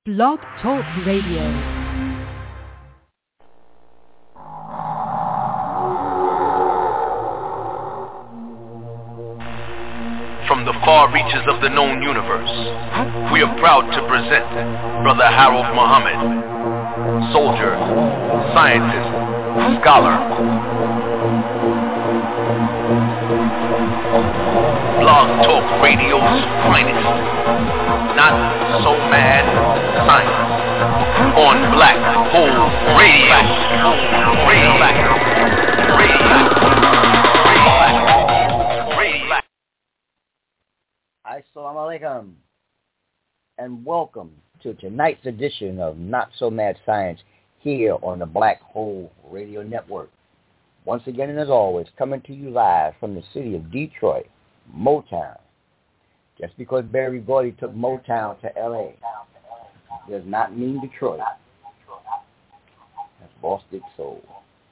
Blog Talk Radio. From the far reaches of the known universe, we are proud to present Brother Harold Muhammad, soldier, scientist, scholar, Blog Talk Radio's finest, not so mad science, on Black Hole Radio. Assalamu alaikum, and welcome to tonight's edition of Not So Mad Science here on the Black Hole Radio Network. Once again, and as always, coming to you live from the city of Detroit, Motown. Just because Berry Gordy took Motown to L.A. does not mean Detroit. That's lost its soul.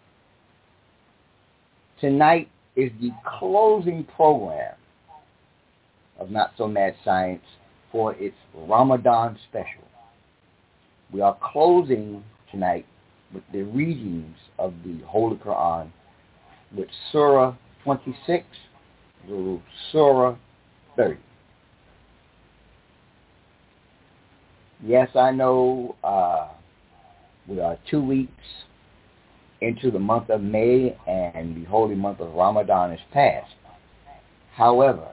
Tonight is the closing program of Not So Mad Science for its Ramadan special. We are closing tonight with the readings of the Holy Quran with Surah 26 through Surah 30. Yes, I know we are 2 weeks into the month of May and the holy month of Ramadan is past. However,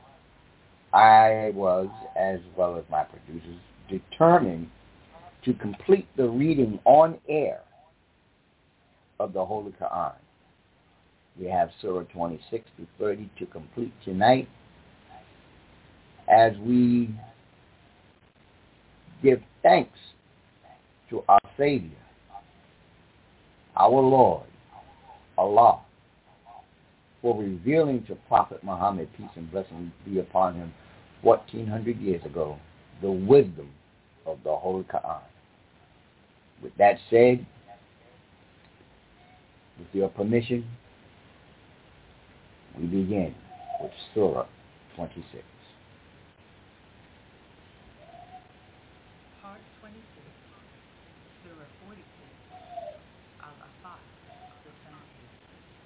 I was, as well as my producers, determined to complete the reading on air of the Holy Quran. We have Surah 26 to 30 to complete tonight as we give thanks to our Savior, our Lord, Allah, for revealing to Prophet Muhammad, peace and blessings be upon him, 1400 years ago, the wisdom of the Holy Quran. With that said, with your permission, we begin with Surah 26. Part 26, Surah 46, Al-Afat, the 17th.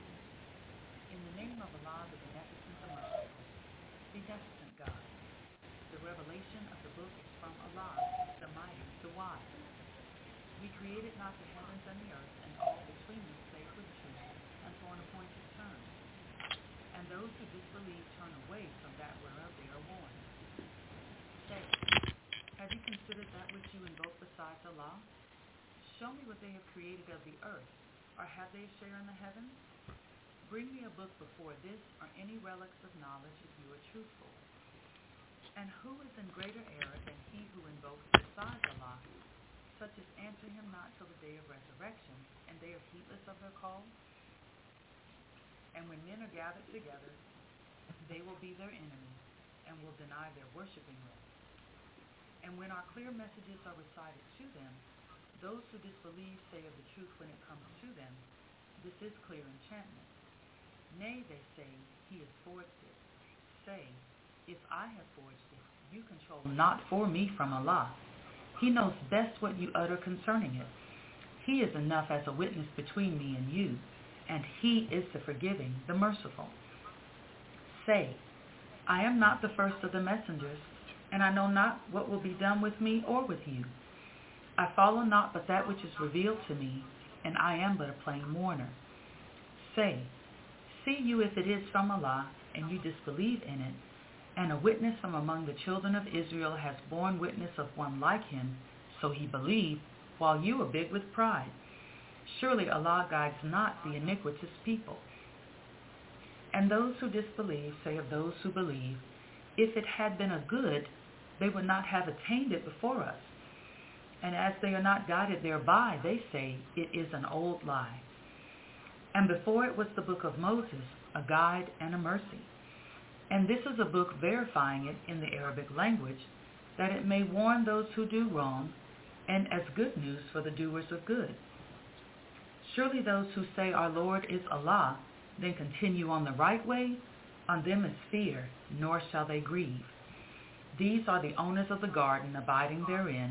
In the name of Allah, the Beneficent, the Merciful, Beneficent God. The revelation of the book is from Allah, the Mighty, the Wise. We created not the heavens and the earth and all between them save for the truth and for an appointed term. And those who disbelieve turn away from that whereof they are warned. Say, have you considered that which you invoke besides Allah? Show me what they have created of the earth, or have they a share in the heavens? Bring me a book before this, or any relics of knowledge if you are truthful. And who is in greater error than he who invokes besides Allah, such as answer him not till the day of resurrection, and they are heedless of their call? And when men are gathered together, they will be their enemies, and will deny their worshiping Lord. And when our clear messages are recited to them, those who disbelieve say of the truth when it comes to them, this is clear enchantment. Nay, they say, he has forged it. Say, if I have forged it, you control not for me from Allah. He knows best what you utter concerning it. He is enough as a witness between me and you, and he is the forgiving, the merciful. Say, I am not the first of the messengers, and I know not what will be done with me or with you. I follow not but that which is revealed to me, and I am but a plain mourner. Say, see you if it is from Allah, and you disbelieve in it, and a witness from among the children of Israel has borne witness of one like him, so he believed, while you are big with pride. Surely Allah guides not the iniquitous people. And those who disbelieve say of those who believe, if it had been a good, they would not have attained it before us. And as they are not guided thereby, they say, it is an old lie. And before it was the book of Moses, a guide and a mercy. And this is a book verifying it in the Arabic language, that it may warn those who do wrong, and as good news for the doers of good. Surely those who say our Lord is Allah, then continue on the right way, on them is fear, nor shall they grieve. These are the owners of the garden abiding therein,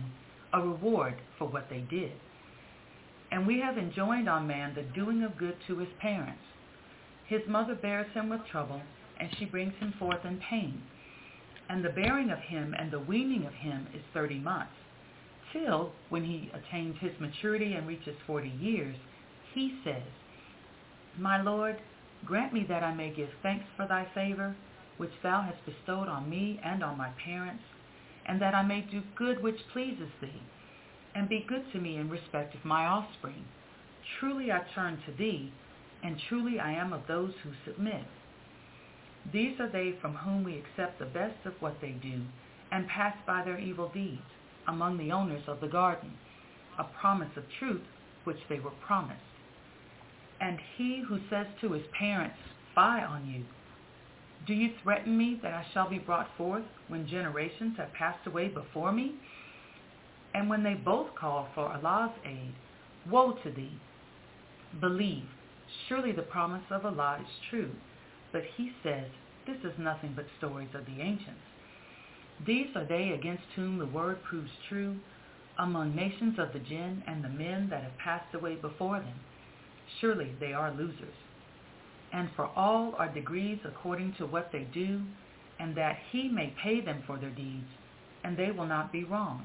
a reward for what they did. And we have enjoined on man the doing of good to his parents. His mother bears him with trouble, and she brings him forth in pain. And the bearing of him and the weaning of him is 30 months, till, when he attains his maturity and reaches 40 years, he says, My Lord, grant me that I may give thanks for thy favor, which thou hast bestowed on me and on my parents, and that I may do good which pleases thee, and be good to me in respect of my offspring. Truly I turn to thee, and truly I am of those who submit. These are they from whom we accept the best of what they do, and pass by their evil deeds, among the owners of the garden, a promise of truth which they were promised. And he who says to his parents, Fie on you! Do you threaten me that I shall be brought forth when generations have passed away before me? And when they both call for Allah's aid, woe to thee! Believe, surely the promise of Allah is true. But he says, this is nothing but stories of the ancients. These are they against whom the word proves true, among nations of the jinn and the men that have passed away before them. Surely they are losers. And for all are degrees according to what they do, and that he may pay them for their deeds, and they will not be wronged.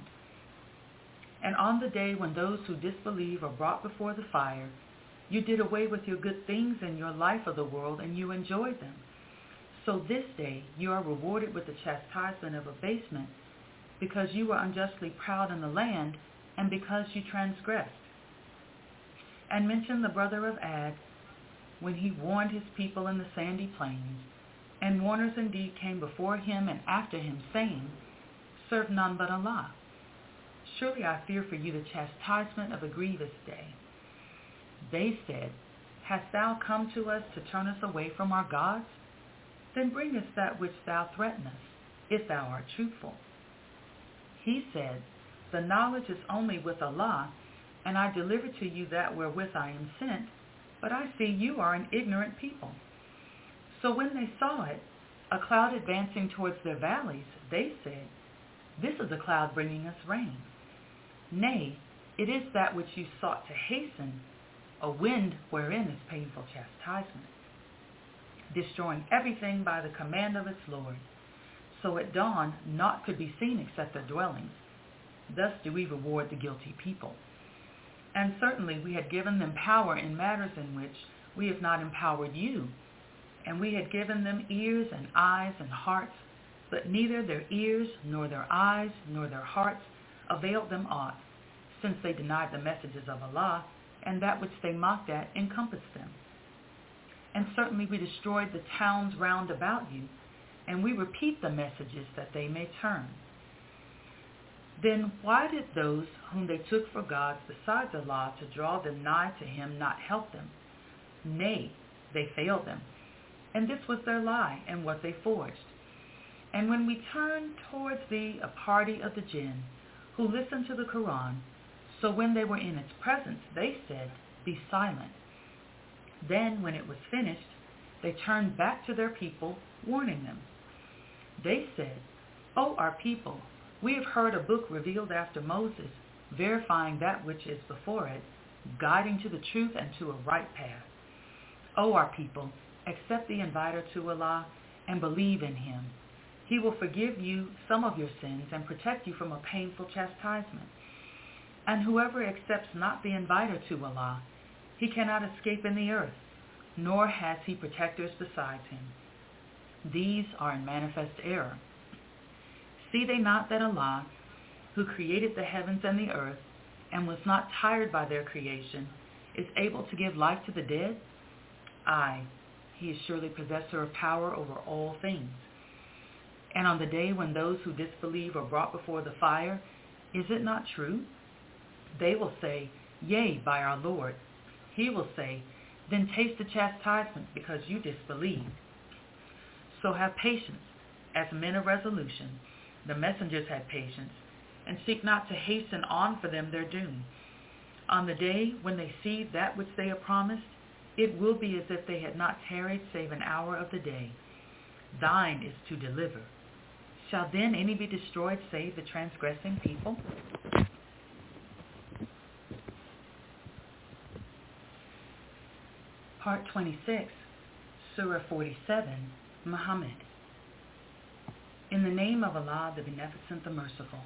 And on the day when those who disbelieve are brought before the fire, you did away with your good things in your life of the world, and you enjoyed them. So this day you are rewarded with the chastisement of abasement, because you were unjustly proud in the land, and because you transgressed. And mention the brother of Ad, when he warned his people in the sandy plains, and warners indeed came before him and after him, saying, Serve none but Allah. Surely I fear for you the chastisement of a grievous day. They said, Hast thou come to us to turn us away from our gods? Then bring us that which thou threatenest, if thou art truthful. He said, The knowledge is only with Allah, and I deliver to you that wherewith I am sent, but I see you are an ignorant people. So when they saw it, a cloud advancing towards their valleys, they said, This is a cloud bringing us rain. Nay, it is that which you sought to hasten, a wind wherein is painful chastisement, destroying everything by the command of its Lord. So at dawn naught could be seen except their dwellings. Thus do we reward the guilty people. And certainly we had given them power in matters in which we have not empowered you. And we had given them ears and eyes and hearts, but neither their ears nor their eyes nor their hearts availed them aught, since they denied the messages of Allah, and that which they mocked at encompassed them. And certainly we destroyed the towns round about you, and we repeat the messages that they may turn. Then why did those whom they took for gods besides Allah to draw them nigh to him not help them? Nay, they failed them. And this was their lie and what they forged. And when we turned towards thee a party of the jinn, who listened to the Quran, so when they were in its presence, they said, Be silent. Then, when it was finished, they turned back to their people, warning them. They said, O our people, we have heard a book revealed after Moses, verifying that which is before it, guiding to the truth and to a right path. O our people, accept the inviter to Allah and believe in him. He will forgive you some of your sins and protect you from a painful chastisement. And whoever accepts not the inviter to Allah, he cannot escape in the earth, nor has he protectors besides him. These are in manifest error. See they not that Allah, who created the heavens and the earth, and was not tired by their creation, is able to give life to the dead? Aye, he is surely possessor of power over all things. And on the day when those who disbelieve are brought before the fire, is it not true? They will say, Yea, by our Lord. He will say, Then taste the chastisement because you disbelieved. So have patience, as men of resolution. The messengers had patience, and seek not to hasten on for them their doom. On the day when they see that which they are promised, it will be as if they had not tarried save an hour of the day. Thine is to deliver. Shall then any be destroyed save the transgressing people? Part 26, Surah 47, Muhammad. In the name of Allah, the Beneficent, the Merciful.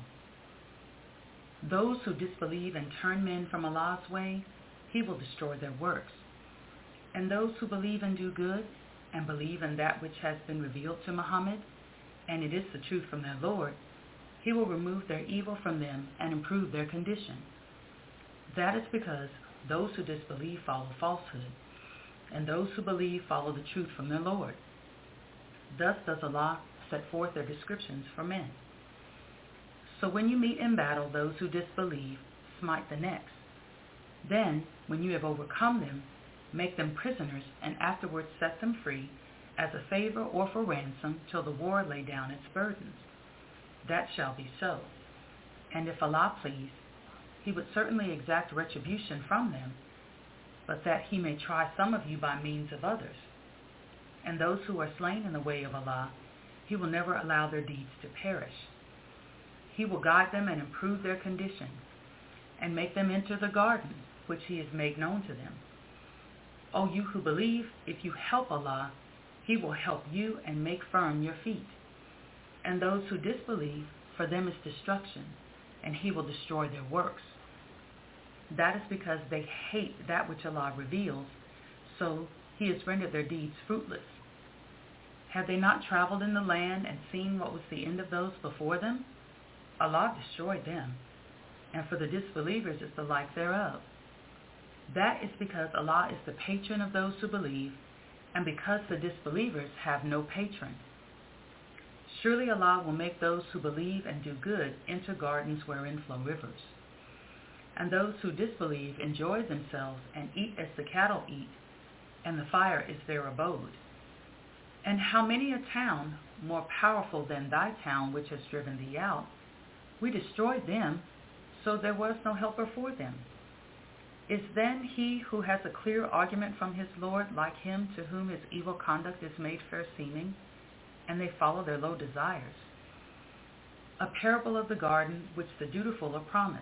Those who disbelieve and turn men from Allah's way, He will destroy their works. And those who believe and do good, and believe in that which has been revealed to Muhammad, and it is the truth from their Lord, He will remove their evil from them and improve their condition. That is because those who disbelieve follow falsehood, and those who believe follow the truth from their Lord. Thus does Allah set forth their descriptions for men. So when you meet in battle those who disbelieve, smite the necks. Then, when you have overcome them, make them prisoners, and afterwards set them free, as a favor or for ransom, till the war lay down its burdens. That shall be so. And if Allah please, He would certainly exact retribution from them, but that He may try some of you by means of others. And those who are slain in the way of Allah, He will never allow their deeds to perish. He will guide them and improve their condition, and make them enter the garden, which He has made known to them. O you who believe, if you help Allah, He will help you and make firm your feet. And those who disbelieve, for them is destruction, and He will destroy their works. That is because they hate that which Allah reveals, so He has rendered their deeds fruitless. Have they not traveled in the land and seen what was the end of those before them? Allah destroyed them, and for the disbelievers is the like thereof. That is because Allah is the patron of those who believe, and because the disbelievers have no patron. Surely Allah will make those who believe and do good enter gardens wherein flow rivers. And those who disbelieve enjoy themselves and eat as the cattle eat, and the fire is their abode. And how many a town, more powerful than thy town which has driven thee out, we destroyed them, so there was no helper for them. Is then he who has a clear argument from his Lord like him to whom his evil conduct is made fair seeming, and they follow their low desires? A parable of the garden which the dutiful are promised.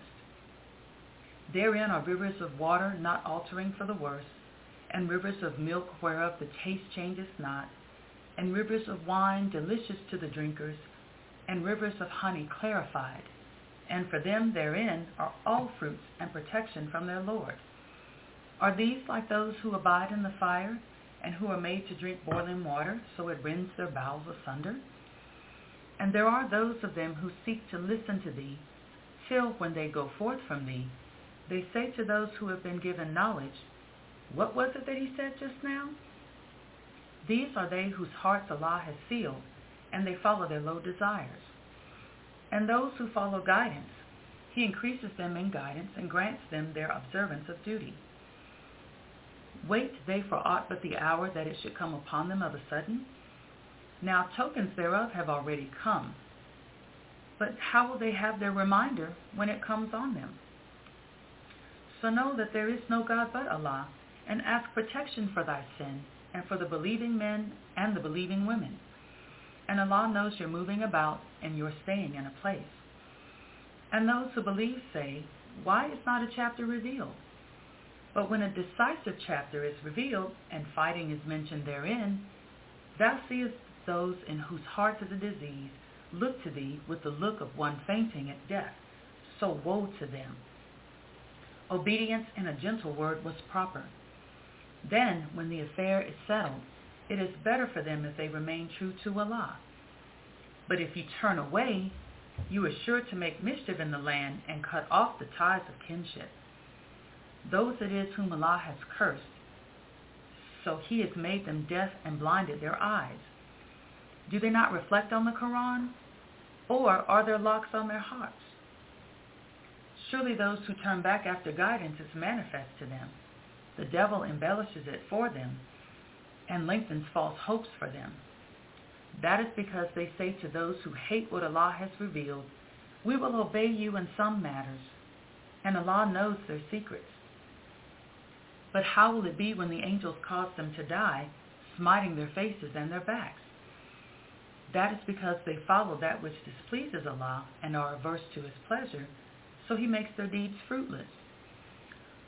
Therein are rivers of water not altering for the worse, and rivers of milk whereof the taste changeth not, and rivers of wine delicious to the drinkers, and rivers of honey clarified. And for them therein are all fruits and protection from their Lord. Are these like those who abide in the fire, and who are made to drink boiling water, so it rends their bowels asunder? And there are those of them who seek to listen to thee, till when they go forth from thee, they say to those who have been given knowledge, what was it that he said just now? These are they whose hearts Allah has sealed, and they follow their low desires. And those who follow guidance, He increases them in guidance and grants them their observance of duty. Wait they for aught but the hour that it should come upon them of a sudden? Now tokens thereof have already come. But how will they have their reminder when it comes on them? So know that there is no God but Allah, and ask protection for thy sin, and for the believing men and the believing women. And Allah knows you're moving about, and you're staying in a place. And those who believe say, why is not a chapter revealed? But when a decisive chapter is revealed, and fighting is mentioned therein, thou seest those in whose hearts is a disease look to thee with the look of one fainting at death. So woe to them. Obedience in a gentle word was proper. Then, when the affair is settled, it is better for them if they remain true to Allah. But if you turn away, you are sure to make mischief in the land and cut off the ties of kinship. Those it is whom Allah has cursed, so He has made them deaf and blinded their eyes. Do they not reflect on the Quran? Or are there locks on their hearts? Surely those who turn back after guidance is manifest to them. The devil embellishes it for them, and lengthens false hopes for them. That is because they say to those who hate what Allah has revealed, we will obey you in some matters, and Allah knows their secrets. But how will it be when the angels cause them to die, smiting their faces and their backs? That is because they follow that which displeases Allah and are averse to His pleasure, so He makes their deeds fruitless.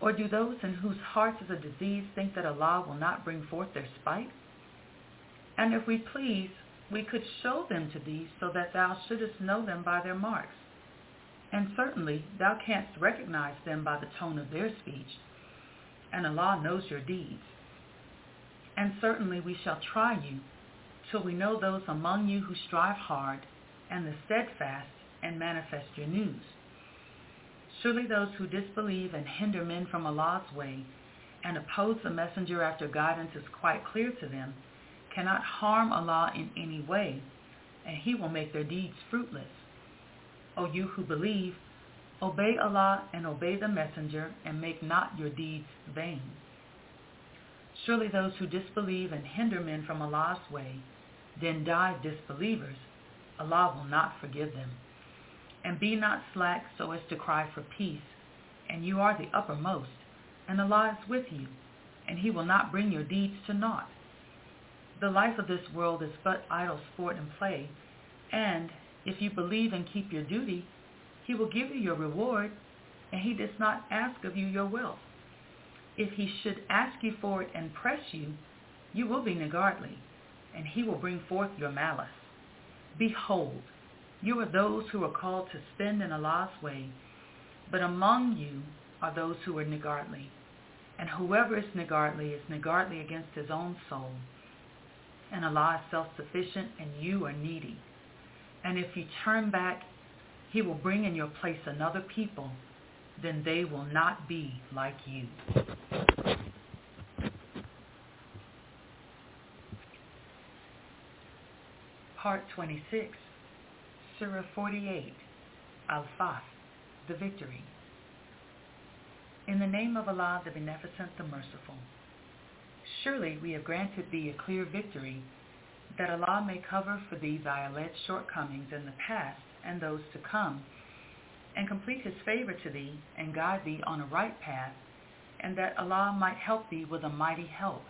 Or do those in whose hearts is a disease think that Allah will not bring forth their spite? And if we please, we could show them to thee, so that thou shouldest know them by their marks. And certainly thou canst recognize them by the tone of their speech, and Allah knows your deeds. And certainly we shall try you, till we know those among you who strive hard, and the steadfast, and manifest your news. Surely those who disbelieve and hinder men from Allah's way, and oppose the messenger after guidance is quite clear to them, cannot harm Allah in any way, and He will make their deeds fruitless. O you who believe, obey Allah and obey the messenger, and make not your deeds vain. Surely those who disbelieve and hinder men from Allah's way, then die disbelievers, Allah will not forgive them. And be not slack so as to cry for peace, and you are the uppermost, and Allah is with you, and He will not bring your deeds to naught. The life of this world is but idle sport and play, and if you believe and keep your duty, He will give you your reward, and He does not ask of you your wealth. If He should ask you for it and press you, you will be niggardly, and He will bring forth your malice. Behold, you are those who are called to spend in Allah's way, but among you are those who are niggardly. And whoever is niggardly against his own soul. And Allah is self-sufficient, and you are needy. And if you turn back, He will bring in your place another people, then they will not be like you. Part 26, Surah 48, Al-Fath, the Victory. In the name of Allah, the Beneficent, the Merciful. Surely we have granted thee a clear victory, that Allah may cover for thee thy alleged shortcomings in the past and those to come, and complete His favor to thee, and guide thee on a right path, and that Allah might help thee with a mighty help.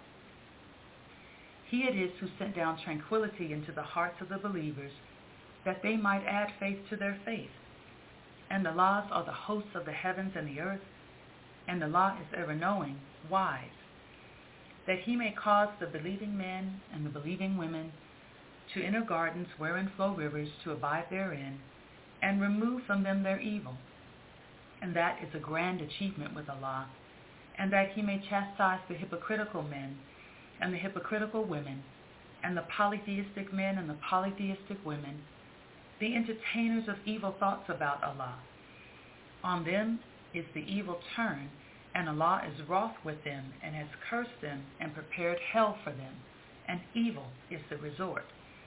He it is who sent down tranquility into the hearts of the believers, that they might add faith to their faith. And Allah's are the hosts of the heavens and the earth, and Allah is ever-knowing, wise, that He may cause the believing men and the believing women to enter gardens wherein flow rivers, to abide therein, and remove from them their evil. And that is a grand achievement with Allah, and that He may chastise the hypocritical men and the hypocritical women, and the polytheistic men and the polytheistic women, the entertainers of evil thoughts about Allah. On them is the evil turn, and Allah is wroth with them, and has cursed them, and prepared hell for them, and evil is the resort.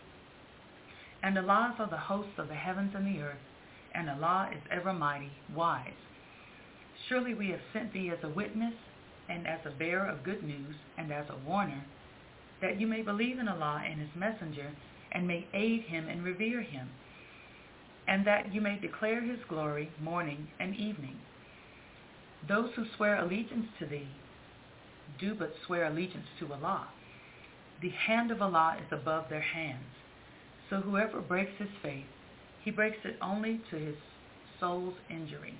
And Allah's are the hosts of the heavens and the earth, and Allah is ever mighty, wise. Surely we have sent thee as a witness, and as a bearer of good news, and as a warner, that you may believe in Allah and His messenger, and may aid Him and revere Him, and that you may declare His glory morning and evening. Those who swear allegiance to thee do but swear allegiance to Allah. The hand of Allah is above their hands. So whoever breaks his faith, he breaks it only to his soul's injury.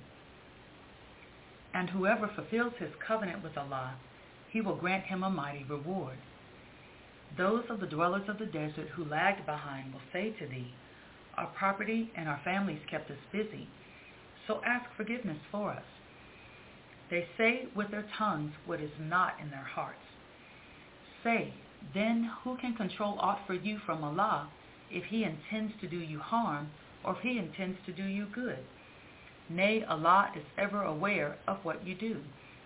And whoever fulfills his covenant with Allah, He will grant him a mighty reward. Those of the dwellers of the desert who lagged behind will say to thee, our property and our families kept us busy, so ask forgiveness for us. They say with their tongues what is not in their hearts. Say, then who can control aught for you from Allah, if He intends to do you harm, or if He intends to do you good? Nay, Allah is ever aware of what you do.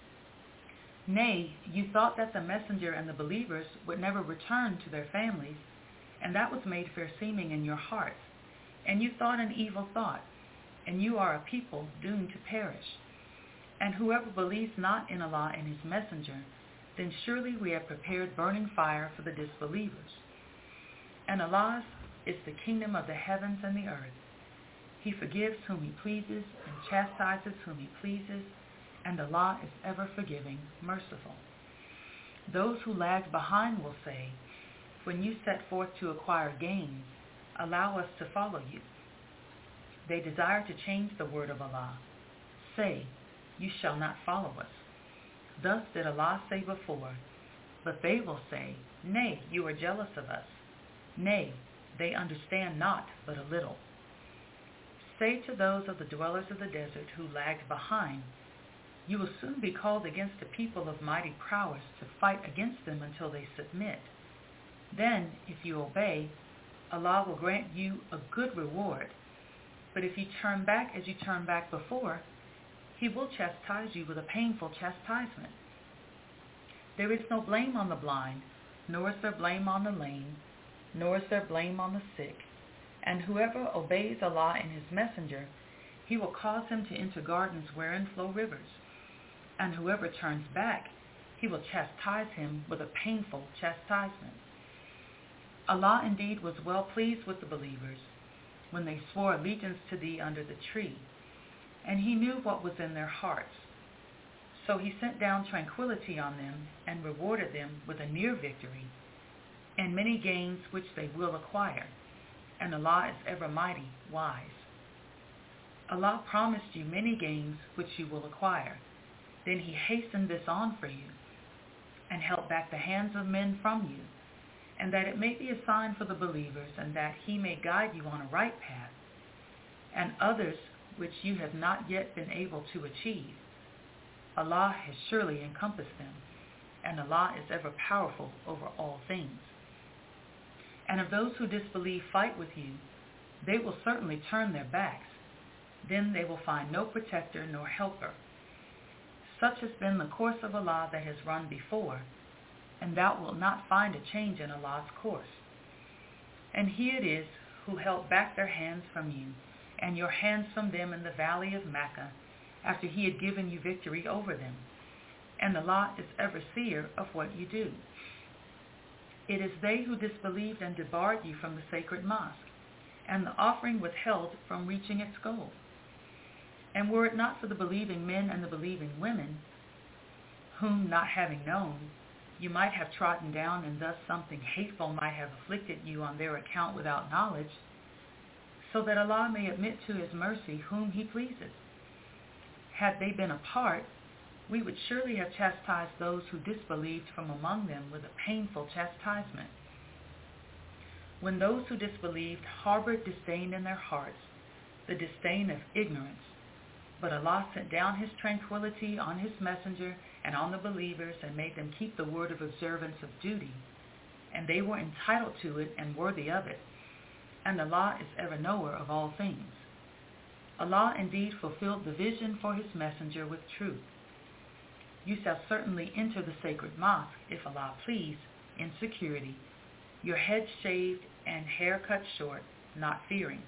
Nay, you thought that the messenger and the believers would never return to their families, and that was made fair seeming in your hearts. And you thought an evil thought, and you are a people doomed to perish. And whoever believes not in Allah and His messenger, then surely we have prepared burning fire for the disbelievers. And Allah's is the kingdom of the heavens and the earth. He forgives whom He pleases, and chastises whom He pleases, and Allah is ever forgiving, merciful. Those who lagged behind will say, when you set forth to acquire gains, allow us to follow you. They desire to change the word of Allah. Say, you shall not follow us. Thus did Allah say before, but they will say, Nay, you are jealous of us. Nay, they understand not but a little. Say to those of the dwellers of the desert who lagged behind, you will soon be called against a people of mighty prowess to fight against them until they submit. Then, if you obey, Allah will grant you a good reward. But if you turn back as you turned back before, He will chastise you with a painful chastisement. There is no blame on the blind, nor is there blame on the lame, nor is there blame on the sick. And whoever obeys Allah and His Messenger, He will cause him to enter gardens wherein flow rivers. And whoever turns back, He will chastise him with a painful chastisement. Allah indeed was well pleased with the believers when they swore allegiance to Thee under the tree, and He knew what was in their hearts. So He sent down tranquility on them and rewarded them with a near victory and many gains which they will acquire, and Allah is ever mighty, wise. Allah promised you many gains which you will acquire. Then He hastened this on for you and held back the hands of men from you, and that it may be a sign for the believers, and that He may guide you on a right path, and others which you have not yet been able to achieve. Allah has surely encompassed them, and Allah is ever powerful over all things. And if those who disbelieve fight with you, they will certainly turn their backs. Then they will find no protector nor helper. Such has been the course of Allah that has run before, and thou wilt not find a change in Allah's course. And He it is who held back their hands from you, and your hands from them in the valley of Makkah, after He had given you victory over them. And Allah is ever seer of what you do. It is they who disbelieved and debarred you from the sacred mosque, and the offering withheld from reaching its goal. And were it not for the believing men and the believing women, whom not having known, you might have trodden down, and thus something hateful might have afflicted you on their account without knowledge, so that Allah may admit to His mercy whom He pleases. Had they been apart, we would surely have chastised those who disbelieved from among them with a painful chastisement. When those who disbelieved harbored disdain in their hearts, the disdain of ignorance, but Allah sent down His tranquility on His messenger and on the believers, and made them keep the word of observance of duty, and they were entitled to it and worthy of it, and Allah is ever knower of all things. Allah indeed fulfilled the vision for His messenger with truth. You shall certainly enter the sacred mosque, if Allah please, in security, your head shaved and hair cut short, not fearing.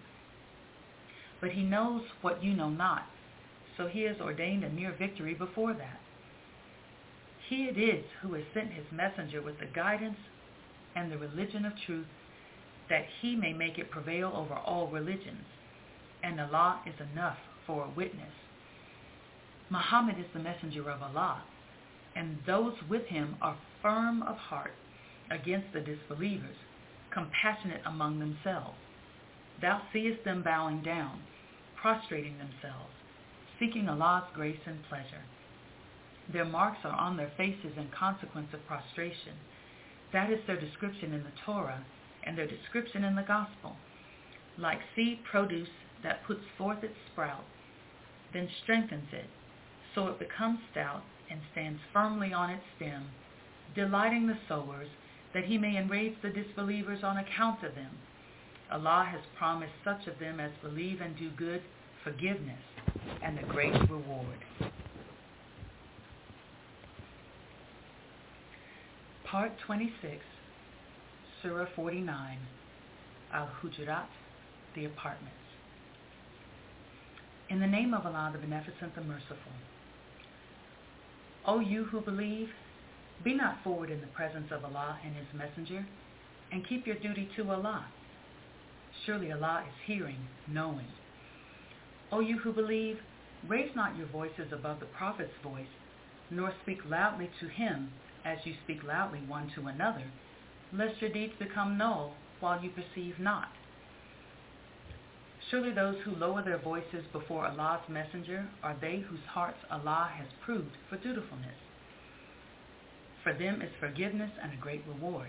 But He knows what you know not, so He has ordained a near victory before that. He it is who has sent His messenger with the guidance and the religion of truth, that He may make it prevail over all religions, and Allah is enough for a witness. Muhammad is the messenger of Allah, and those with him are firm of heart against the disbelievers, compassionate among themselves. Thou seest them bowing down, prostrating themselves, seeking Allah's grace and pleasure. Their marks are on their faces in consequence of prostration. That is their description in the Torah and their description in the Gospel. Like seed produce that puts forth its sprout, then strengthens it, so it becomes stout and stands firmly on its stem, delighting the sowers, that He may enrage the disbelievers on account of them. Allah has promised such of them as believe and do good forgiveness and a great reward. Part 26, Surah 49, Al-Hujurat, the Apartments. In the name of Allah, the Beneficent, the Merciful. O you who believe, be not forward in the presence of Allah and His Messenger, and keep your duty to Allah. Surely Allah is hearing, knowing. O you who believe, raise not your voices above the Prophet's voice, nor speak loudly to him as you speak loudly one to another, lest your deeds become null while you perceive not. Surely those who lower their voices before Allah's messenger are they whose hearts Allah has proved for dutifulness. For them is forgiveness and a great reward.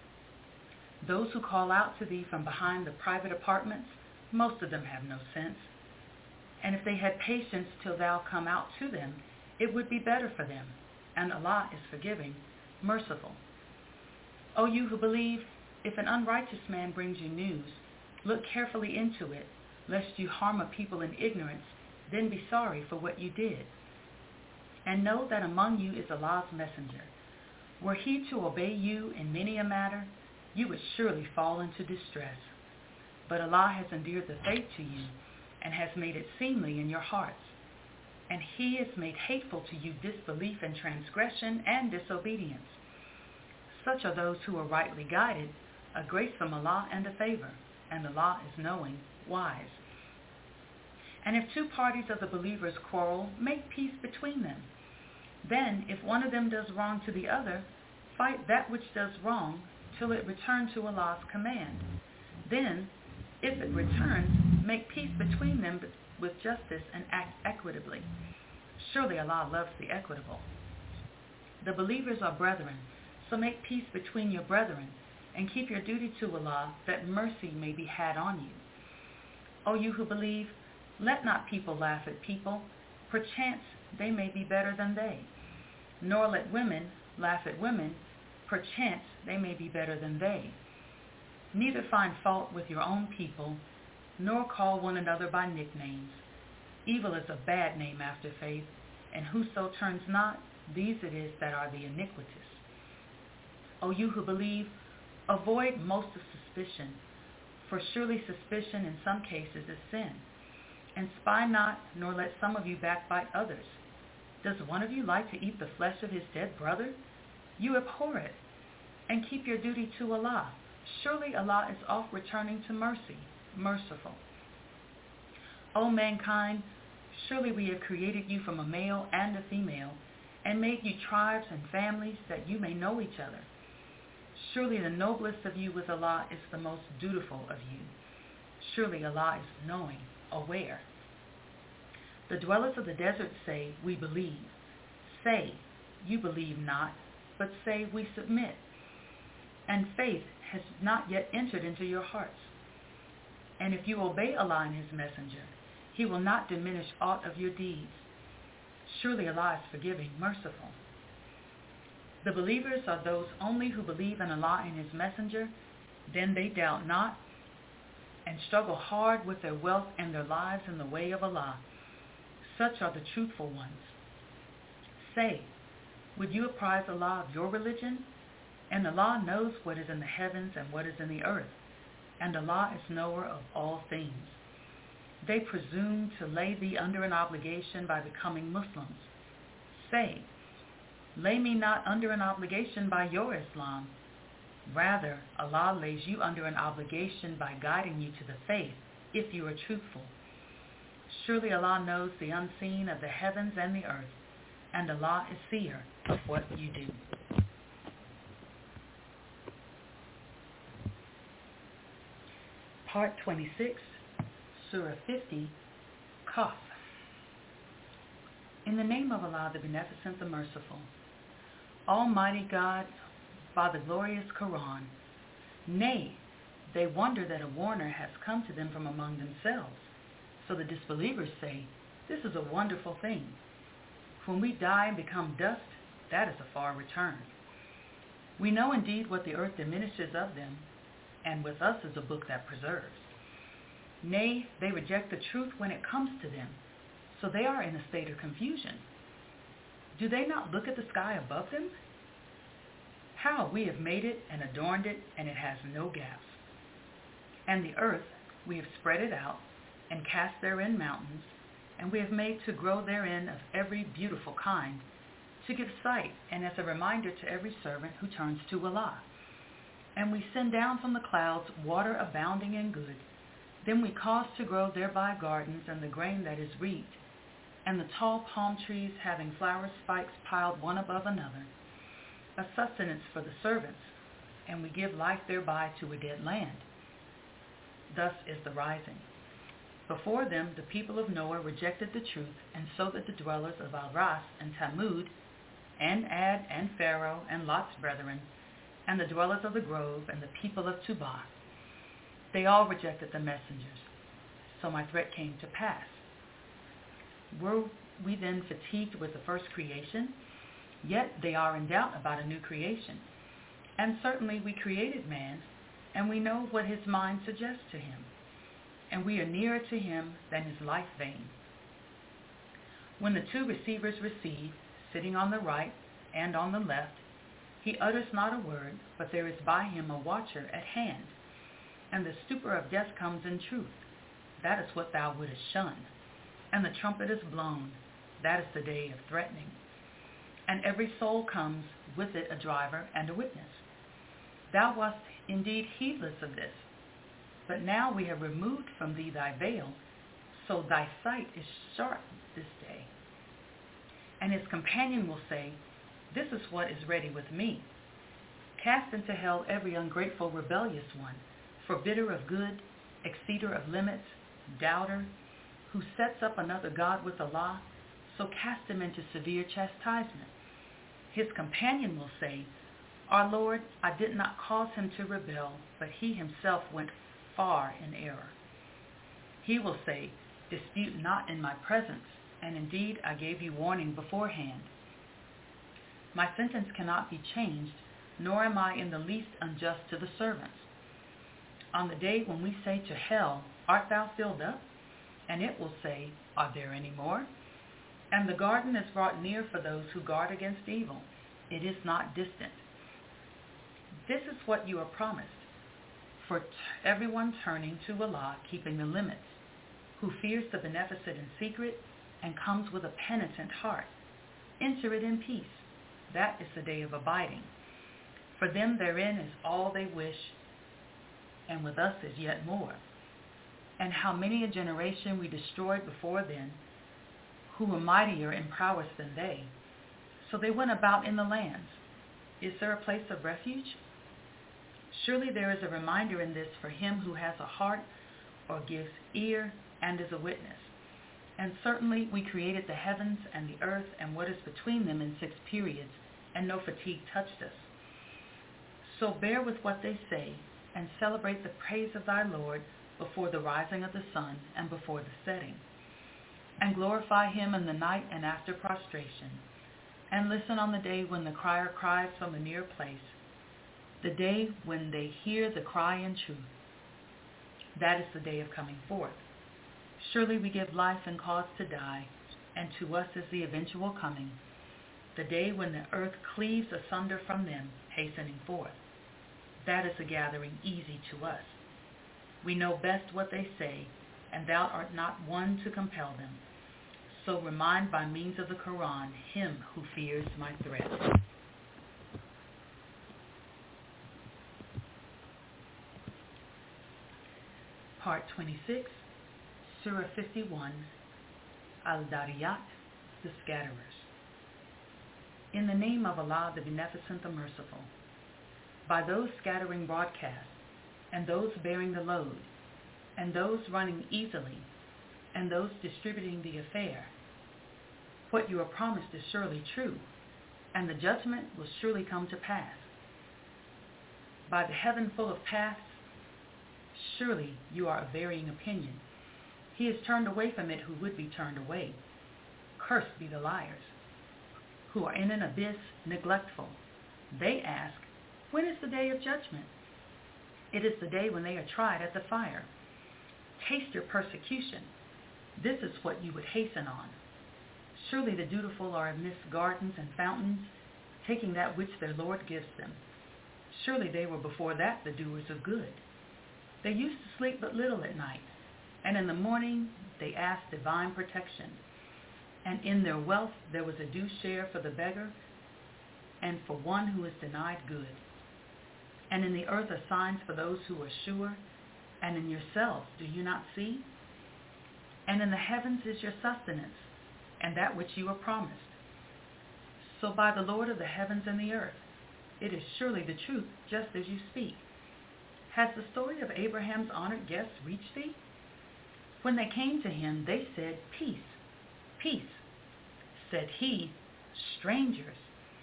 Those who call out to thee from behind the private apartments, most of them have no sense. And if they had patience till thou come out to them, it would be better for them. And Allah is forgiving, merciful. O you who believe, if an unrighteous man brings you news, look carefully into it, lest you harm a people in ignorance, then be sorry for what you did. And know that among you is Allah's messenger. Were he to obey you in many a matter, you would surely fall into distress. But Allah has endeared the faith to you, and has made it seemly in your hearts. And He has made hateful to you disbelief and transgression and disobedience. Such are those who are rightly guided, a grace from Allah and a favor, and Allah is knowing, wise. And if two parties of the believers quarrel, make peace between them. Then, if one of them does wrong to the other, fight that which does wrong till it return to Allah's command. Then, if it returns, make peace between them with justice and act equitably. Surely Allah loves the equitable. The believers are brethren, so make peace between your brethren, and keep your duty to Allah, that mercy may be had on you. O you who believe, let not people laugh at people, perchance they may be better than they. Nor let women laugh at women, perchance they may be better than they. Neither find fault with your own people, nor call one another by nicknames. Evil is a bad name after faith, and whoso turns not, these it is that are the iniquitous. O you who believe, avoid most of suspicion, for surely suspicion in some cases is sin. And spy not, nor let some of you backbite others. Does one of you like to eat the flesh of his dead brother? You abhor it, and keep your duty to Allah. Surely Allah is oft returning to mercy, merciful. O mankind, surely we have created you from a male and a female, and made you tribes and families that you may know each other. Surely the noblest of you with Allah is the most dutiful of you. Surely Allah is knowing, aware. The dwellers of the desert say, we believe. Say, you believe not, but say, we submit. And faith has not yet entered into your hearts. And if you obey Allah and His messenger, He will not diminish aught of your deeds. Surely Allah is forgiving, merciful. The believers are those only who believe in Allah and His messenger, then they doubt not, and struggle hard with their wealth and their lives in the way of Allah. Such are the truthful ones. Say, would you apprise Allah of your religion? And Allah knows what is in the heavens and what is in the earth, and Allah is knower of all things. They presume to lay thee under an obligation by becoming Muslims. Say, lay me not under an obligation by your Islam. Rather, Allah lays you under an obligation by guiding you to the faith, if you are truthful. Surely Allah knows the unseen of the heavens and the earth, and Allah is seer of what you do. Part 26, Surah 50, Qaf. In the name of Allah, the Beneficent, the Merciful. Almighty God, by the glorious Quran. Nay, they wonder that a warner has come to them from among themselves. So the disbelievers say, this is a wonderful thing. When we die and become dust, that is a far return. We know indeed what the earth diminishes of them, and with us is a book that preserves. Nay, they reject the truth when it comes to them, so they are in a state of confusion. Do they not look at the sky above them? How we have made it and adorned it, and it has no gaps. And the earth, we have spread it out, and cast therein mountains, and we have made to grow therein of every beautiful kind, to give sight and as a reminder to every servant who turns to Allah. And we send down from the clouds water abounding in good. Then we cause to grow thereby gardens and the grain that is reaped, and the tall palm trees having flower spikes piled one above another, a sustenance for the servants, and we give life thereby to a dead land. Thus is the rising. Before them the people of Noah rejected the truth, and so did the dwellers of Al-Ras and Tamud, and Ad, and Pharaoh, and Lot's brethren, and the dwellers of the grove, and the people of Tubal. They all rejected the messengers, so my threat came to pass. Were we then fatigued with the first creation? Yet they are in doubt about a new creation. And certainly we created man, and we know what his mind suggests to him, and we are nearer to him than his life vein. When the two receivers receive, sitting on the right and on the left, he utters not a word, but there is by him a watcher at hand, and the stupor of death comes in truth. That is what thou wouldest shun. And the trumpet is blown. That is the day of threatening. And every soul comes with it a driver and a witness. Thou wast indeed heedless of this, but now we have removed from thee thy veil, so thy sight is sharp this day. And his companion will say, this is what is ready with me. Cast into hell every ungrateful, rebellious one, forbitter of good, exceeder of limits, doubter, who sets up another God with Allah, so cast him into severe chastisement. His companion will say, our Lord, I did not cause him to rebel, but he himself went far in error. He will say, dispute not in my presence, and indeed I gave you warning beforehand. My sentence cannot be changed, nor am I in the least unjust to the servants. On the day when we say to hell, art thou filled up? And it will say, are there any more? And the garden is brought near for those who guard against evil. It is not distant. This is what you are promised, for everyone turning to Allah, keeping the limits, who fears the beneficent in secret and comes with a penitent heart. Enter it in peace. That is the day of abiding. For them therein is all they wish, and with us is yet more. And how many a generation we destroyed before then, who were mightier in prowess than they. So they went about in the lands. Is there a place of refuge? Surely there is a reminder in this for him who has a heart or gives ear and is a witness. And certainly we created the heavens and the earth and what is between them in 6 periods, and no fatigue touched us. So bear with what they say, and celebrate the praise of thy Lord before the rising of the sun and before the setting. And glorify him in the night and after prostration. And listen on the day when the crier cries from a near place, the day when they hear the cry in truth. That is the day of coming forth. Surely we give life and cause to die, and to us is the eventual coming, the day when the earth cleaves asunder from them, hastening forth. That is a gathering easy to us. We know best what they say, and thou art not one to compel them. So remind by means of the Quran him who fears my threat. Part 26, Surah 51, Al-Dariyat, the Scatterers. In the name of Allah, the Beneficent, the Merciful, by those scattering broadcast, and those bearing the load, and those running easily, and those distributing the affair. What you are promised is surely true, and the judgment will surely come to pass. By the heaven full of paths, surely you are of varying opinion. He is turned away from it who would be turned away. Cursed be the liars, who are in an abyss neglectful. They ask, when is the day of judgment? It is the day when they are tried at the fire. Taste your persecution. This is what you would hasten on. Surely the dutiful are amidst gardens and fountains, taking that which their Lord gives them. Surely they were before that the doers of good. They used to sleep but little at night, and in the morning they asked divine protection. And in their wealth there was a due share for the beggar, and for one who is denied good. And in the earth are signs for those who are sure, and in yourselves do you not see? And in the heavens is your sustenance, and that which you are promised. So by the Lord of the heavens and the earth, it is surely the truth, just as you speak. Has the story of Abraham's honored guests reached thee? When they came to him, they said, peace, peace. Said he, strangers,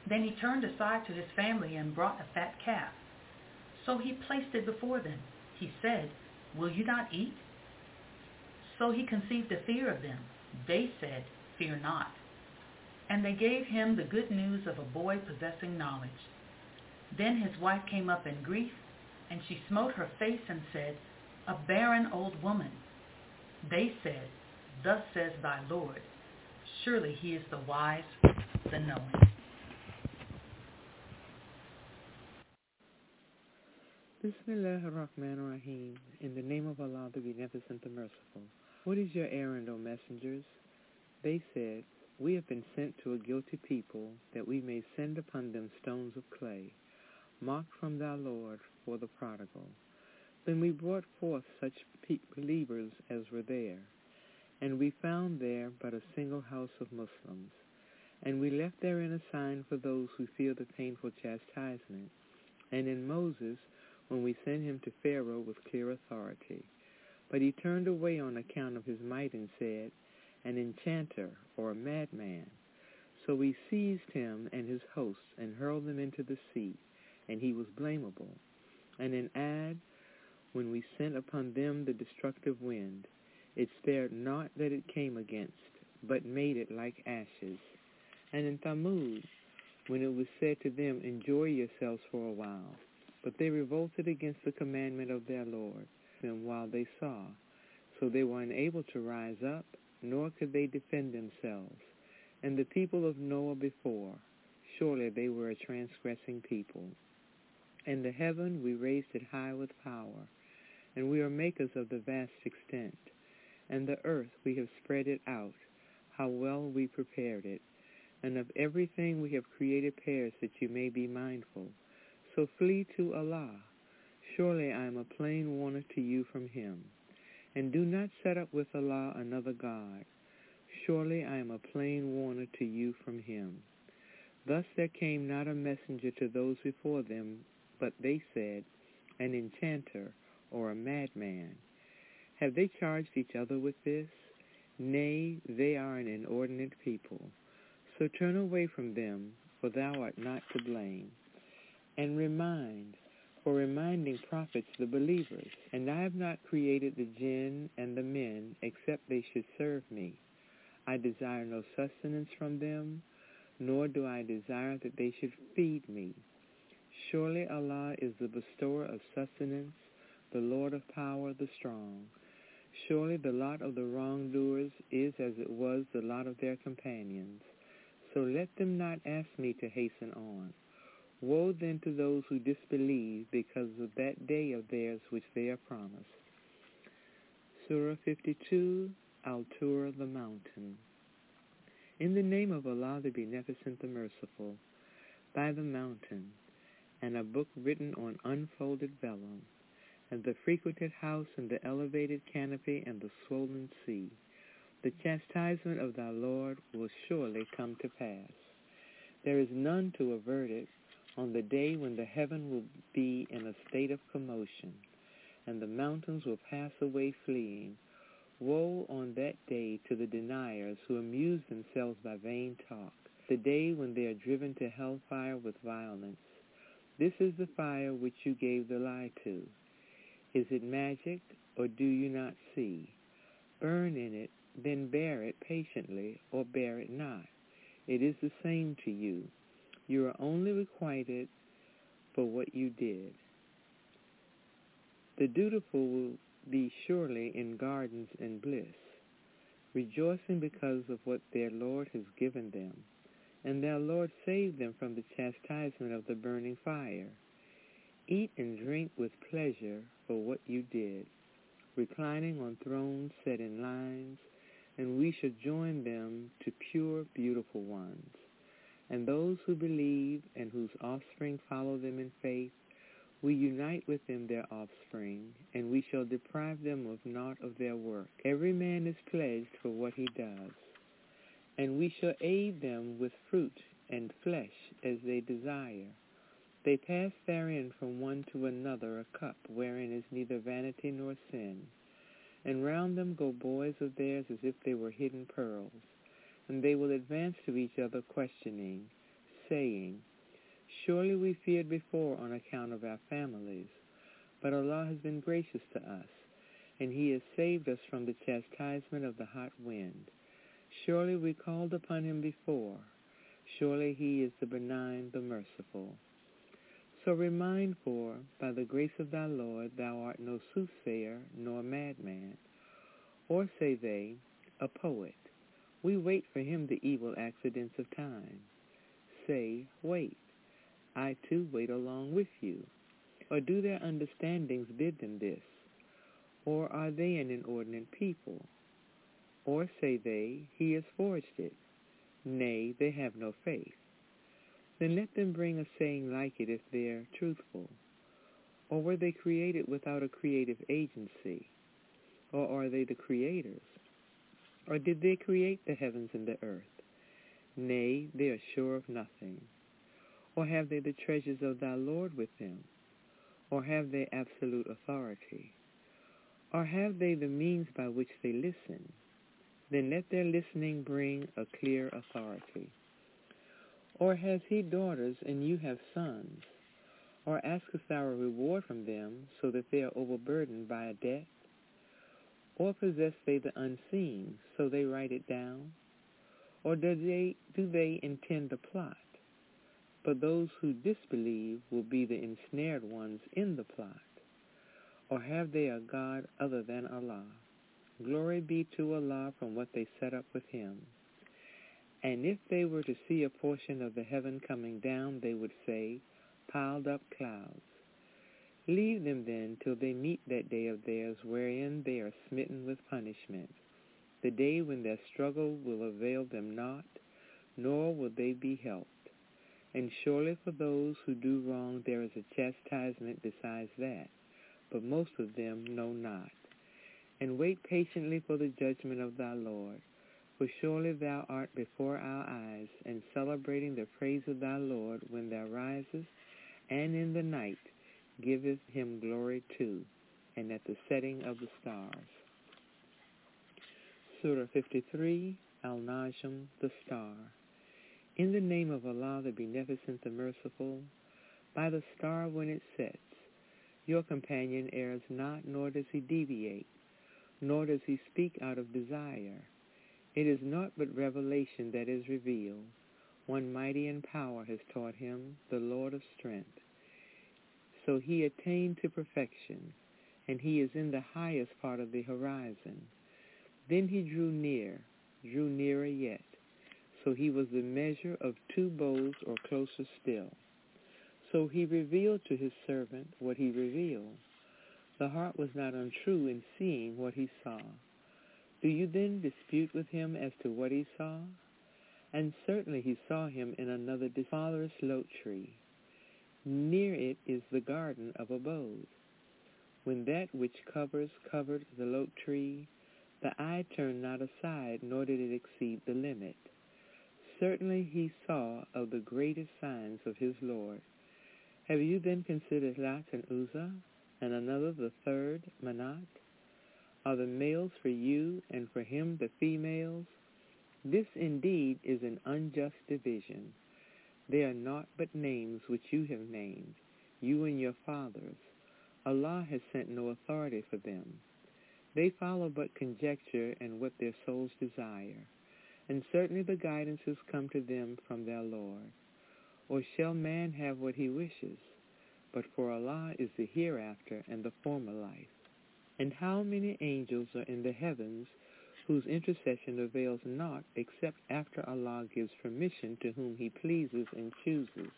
Then he turned aside to his family and brought a fat calf. So he placed it before them. He said, "Will you not eat?" So he conceived a fear of them. They said, "Fear not." And they gave him the good news of a boy possessing knowledge. Then his wife came up in grief, and she smote her face and said, "A barren old woman." They said, "Thus says thy Lord, surely he is the wise, the knowing." Bismillah ar-Rahman ar-Rahim. In the name of Allah, the Beneficent, the Merciful. What is your errand, O messengers? They said, "We have been sent to a guilty people, that we may send upon them stones of clay, marked from thy Lord for the prodigal." Then we brought forth such believers as were there, and we found there but a single house of Muslims, and we left therein a sign for those who feel the painful chastisement, and in Moses, when we sent him to Pharaoh with clear authority. But he turned away on account of his might and said, "An enchanter or a madman." So we seized him and his hosts and hurled them into the sea, and he was blamable. And in Ad, when we sent upon them the destructive wind, it spared not that it came against, but made it like ashes. And in Thamud, when it was said to them, "Enjoy yourselves for a while," but they revolted against the commandment of their Lord, and while they saw, so they were unable to rise up, nor could they defend themselves. And the people of Noah before, surely they were a transgressing people. And the heaven we raised it high with power, and we are makers of the vast extent. And the earth we have spread it out, how well we prepared it. And of everything we have created pairs, that you may be mindful. So flee to Allah. Surely I am a plain warner to you from him. And do not set up with Allah another God. Surely I am a plain warner to you from him. Thus there came not a messenger to those before them, but they said, "An enchanter or a madman." Have they charged each other with this? Nay, they are an inordinate people. So turn away from them, for thou art not to blame. And remind, for reminding profits the believers. And I have not created the jinn and the men, except they should serve me. I desire no sustenance from them, nor do I desire that they should feed me. Surely Allah is the bestower of sustenance, the Lord of power, the strong. Surely the lot of the wrongdoers is as it was the lot of their companions. So let them not ask me to hasten on. Woe then to those who disbelieve because of that day of theirs which they are promised. Surah 52, Al-Tur, the Mountain. In the name of Allah, the Beneficent, the Merciful, by the mountain, and a book written on unfolded vellum, and the frequented house, and the elevated canopy, and the swollen sea. The chastisement of thy Lord will surely come to pass. There is none to avert it on the day when the heaven will be in a state of commotion, and the mountains will pass away fleeing. Woe on that day to the deniers who amuse themselves by vain talk, the day when they are driven to hellfire with violence. This is the fire which you gave the lie to. Is it magic, or do you not see? Burn in it, then bear it patiently, or bear it not. It is the same to you. You are only requited for what you did. The dutiful will be surely in gardens and bliss, rejoicing because of what their Lord has given them, and their Lord saved them from the chastisement of the burning fire. Eat and drink with pleasure for what you did, reclining on thrones set in lines, and we shall join them to pure, beautiful ones. And those who believe and whose offspring follow them in faith, we unite with them their offspring, and we shall deprive them of naught of their work. Every man is pledged for what he does. And we shall aid them with fruit and flesh as they desire. They pass therein from one to another a cup wherein is neither vanity nor sin. And round them go boys of theirs as if they were hidden pearls. And they will advance to each other questioning, saying, "Surely we feared before on account of our families, but Allah has been gracious to us, and He has saved us from the chastisement of the hot wind. Surely we called upon Him before. Surely He is the benign, the merciful." So remind, for by the grace of thy Lord thou art no soothsayer nor madman. Or say they, a poet, "We wait for him the evil accidents of time." Say, wait, I too wait along with you. Or do their understandings bid them this? Or are they an inordinate people? Or say they, "He has forged it." Nay, they have no faith. Then let them bring a saying like it if they're truthful. Or were they created without a creative agency? Or are they the creators? Or did they create the heavens and the earth? Nay, they are sure of nothing. Or have they the treasures of thy Lord with them? Or have they absolute authority? Or have they the means by which they listen? Then let their listening bring a clear authority. Or has he daughters, and you have sons? Or askest thou a reward from them, so that they are overburdened by a debt? Or possess they the unseen, so they write it down? Or do they intend a plot? But those who disbelieve will be the ensnared ones in the plot. Or have they a God other than Allah? Glory be to Allah from what they set up with Him. And if they were to see a portion of the heaven coming down, they would say, "Piled up clouds." Leave them then till they meet that day of theirs wherein they are smitten with punishment, the day when their struggle will avail them not, nor will they be helped. And surely for those who do wrong there is a chastisement besides that, but most of them know not. And wait patiently for the judgment of thy Lord, for surely thou art before our eyes, and celebrating the praise of thy Lord when thou risest, and in the night giveth him glory too, and at the setting of the stars. Surah 53, Al-Najm, the Star. In the name of Allah, the Beneficent, the Merciful, by the star when it sets, your companion errs not, nor does he deviate, nor does he speak out of desire. It is naught but revelation that is revealed. One mighty in power has taught him, the Lord of strength. So he attained to perfection, and he is in the highest part of the horizon. Then he drew nearer yet. So he was the measure of 2 bows, or closer still. So he revealed to his servant what he revealed. The heart was not untrue in seeing what he saw. Do you then dispute with him as to what he saw? And certainly he saw him in another fatherless lote tree. Near it is the garden of abode. When that which covered the lote tree, the eye turned not aside, nor did it exceed the limit. Certainly he saw of the greatest signs of his Lord. Have you then considered Lat and Uzza, and another the third, Manat? Are the males for you, and for him the females? This indeed is an unjust division. They are naught but names which you have named, you and your fathers. Allah has sent no authority for them. They follow but conjecture and what their souls desire, and certainly the guidance has come to them from their Lord. Or shall man have what he wishes? But for Allah is the hereafter and the former life. And how many angels are in the heavens whose intercession avails not except after Allah gives permission to whom he pleases and chooses?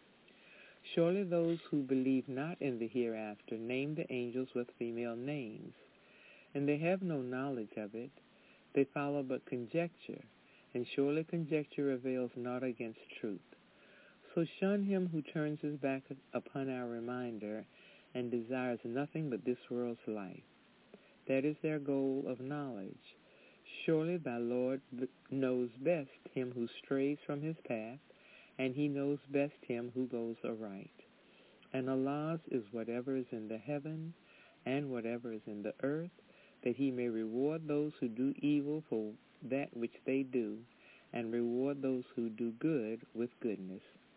Surely those who believe not in the hereafter name the angels with female names, and they have no knowledge of it. They follow but conjecture, and surely conjecture avails not against truth. So shun him who turns his back upon our reminder and desires nothing but this world's life. That is their goal of knowledge. Surely thy Lord knows best him who strays from his path, and he knows best him who goes aright. And Allah's is whatever is in the heaven and whatever is in the earth, that he may reward those who do evil for that which they do, and reward those who do good with goodness.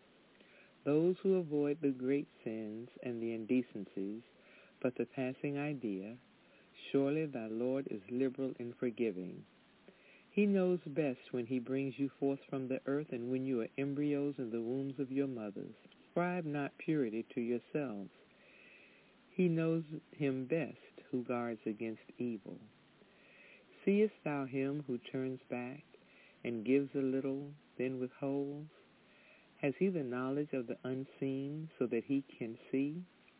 those who avoid the great sins and the indecencies, but the passing idea, surely thy Lord is liberal in forgiving. He knows best when he brings you forth from the earth and when you are embryos in the wombs of your mothers. Ascribe not purity to yourselves. He knows him best who guards against evil. Seest thou him who turns back and gives a little, then withholds? Has he the knowledge of the unseen so that he can see?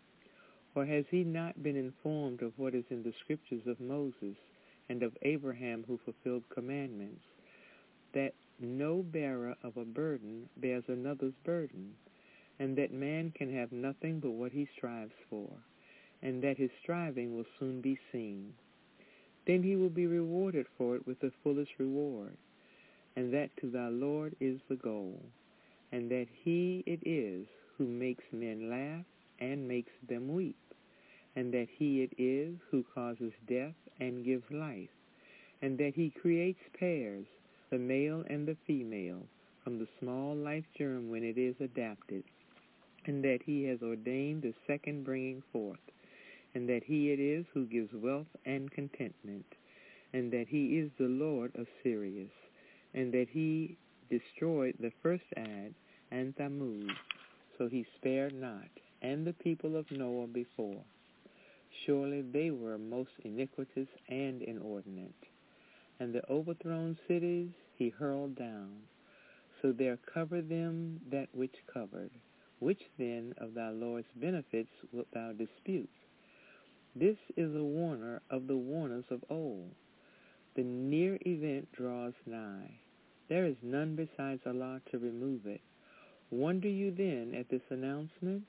Or has he not been informed of what is in the scriptures of Moses and of Abraham who fulfilled commandments, that no bearer of a burden bears another's burden, and that man can have nothing but what he strives for, and that his striving will soon be seen? Then he will be rewarded for it with the fullest reward, and that to thy Lord is the goal, and that he it is who makes men laugh and makes them weep, and that he it is who causes death and gives life, and that he creates pairs, the male and the female, from the small life germ when it is adapted, and that he has ordained the second bringing forth, and that he it is who gives wealth and contentment, and that he is the Lord of Sirius, and that he destroyed the first Ad and Thamud, so he spared not, and the people of Noah before. Surely they were most iniquitous and inordinate. And the overthrown cities he hurled down, so there covered them that which covered. Which then of thy Lord's benefits wilt thou dispute? This is a warner of the warners of old. The near event draws nigh. There is none besides Allah to remove it. Wonder you then at this announcement?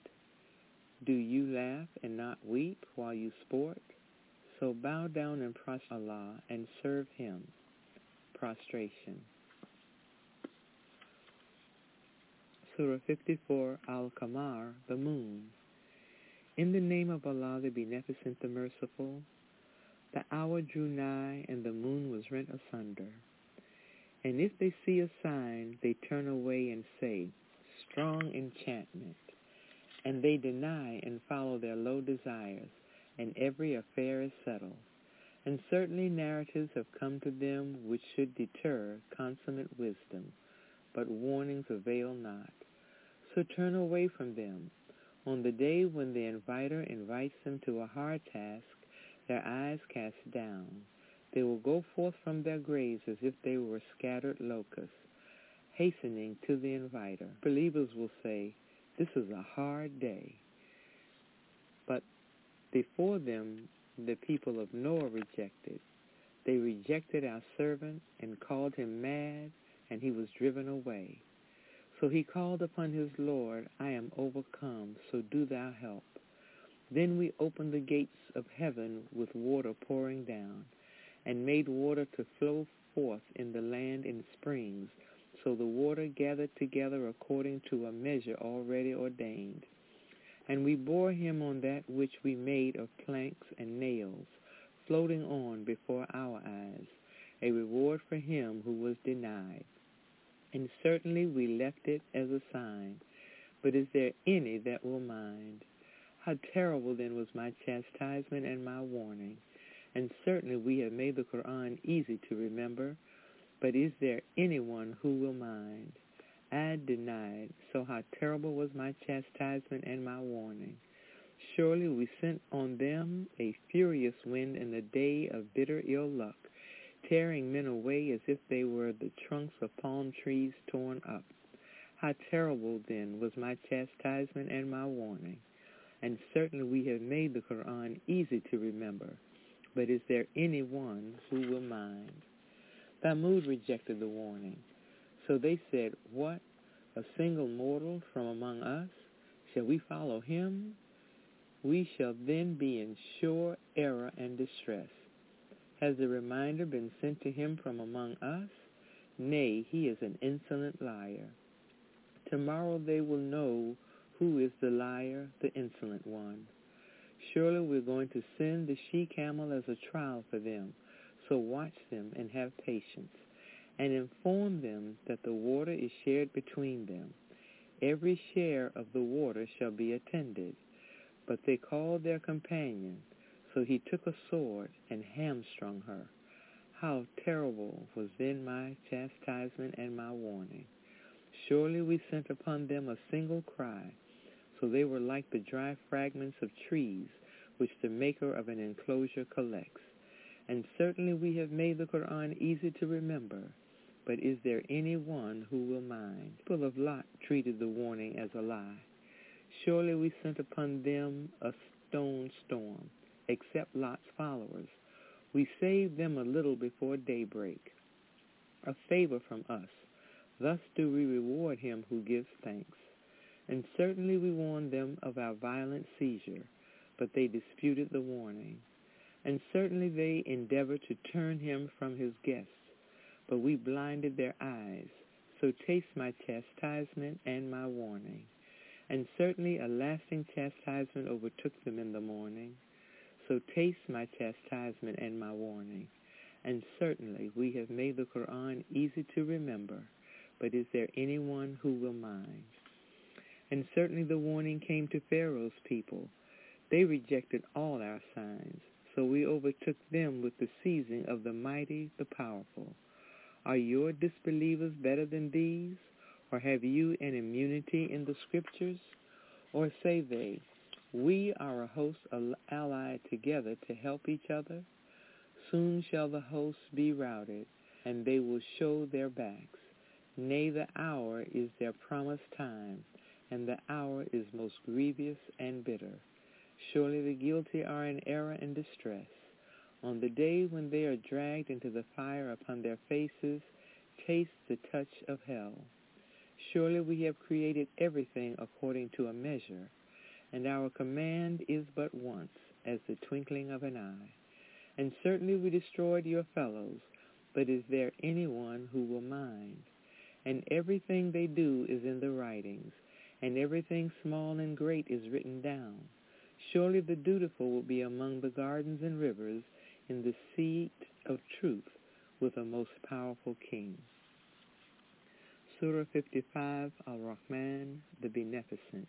Do you laugh and not weep while you sport? So bow down and prostrate Allah and serve him. Prostration. Surah 54, Al-Qamar, the moon. In the name of Allah, the Beneficent, the Merciful, the hour drew nigh and the moon was rent asunder. And if they see a sign, they turn away and say, strong enchantment. And they deny and follow their low desires, and every affair is settled. And certainly narratives have come to them which should deter consummate wisdom, but warnings avail not. So turn away from them. On the day when the inviter invites them to a hard task, their eyes cast down. They will go forth from their graves as if they were scattered locusts, hastening to the inviter. Believers will say, this is a hard day. But before them the people of Noah rejected. They rejected our servant and called him mad, and he was driven away. So he called upon his Lord, I am overcome, so do thou help. Then we opened the gates of heaven with water pouring down, and made water to flow forth in the land in springs, so the water gathered together according to a measure already ordained. And we bore him on that which we made of planks and nails, floating on before our eyes, a reward for him who was denied. And certainly we left it as a sign, but is there any that will mind? How terrible then was my chastisement and my warning. And certainly we have made the Quran easy to remember, but is there anyone who will mind? Ad denied, so how terrible was my chastisement and my warning. Surely we sent on them a furious wind in the day of bitter ill luck, tearing men away as if they were the trunks of palm trees torn up. How terrible then was my chastisement and my warning. And certainly we have made the Quran easy to remember, but is there anyone who will mind? Thamud rejected the warning. So they said, what? A single mortal from among us? Shall we follow him? We shall then be in sure error and distress. Has the reminder been sent to him from among us? Nay, he is an insolent liar. Tomorrow they will know who is the liar, the insolent one. Surely we're going to send the she-camel as a trial for them. So watch them and have patience, and inform them that the water is shared between them. every share of the water shall be attended. But they called their companion, so he took a sword and hamstrung her. How terrible was then my chastisement and my warning. Surely we sent upon them a single cry, so they were like the dry fragments of trees which the maker of an enclosure collects. And certainly we have made the Quran easy to remember, but is there any one who will mind? People of Lot treated the warning as a lie. Surely we sent upon them a stone storm, except Lot's followers. We saved them a little before daybreak, a favor from us. Thus do we reward him who gives thanks. And certainly we warned them of our violent seizure, but they disputed the warning. And certainly they endeavored to turn him from his guests, but we blinded their eyes. So taste my chastisement and my warning. And certainly a lasting chastisement overtook them in the morning. So taste my chastisement and my warning. And certainly we have made the Quran easy to remember, but is there anyone who will mind? And certainly the warning came to Pharaoh's people. They rejected all our signs, so we overtook them with the seizing of the mighty, the powerful. Are your disbelievers better than these? Or have you an immunity in the scriptures? Or say they, we are a host allied together to help each other? Soon shall the hosts be routed, and they will show their backs. Nay, the hour is their promised time, and the hour is most grievous and bitter. Surely the guilty are in error and distress. On the day when they are dragged into the fire upon their faces, taste the touch of hell. Surely we have created everything according to a measure, and our command is but once, as the twinkling of an eye. And certainly we destroyed your fellows, but is there anyone who will mind? And everything they do is in the writings, and everything small and great is written down. Surely the dutiful will be among the gardens and rivers in the seat of truth with a most powerful king. Surah 55, Al-Rahman, the Beneficent.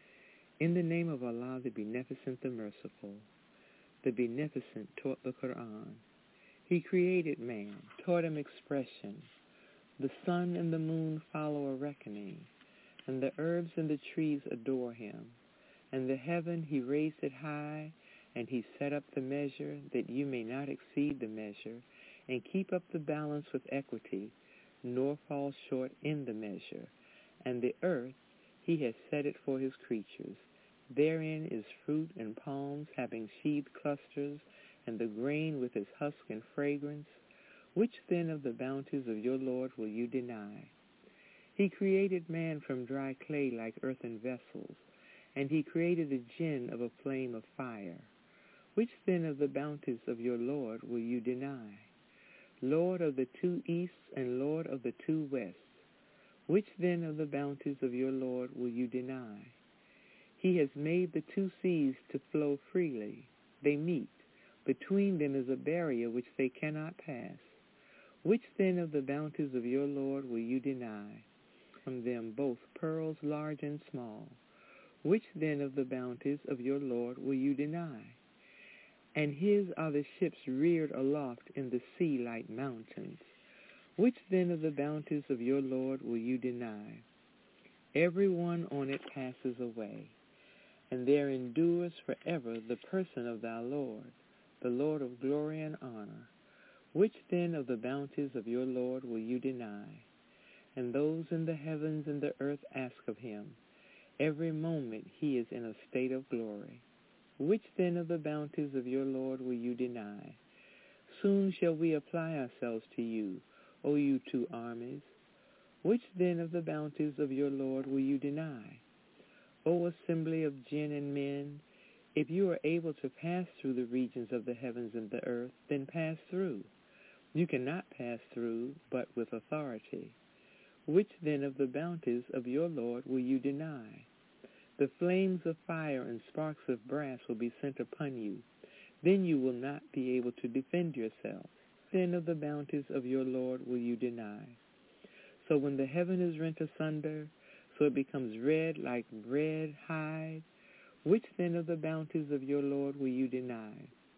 In the name of Allah, the Beneficent, the Merciful. The Beneficent taught the Quran. He created man, taught him expression. The sun and the moon follow a reckoning, and the herbs and the trees adore him. And the heaven he raised it high, and he set up the measure, that you may not exceed the measure, and keep up the balance with equity, nor fall short in the measure. And the earth he has set it for his creatures. Therein is fruit and palms having sheathed clusters, and the grain with its husk and fragrance. Which then of the bounties of your Lord will you deny? He created man from dry clay like earthen vessels, and he created the jinn of a flame of fire. Which then of the bounties of your Lord will you deny? Lord of the two easts and Lord of the two wests. Which then of the bounties of your Lord will you deny? He has made the two seas to flow freely. They meet. Between them is a barrier which they cannot pass. Which then of the bounties of your Lord will you deny? From them both pearls large and small. Which then of the bounties of your Lord will you deny? And his are the ships reared aloft in the sea like mountains. Which then of the bounties of your Lord will you deny? Every one on it passes away, and there endures forever the person of thy Lord, the Lord of glory and honor. Which then of the bounties of your Lord will you deny? And those in the heavens and the earth ask of him. Every moment he is in a state of glory. Which then of the bounties of your Lord will you deny? Soon shall we apply ourselves to you, O you two armies. Which then of the bounties of your Lord will you deny? O assembly of jinn and men, if you are able to pass through the regions of the heavens and the earth, then pass through. You cannot pass through but with authority. Which then of the bounties of your Lord will you deny? The flames of fire and sparks of brass will be sent upon you. Then you will not be able to defend yourselves. Then of the bounties of your Lord will you deny? So when the heaven is rent asunder, so it becomes red like red hide? Which then of the bounties of your Lord will you deny?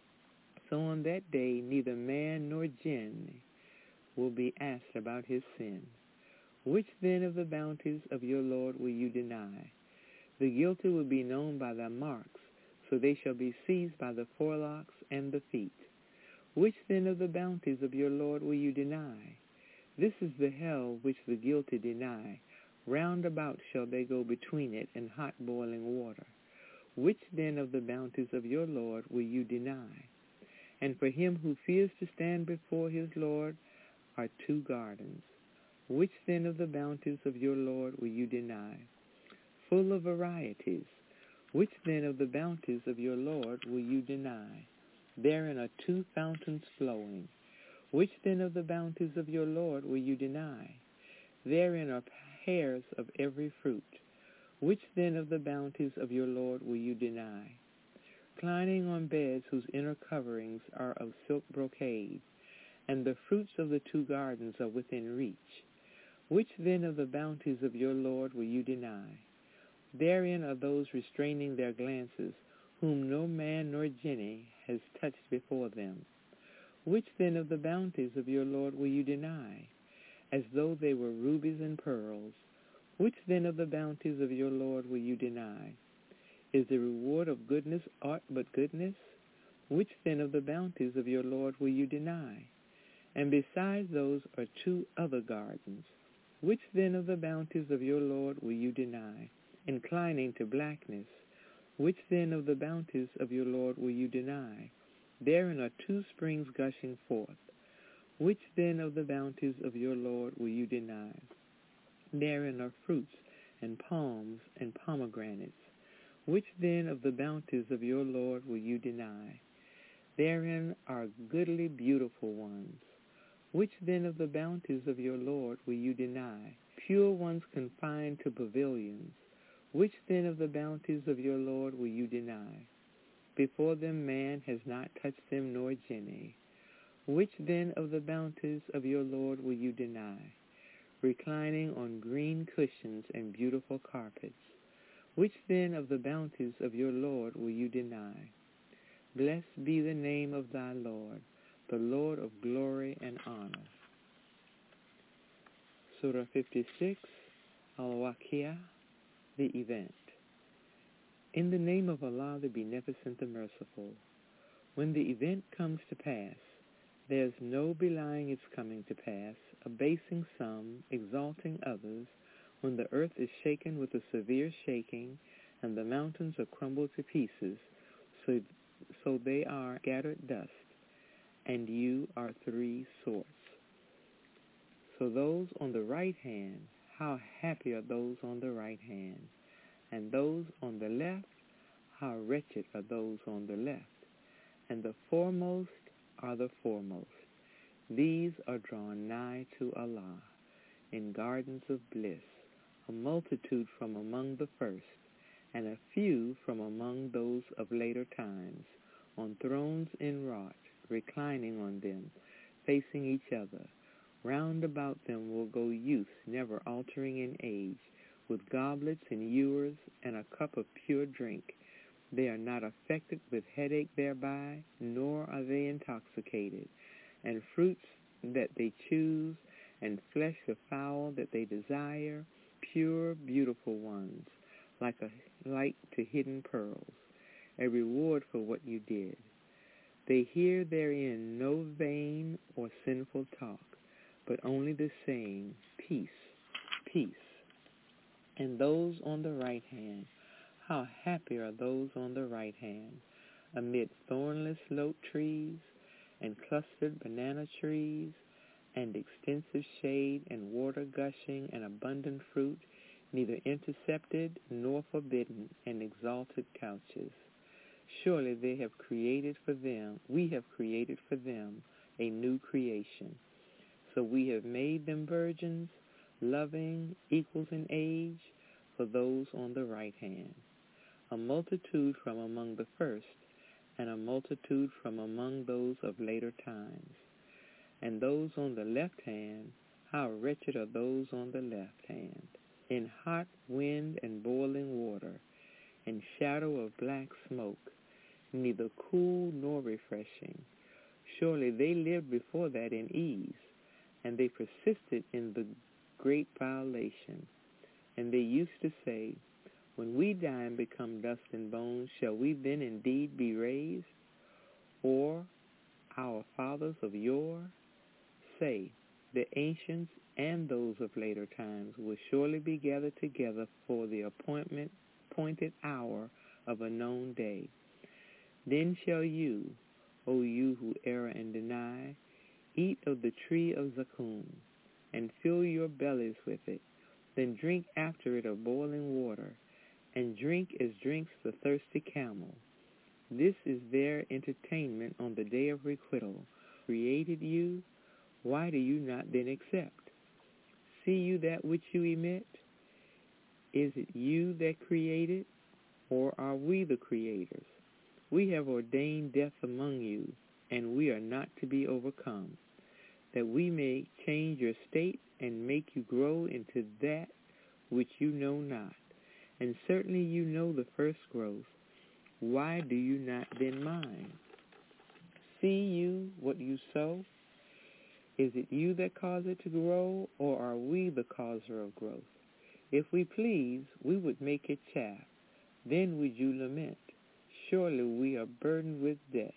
So on that day neither man nor jinn will be asked about his sin. Which then of the bounties of your Lord will you deny? The guilty will be known by their marks, so they shall be seized by the forelocks and the feet. Which then of the bounties of your Lord will you deny? This is the hell which the guilty deny. Round about shall they go between it and hot boiling water. Which then of the bounties of your Lord will you deny? And for him who fears to stand before his Lord are 2 gardens. Which then of the bounties of your Lord will you deny? Full of varieties. Which then of the bounties of your Lord will you deny? Therein are 2 fountains flowing. Which then of the bounties of your Lord will you deny? Therein are hairs of every fruit. Which then of the bounties of your Lord will you deny? Reclining on beds whose inner coverings are of silk brocade, and the fruits of the 2 gardens are within reach. Which then of the bounties of your Lord will you deny? Therein are those restraining their glances, whom no man nor jinni has touched before them. Which then of the bounties of your Lord will you deny? As though they were rubies and pearls. Which then of the bounties of your Lord will you deny? Is the reward of goodness aught but goodness? Which then of the bounties of your Lord will you deny? And besides those are 2 other gardens. Which then of the bounties of your Lord will you deny? Inclining to blackness. Which then of the bounties of your Lord will you deny? Therein are 2 springs gushing forth. Which then of the bounties of your Lord will you deny? Therein are fruits and palms and pomegranates. Which then of the bounties of your Lord will you deny? Therein are goodly beautiful ones. Which then of the bounties of your Lord will you deny? Pure ones confined to pavilions. Which then of the bounties of your Lord will you deny? Before them man has not touched them nor jinni. Which then of the bounties of your Lord will you deny? Reclining on green cushions and beautiful carpets. Which then of the bounties of your Lord will you deny? Blessed be the name of thy Lord, the Lord of glory and honor. Surah 56, Al-Waqi'ah, the event. In the name of Allah, the Beneficent, the Merciful. When the event comes to pass, there is no belying its coming to pass, abasing some, exalting others, when the earth is shaken with a severe shaking, and the mountains are crumbled to pieces, so they are scattered dust, and you are 3 sorts. So those on the right hand, how happy are those on the right hand, and those on the left, how wretched are those on the left, and the foremost are the foremost. These are drawn nigh to Allah in gardens of bliss, a multitude from among the first, and a few from among those of later times, on thrones enwrought, reclining on them, facing each other. Round about them will go youths, never altering in age, with goblets and ewers and a cup of pure drink. They are not affected with headache thereby, nor are they intoxicated. And fruits that they choose, and flesh of fowl that they desire, pure, beautiful ones, like to hidden pearls, a reward for what you did. They hear therein no vain or sinful talk, but only the saying, peace, peace. And those on the right hand, how happy are those on the right hand, amid thornless lote trees, and clustered banana trees, and extensive shade, and water gushing, and abundant fruit, neither intercepted nor forbidden, and exalted couches. Surely we have created for them a new creation. So we have made them virgins, loving, equals in age, for those on the right hand. A multitude from among the first, and a multitude from among those of later times. And those on the left hand, how wretched are those on the left hand. in hot wind and boiling water, and shadow of black smoke, neither cool nor refreshing. Surely they lived before that in ease, and they persisted in the great violation. And they used to say, when we die and become dust and bones, shall we then indeed be raised? Or our fathers of yore? Say, the ancients and those of later times will surely be gathered together for the appointed hour of a known day. Then shall you, O you who err and deny, eat of the tree of Zaqqum, and fill your bellies with it. Then drink after it of boiling water, and drink as drinks the thirsty camel. This is their entertainment on the day of requital. Created you, why do you not then accept? See you that which you emit? Is it you that created, or are we the creators? We have ordained death among you, and we are not to be overcome, that we may change your state and make you grow into that which you know not. And certainly you know the first growth. Why do you not then mind? See you what you sow? Is it you that cause it to grow, or are we the causer of growth? If we please, we would make it chaff. Then would you lament, surely we are burdened with debt.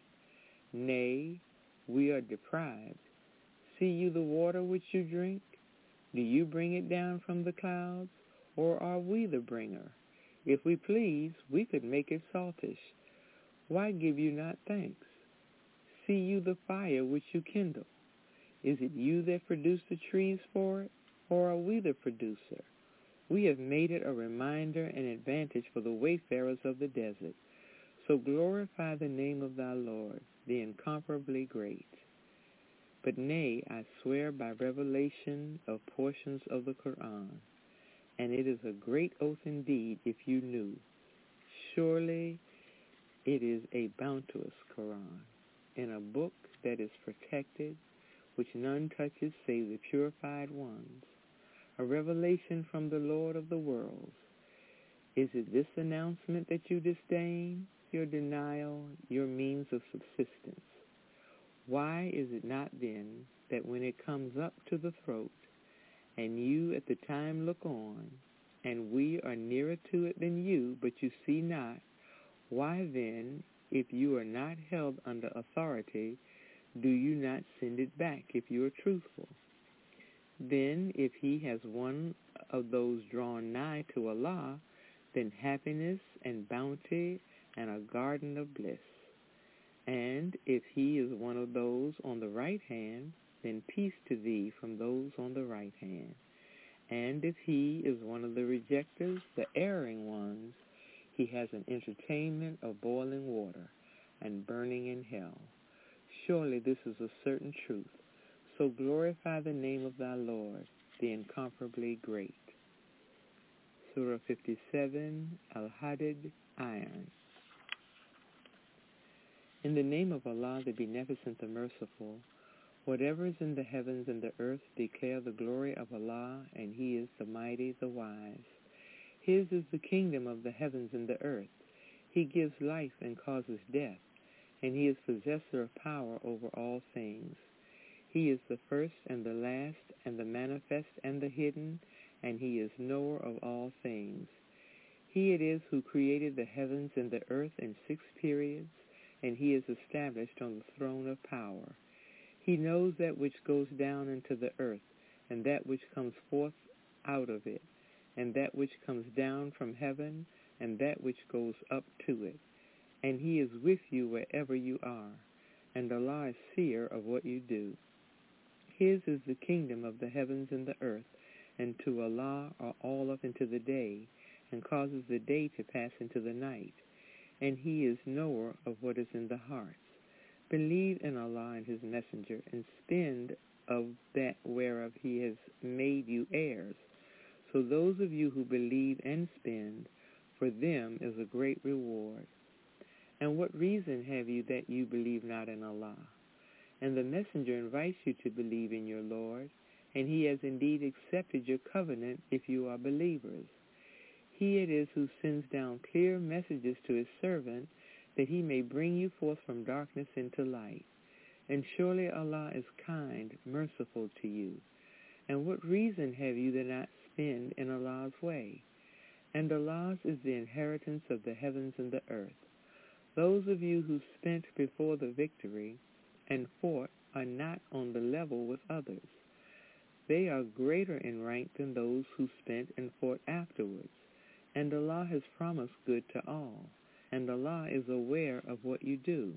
Nay, we are deprived. See you the water which you drink? Do you bring it down from the clouds, or are we the bringer? If we please, we could make it saltish. Why give you not thanks? See you the fire which you kindle? Is it you that produce the trees for it, or are we the producer? We have made it a reminder and advantage for the wayfarers of the desert. So glorify the name of thy Lord, the incomparably great. But nay, I swear by revelation of portions of the Quran, and it is a great oath indeed if you knew. Surely it is a bounteous Quran, in a book that is protected, which none touches save the purified ones, a revelation from the Lord of the worlds. Is it this announcement that you disdain, your denial, your means of subsistence? Why is it not then that when it comes up to the throat, and you at the time look on, and we are nearer to it than you, but you see not, why then, if you are not held under authority, do you not send it back if you are truthful? Then, if he has one of those drawn nigh to Allah, then happiness and bounty and a garden of bliss. And if he is one of those on the right hand, then peace to thee from those on the right hand. And if he is one of the rejectors, the erring ones, he has an entertainment of boiling water and burning in hell. Surely this is a certain truth. So glorify the name of thy Lord, the incomparably great. Surah 57, Al-Hadid, Iron. In the name of Allah, the Beneficent, the Merciful, whatever is in the heavens and the earth declare the glory of Allah, and He is the Mighty, the Wise. His is the kingdom of the heavens and the earth. He gives life and causes death, and He is possessor of power over all things. He is the first and the last, and the manifest and the hidden, and He is knower of all things. He it is who created the heavens and the earth in 6 periods, and He is established on the throne of power. He knows that which goes down into the earth, and that which comes forth out of it, and that which comes down from heaven, and that which goes up to it. And He is with you wherever you are, and Allah is seer of what you do. His is the kingdom of the heavens and the earth, and to Allah are all up into the day, and causes the day to pass into the night. And He is knower of what is in the hearts. Believe in Allah and His Messenger, and spend of that whereof He has made you heirs. So those of you who believe and spend, for them is a great reward. And what reason have you that you believe not in Allah? And the Messenger invites you to believe in your Lord, and he has indeed accepted your covenant if you are believers. He it is who sends down clear messages to his servant, that he may bring you forth from darkness into light. And surely Allah is kind, merciful to you. And what reason have you to not spend in Allah's way? And Allah's is the inheritance of the heavens and the earth. Those of you who spent before the victory and fought are not on the level with others. They are greater in rank than those who spent and fought afterwards. And Allah has promised good to all, and Allah is aware of what you do.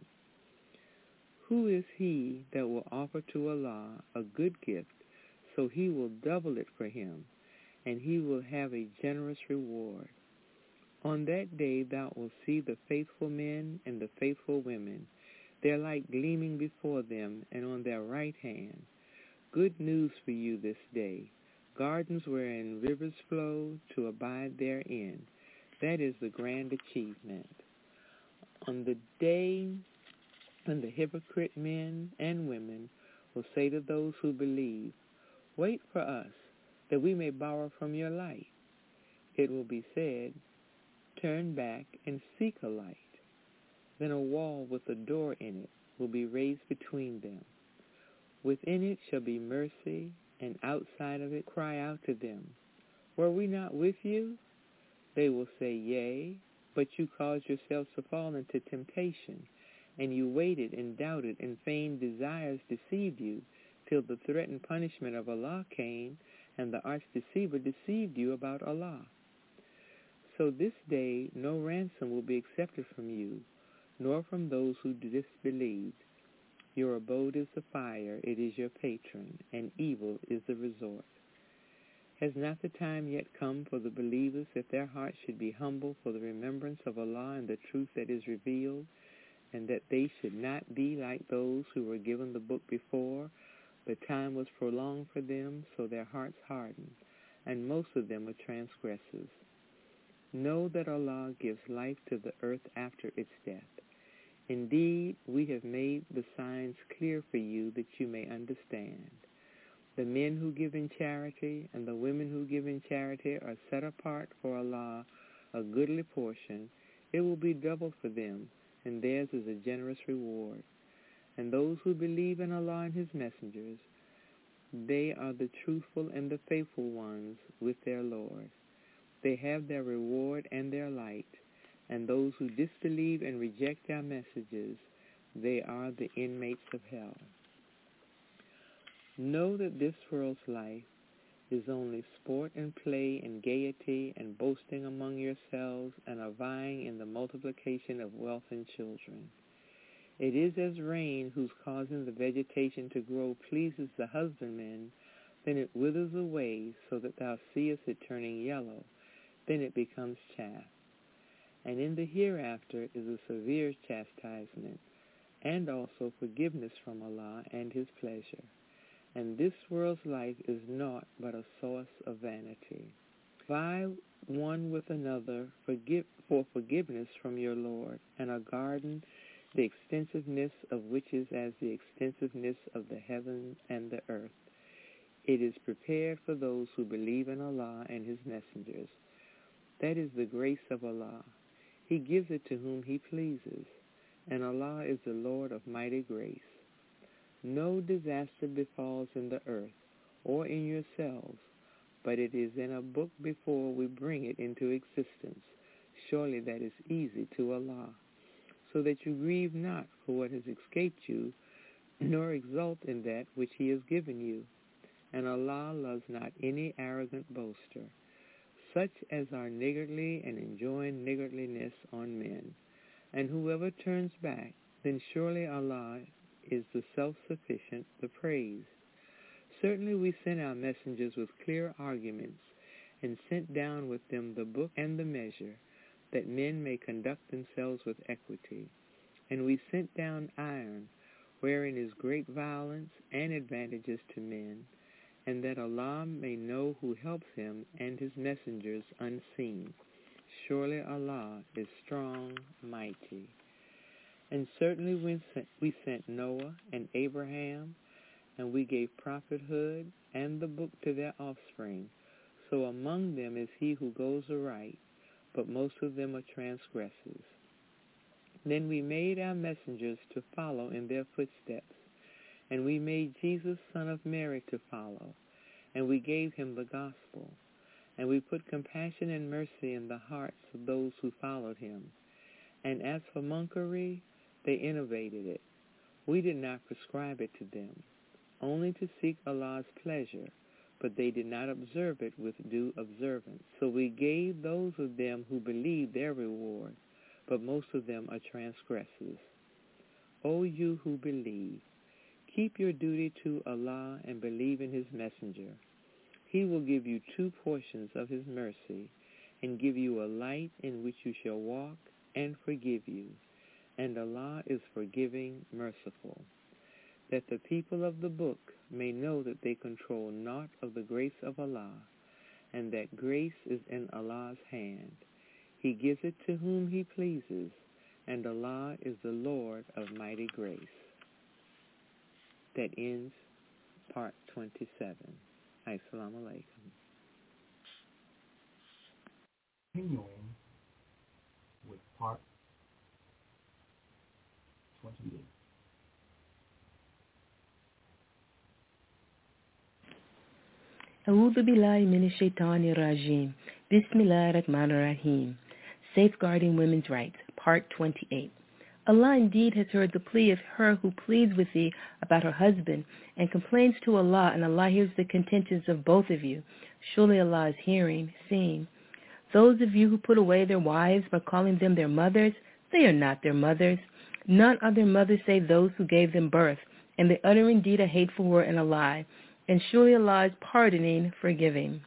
Who is he that will offer to Allah a good gift, so he will double it for him, and he will have a generous reward? On that day thou wilt see the faithful men and the faithful women, their light gleaming before them and on their right hand. Good news for you this day, gardens wherein rivers flow to abide therein. That is the grand achievement. On the day when the hypocrite men and women will say to those who believe, wait for us, that we may borrow from your light. It will be said, turn back and seek a light. Then a wall with a door in it will be raised between them. Within it shall be mercy, and outside of it cry out to them, were we not with you? They will say, yea, but you caused yourselves to fall into temptation, and you waited and doubted, and feigned desires deceived you, till the threatened punishment of Allah came, and the arch deceiver deceived you about Allah. So this day no ransom will be accepted from you, nor from those who disbelieved. Your abode is the fire, it is your patron, and evil is the resort. Has not the time yet come for the believers that their hearts should be humble for the remembrance of Allah and the truth that is revealed, and that they should not be like those who were given the book before? The time was prolonged for them, so their hearts hardened, and most of them were transgressors. Know that Allah gives life to the earth after its death. Indeed, we have made the signs clear for you that you may understand. The men who give in charity and the women who give in charity are set apart for Allah a goodly portion. It will be double for them, and theirs is a generous reward. And those who believe in Allah and His messengers, they are the truthful and the faithful ones with their Lord. They have their reward and their light. And those who disbelieve and reject our messages, they are the inmates of hell. Know that this world's life is only sport and play and gaiety and boasting among yourselves and a vying in the multiplication of wealth and children. It is as rain whose causing the vegetation to grow pleases the husbandman, then it withers away so that thou seest it turning yellow, then it becomes chaff. And in the hereafter is a severe chastisement, and also forgiveness from Allah and His pleasure. And this world's life is naught but a source of vanity. Vie one with another for forgiveness from your Lord, and a garden, the extensiveness of which is as the extensiveness of the heaven and the earth. It is prepared for those who believe in Allah and His messengers. That is the grace of Allah. He gives it to whom He pleases, and Allah is the Lord of mighty grace. No disaster befalls in the earth or in yourselves, but it is in a book before we bring it into existence. Surely that is easy to Allah, so that you grieve not for what has escaped you, nor exult in that which He has given you. And Allah loves not any arrogant boaster, such as are niggardly and enjoin niggardliness on men. And whoever turns back, then surely Allah is the self-sufficient, the praised. Certainly we sent our messengers with clear arguments, and sent down with them the book and the measure, that men may conduct themselves with equity. And we sent down iron, wherein is great violence and advantages to men, and that Allah may know who helps Him and His messengers unseen. Surely Allah is strong, mighty. And certainly we sent Noah and Abraham, and we gave prophethood and the book to their offspring. So among them is he who goes aright, but most of them are transgressors. Then we made our messengers to follow in their footsteps, and we made Jesus, son of Mary, to follow, and we gave him the gospel. And we put compassion and mercy in the hearts of those who followed him. And as for monkery, they innovated it. We did not prescribe it to them, only to seek Allah's pleasure, but they did not observe it with due observance. So we gave those of them who believed their reward, but most of them are transgressors. O you who believe, keep your duty to Allah and believe in his messenger. He will give you 2 portions of his mercy and give you a light in which you shall walk and forgive you. And Allah is forgiving, merciful. That the people of the book may know that they control naught of the grace of Allah, and that grace is in Allah's hand. He gives it to whom he pleases, and Allah is the Lord of mighty grace. That ends part 27. Assalamu alaikum. Continuing with part 28. A'udhu billahi minash shaitanir rajim. Bismillahir rahmanir rahim. Safeguarding Women's Rights, Part 28. Allah indeed has heard the plea of her who pleads with thee about her husband and complains to Allah, and Allah hears the contentions of both of you. Surely Allah is hearing, seeing. Those of you who put away their wives by calling them their mothers, they are not their mothers. None are their mothers save those who gave them birth, and they utter indeed a hateful word and a lie. And surely Allah is pardoning, forgiving.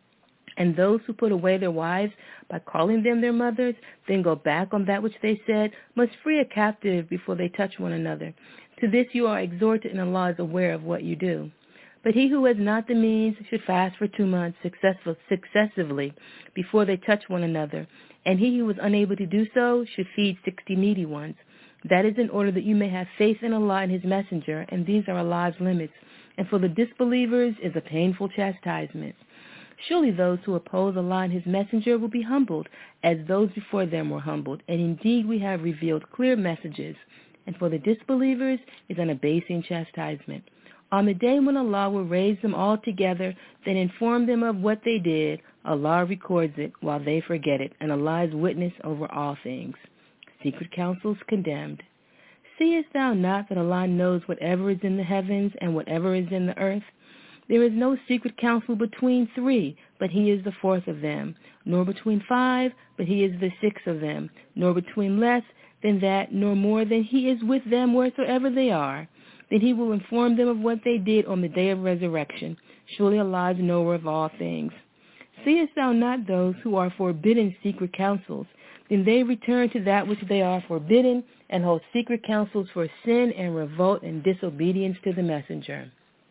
And those who put away their wives by calling them their mothers, then go back on that which they said, must free a captive before they touch one another. To this you are exhorted, and Allah is aware of what you do. But he who has not the means should fast for 2 months successively before they touch one another. And he who is unable to do so should feed 60 needy ones. That is in order that you may have faith in Allah and his messenger, and these are Allah's limits. And for the disbelievers is a painful chastisement. Surely those who oppose Allah and his messenger will be humbled, as those before them were humbled. And indeed we have revealed clear messages. And for the disbelievers is an abasing chastisement. On the day when Allah will raise them all together, then inform them of what they did, Allah records it while they forget it, and Allah is witness over all things. Secret counsels condemned. Seest thou not that Allah knows whatever is in the heavens and whatever is in the earth? There is no secret counsel between 3, but he is the 4th of them, nor between 5, but he is the 6th of them, nor between less than that, nor more than he is with them wheresoever they are. Then he will inform them of what they did on the day of resurrection. Surely Allah is knower of all things. Seest thou not those who are forbidden secret counsels? Then they return to that which they are forbidden, and hold secret counsels for sin and revolt and disobedience to the messenger.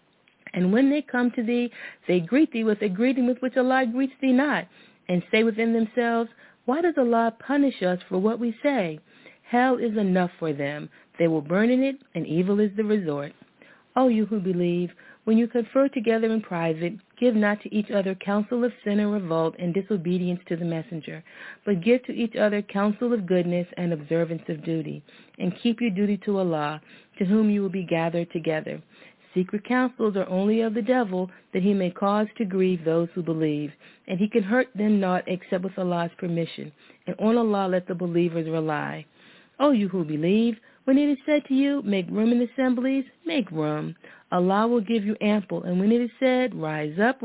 And when they come to thee, they greet thee with a greeting with which Allah greets thee not, and say within themselves, why does Allah punish us for what we say? Hell is enough for them. They will burn in it, and evil is the resort. O you who believe, when you confer together in private, give not to each other counsel of sin and revolt and disobedience to the messenger, but give to each other counsel of goodness and observance of duty, and keep your duty to Allah, to whom you will be gathered together. Secret counsels are only of the devil, that he may cause to grieve those who believe, and he can hurt them not except with Allah's permission, and on Allah let the believers rely. O you who believe, when it is said to you, make room in assemblies, make room. Allah will give you ample, and when it is said, rise up,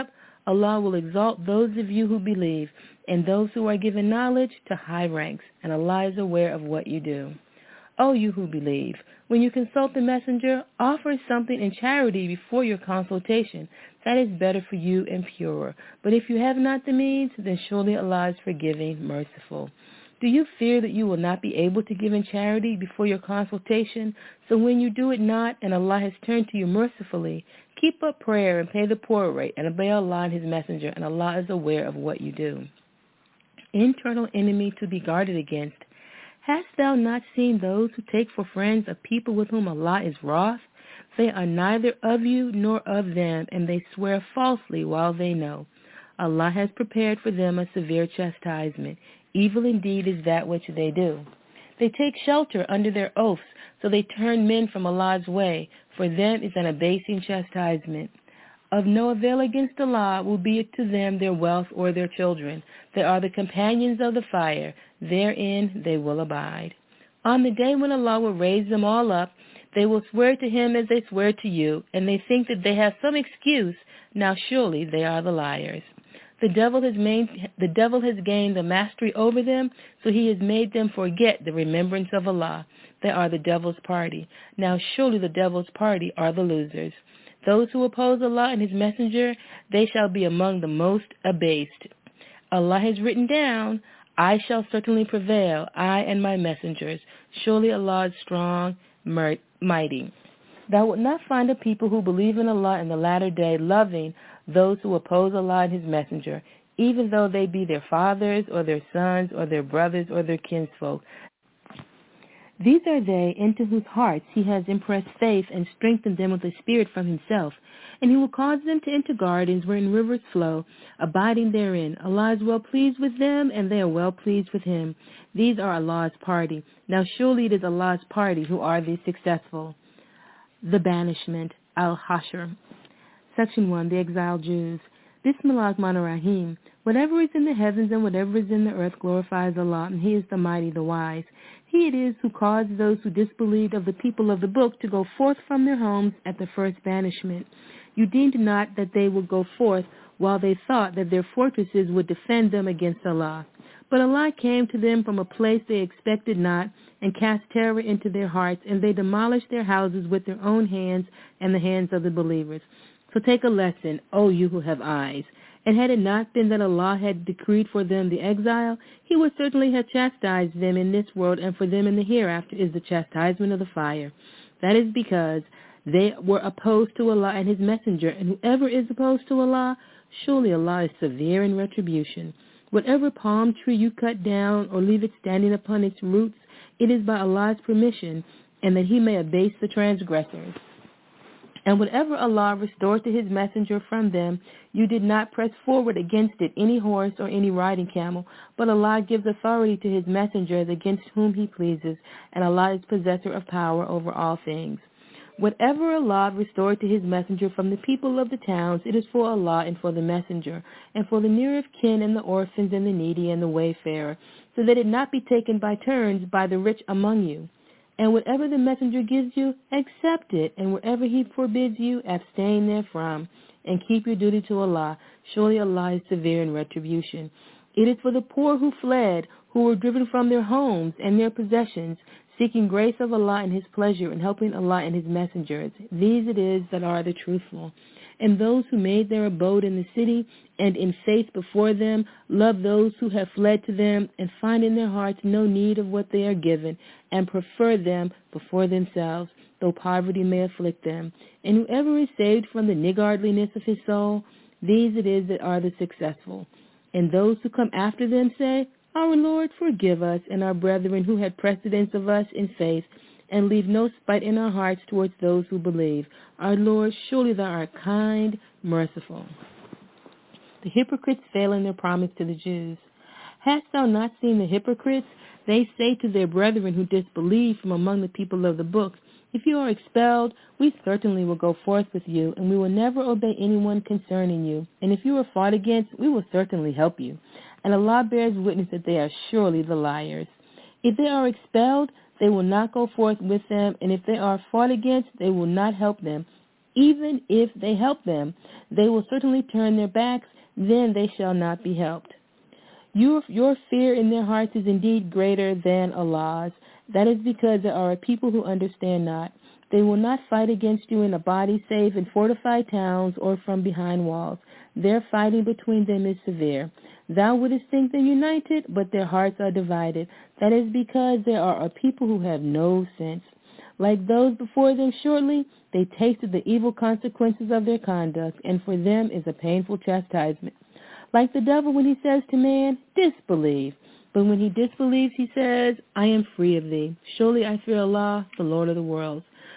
Allah will exalt those of you who believe, and those who are given knowledge to high ranks, and Allah is aware of what you do. O you who believe, when you consult the messenger, offer something in charity before your consultation. That is better for you and purer. But if you have not the means, then surely Allah is forgiving, merciful. Do you fear that you will not be able to give in charity before your consultation? So when you do it not, and Allah has turned to you mercifully, keep up prayer and pay the poor rate, and obey Allah and his messenger, and Allah is aware of what you do. Internal enemy to be guarded against. Hast thou not seen those who take for friends a people with whom Allah is wroth? They are neither of you nor of them, and they swear falsely while they know. Allah has prepared for them a severe chastisement. Evil indeed is that which they do. They take shelter under their oaths, so they turn men from Allah's way. For them is an abasing chastisement. Of no avail against Allah will be it to them their wealth or their children. They are the companions of the fire. Therein they will abide. On the day when Allah will raise them all up, they will swear to Him as they swear to you, and they think that they have some excuse. Now surely they are the liars. The devil has gained the mastery over them, so he has made them forget the remembrance of Allah. They are the devil's party. Now surely the devil's party are the losers. Those who oppose Allah and His messenger, they shall be among the most abased. Allah has written down, I shall certainly prevail, I and my messengers. Surely Allah is strong, mighty. Thou wilt not find a people who believe in Allah in the latter day loving those who oppose Allah and His messenger, even though they be their fathers or their sons or their brothers or their kinsfolk. These are they into whose hearts He has impressed faith and strengthened them with a spirit from Himself, and He will cause them to enter gardens wherein rivers flow, abiding therein. Allah is well pleased with them, and they are well pleased with Him. These are Allah's party. Now surely it is Allah's party who are the successful. The banishment, Al-Hashr. Section 1, the exiled Jews. Bismillah ar-Rahman ar-Rahim. Whatever is in the heavens and whatever is in the earth glorifies Allah, and He is the mighty, the wise. He it is who caused those who disbelieved of the people of the book to go forth from their homes at the first banishment. You deemed not that they would go forth while they thought that their fortresses would defend them against Allah. But Allah came to them from a place they expected not, and cast terror into their hearts, and they demolished their houses with their own hands and the hands of the believers. So take a lesson, O you who have eyes. And had it not been that Allah had decreed for them the exile, He would certainly have chastised them in this world, and for them in the hereafter is the chastisement of the fire. That is because they were opposed to Allah and His messenger, and whoever is opposed to Allah, surely Allah is severe in retribution. Whatever palm tree you cut down or leave it standing upon its roots, it is by Allah's permission, and that He may abase the transgressors. And whatever Allah restored to His messenger from them, you did not press forward against it any horse or any riding camel, but Allah gives authority to His messengers against whom He pleases, and Allah is possessor of power over all things. Whatever Allah restored to His messenger from the people of the towns, it is for Allah and for the messenger, and for the near of kin and the orphans and the needy and the wayfarer, so that it not be taken by turns by the rich among you. And whatever the messenger gives you, accept it, and whatever he forbids you, abstain therefrom, and keep your duty to Allah. Surely Allah is severe in retribution. It is for the poor who fled, who were driven from their homes and their possessions, seeking grace of Allah and His pleasure, and helping Allah and His messengers. These it is that are the truthful. And those who made their abode in the city and in faith before them love those who have fled to them, and find in their hearts no need of what they are given, and prefer them before themselves, though poverty may afflict them. And whoever is saved from the niggardliness of his soul, these it is that are the successful. And those who come after them say, Our Lord, forgive us and our brethren who had precedence of us in faith, and leave no spite in our hearts towards those who believe. Our Lord, surely Thou art kind, merciful. The hypocrites fail in their promise to the Jews. Hast thou not seen the hypocrites? They say to their brethren who disbelieve from among the people of the book, If you are expelled, we certainly will go forth with you, and we will never obey anyone concerning you. And if you are fought against, we will certainly help you. And Allah bears witness that they are surely the liars. If they are expelled, they will not go forth with them, and if they are fought against, they will not help them. Even if they help them, they will certainly turn their backs, then they shall not be helped. Your fear in their hearts is indeed greater than Allah's. That is because there are a people who understand not. They will not fight against you in a body save in fortified towns or from behind walls. Their fighting between them is severe. Thou wouldst think them united, but their hearts are divided. That is because there are a people who have no sense. Like those before them shortly, they tasted the evil consequences of their conduct, and for them is a painful chastisement. Like the devil when he says to man, disbelieve. But when he disbelieves, he says, I am free of thee. Surely I fear Allah, the Lord of the worlds.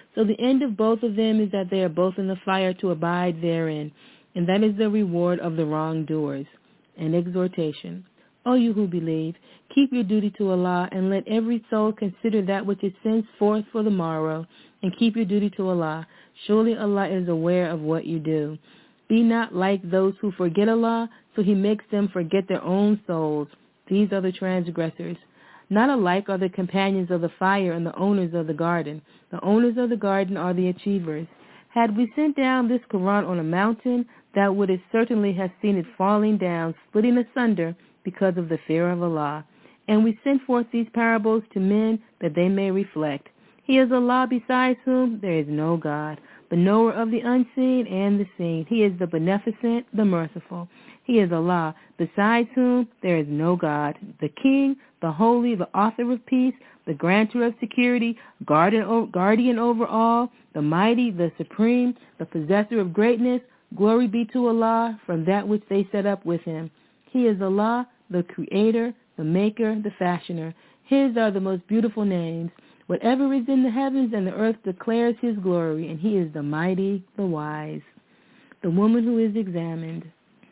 So the end of both of them is that they are both in the fire to abide therein, and that is the reward of the wrongdoers. An exhortation. O you who believe, keep your duty to Allah, and let every soul consider that which it sends forth for the morrow, and keep your duty to Allah. Surely Allah is aware of what you do. Be not like those who forget Allah, so He makes them forget their own souls. These are the transgressors. Not alike are the companions of the fire and the owners of the garden. The owners of the garden are the achievers. Had we sent down this Quran on a mountain, thou wouldst certainly have seen it falling down, splitting asunder, because of the fear of Allah. And we sent forth these parables to men that they may reflect. He is Allah besides whom there is no God, the knower of the unseen and the seen. He is the beneficent, the merciful. He is Allah, besides whom there is no God, the King, the Holy, the author of peace, the grantor of security, guardian over all, the mighty, the supreme, the possessor of greatness. Glory be to Allah from that which they set up with Him. He is Allah, the Creator, the Maker, the Fashioner. His are the most beautiful names. Whatever is in the heavens and the earth declares His glory, and He is the mighty, the wise. The woman who is examined.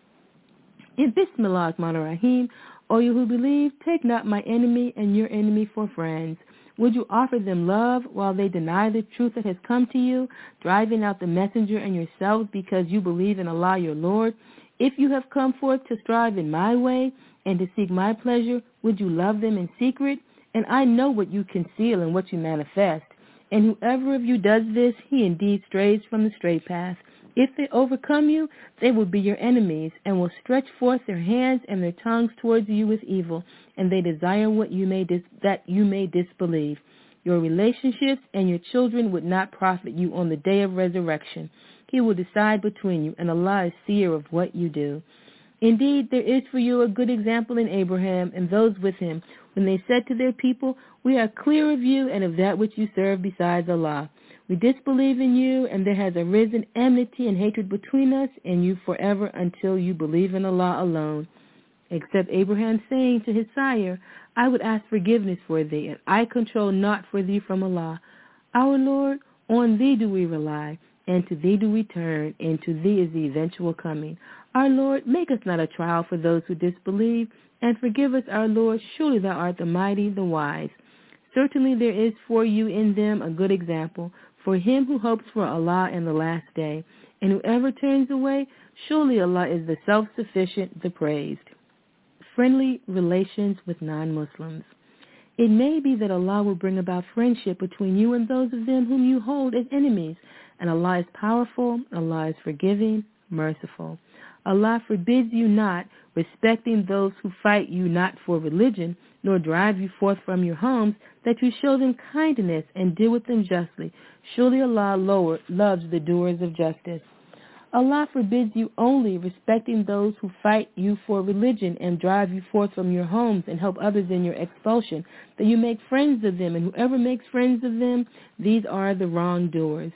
In Bismillah ar-Rahman ar-Rahim, O you who believe, take not my enemy and your enemy for friends. Would you offer them love while they deny the truth that has come to you, driving out the messenger and yourselves because you believe in Allah your Lord? If you have come forth to strive in my way and to seek my pleasure, would you love them in secret? And I know what you conceal and what you manifest. And whoever of you does this, he indeed strays from the straight path. If they overcome you, they will be your enemies, and will stretch forth their hands and their tongues towards you with evil, and they desire what that you may disbelieve. Your relationships and your children would not profit you on the day of resurrection. He will decide between you, and Allah is seer of what you do. Indeed, there is for you a good example in Abraham and those with him, when they said to their people, we are clear of you and of that which you serve besides Allah. We disbelieve in you, and there has arisen enmity and hatred between us and you forever until you believe in Allah alone. Except Abraham saying to his sire, I would ask forgiveness for thee, and I control naught for thee from Allah. Our Lord, on thee do we rely, and to thee do we turn, and to thee is the eventual coming. Our Lord, make us not a trial for those who disbelieve, and forgive us, our Lord, surely thou art the mighty, the wise. Certainly there is for you in them a good example, for him who hopes for Allah and the last day, and whoever turns away, surely Allah is the self-sufficient, the praised. Friendly relations with non-Muslims. It may be that Allah will bring about friendship between you and those of them whom you hold as enemies, and Allah is powerful, Allah is forgiving, merciful. Allah forbids you not, respecting those who fight you not for religion, nor drive you forth from your homes, that you show them kindness and deal with them justly. Surely Allah loves the doers of justice. Allah forbids you only, respecting those who fight you for religion and drive you forth from your homes and help others in your expulsion, that you make friends of them, and whoever makes friends of them, these are the wrongdoers.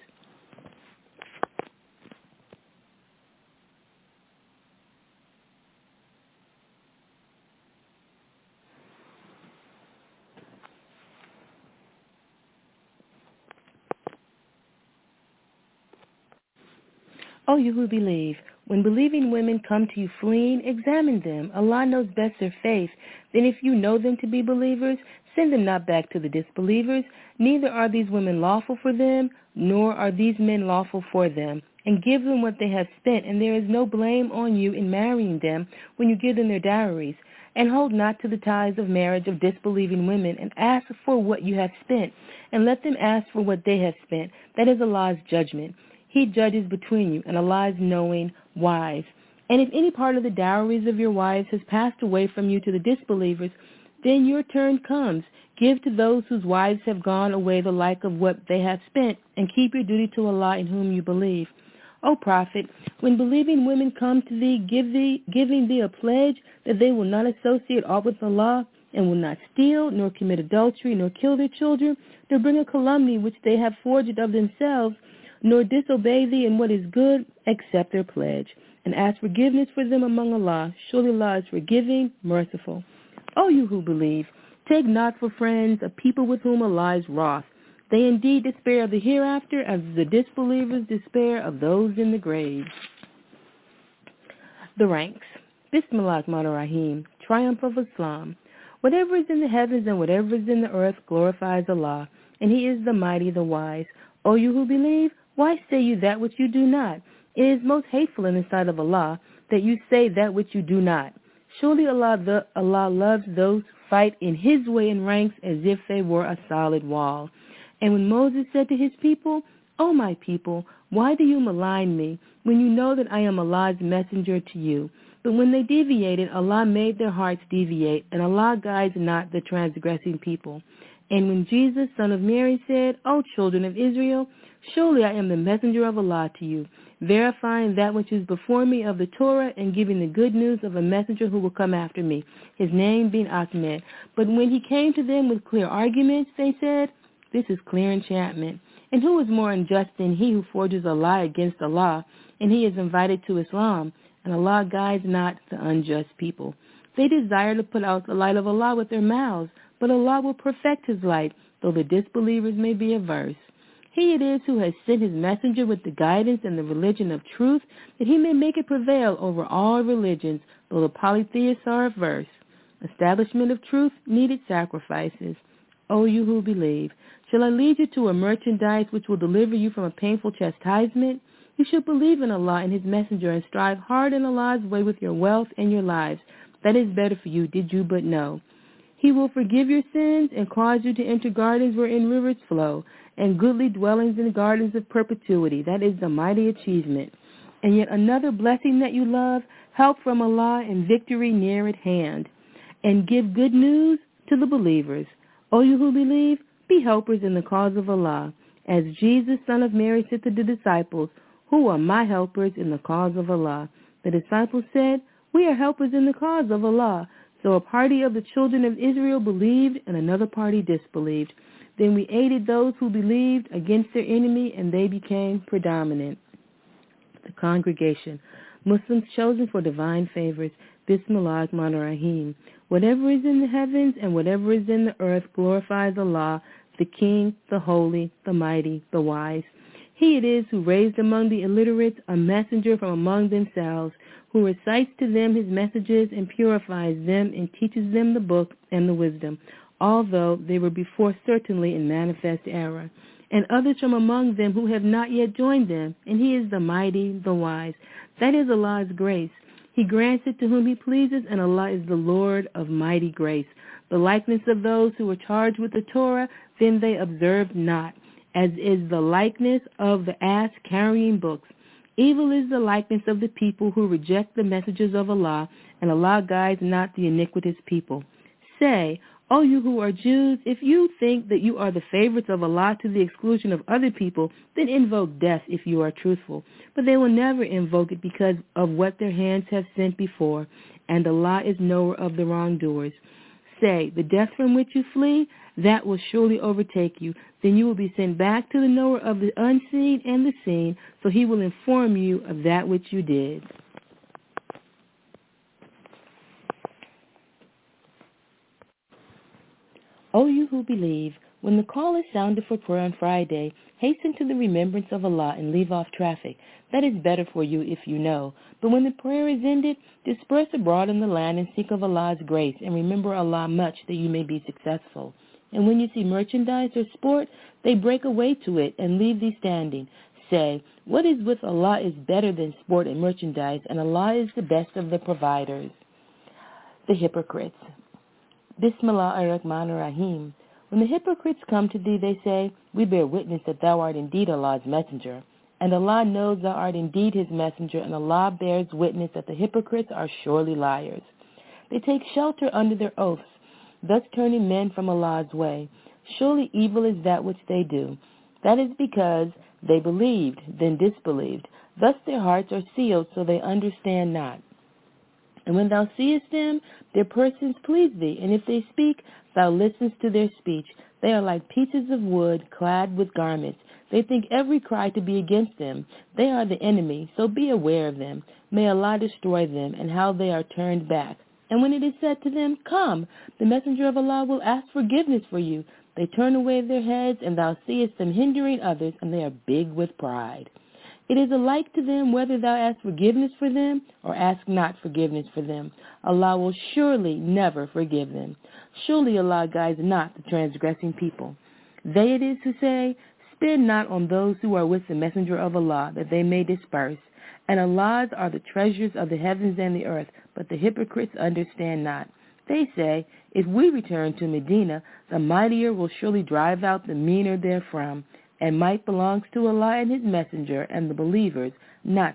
O you who believe, when believing women come to you fleeing, examine them. Allah knows best their faith. Then if you know them to be believers, send them not back to the disbelievers. Neither are these women lawful for them, nor are these men lawful for them. And give them what they have spent, and there is no blame on you in marrying them when you give them their dowries. And hold not to the ties of marriage of disbelieving women, and ask for what you have spent, and let them ask for what they have spent. That is Allah's judgment. He judges between you, and Allah is knowing, wise. And if any part of the dowries of your wives has passed away from you to the disbelievers, then your turn comes. Give to those whose wives have gone away the like of what they have spent, and keep your duty to Allah in whom you believe. O Prophet, when believing women come to thee, giving thee a pledge that they will not associate aught with Allah, and will not steal, nor commit adultery, nor kill their children, nor bring a calumny which they have forged of themselves, nor disobey thee in what is good, accept their pledge, and ask forgiveness for them among Allah. Surely Allah is forgiving, merciful. O you who believe, take not for friends a people with whom Allah is wroth. They indeed despair of the hereafter as the disbelievers despair of those in the grave. The ranks. Bismillah ar-Rahman ar-Rahim, triumph of Islam. Whatever is in the heavens and whatever is in the earth glorifies Allah, and He is the mighty, the wise. O you who believe, why say you that which you do not? It is most hateful in the sight of Allah that you say that which you do not. Surely Allah loves those who fight in His way in ranks as if they were a solid wall. And when Moses said to his people, O my people, why do you malign me when you know that I am Allah's messenger to you? But when they deviated, Allah made their hearts deviate, and Allah guides not the transgressing people. And when Jesus, son of Mary, said, O children of Israel, surely I am the messenger of Allah to you, verifying that which is before me of the Torah and giving the good news of a messenger who will come after me, his name being Ahmed. But when he came to them with clear arguments, they said, this is clear enchantment. And who is more unjust than he who forges a lie against Allah, and he is invited to Islam, and Allah guides not the unjust people. They desire to put out the light of Allah with their mouths, but Allah will perfect His light, though the disbelievers may be averse. He it is who has sent His messenger with the guidance and the religion of truth, that He may make it prevail over all religions, though the polytheists are averse. Establishment of truth needed sacrifices. O you who believe, shall I lead you to a merchandise which will deliver you from a painful chastisement? You should believe in Allah and His messenger and strive hard in Allah's way with your wealth and your lives. That is better for you, did you but know. He will forgive your sins and cause you to enter gardens wherein rivers flow, and goodly dwellings in gardens of perpetuity. That is the mighty achievement. And yet another blessing that you love, help from Allah and victory near at hand. And give good news to the believers. O you who believe, be helpers in the cause of Allah. As Jesus, son of Mary, said to the disciples, who are my helpers in the cause of Allah? The disciples said, we are helpers in the cause of Allah. So a party of the children of Israel believed and another party disbelieved. Then we aided those who believed against their enemy, and they became predominant. The congregation. Muslims chosen for divine favors. Bismillah ar-Rahman ar-Rahim. Whatever is in the heavens and whatever is in the earth glorifies Allah, the King, the Holy, the Mighty, the Wise. He it is who raised among the illiterate a messenger from among themselves, who recites to them his messages and purifies them and teaches them the book and the wisdom, although they were before certainly in manifest error. And others from among them who have not yet joined them, and He is the Mighty, the Wise. That is Allah's grace. He grants it to whom He pleases, and Allah is the Lord of mighty grace. The likeness of those who were charged with the Torah, then they observed not, as is the likeness of the ass carrying books. Evil is the likeness of the people who reject the messages of Allah, and Allah guides not the iniquitous people. Say, O you who are Jews, if you think that you are the favorites of Allah to the exclusion of other people, then invoke death if you are truthful. But they will never invoke it because of what their hands have sent before, and Allah is knower of the wrongdoers. Say, the death from which you flee, that will surely overtake you. Then you will be sent back to the knower of the unseen and the seen, so He will inform you of that which you did. O you who believe, when the call is sounded for prayer on Friday, hasten to the remembrance of Allah and leave off traffic. That is better for you if you know. But when the prayer is ended, disperse abroad in the land and seek of Allah's grace, and remember Allah much that you may be successful. And when you see merchandise or sport, they break away to it and leave thee standing. Say, what is with Allah is better than sport and merchandise, and Allah is the best of the providers. The hypocrites. Bismillah ar-Rahman ar-Rahim. When the hypocrites come to thee, they say, we bear witness that thou art indeed Allah's messenger. And Allah knows thou art indeed His messenger, and Allah bears witness that the hypocrites are surely liars. They take shelter under their oaths, thus turning men from Allah's way. Surely evil is that which they do. That is because they believed, then disbelieved. Thus their hearts are sealed, so they understand not. And when thou seest them, their persons please thee, and if they speak, thou listenest to their speech. They are like pieces of wood clad with garments. They think every cry to be against them. They are the enemy, so be aware of them. May Allah destroy them, and how they are turned back. And when it is said to them, come, the messenger of Allah will ask forgiveness for you. They turn away their heads, and thou seest them hindering others, and they are big with pride. It is alike to them whether thou ask forgiveness for them or ask not forgiveness for them. Allah will surely never forgive them. Surely Allah guides not the transgressing people. They it is who say, spend not on those who are with the messenger of Allah, that they may disperse. And Allah's are the treasures of the heavens and the earth, but the hypocrites understand not. They say, if we return to Medina, the mightier will surely drive out the meaner therefrom, and might belongs to Allah and His messenger and the believers, but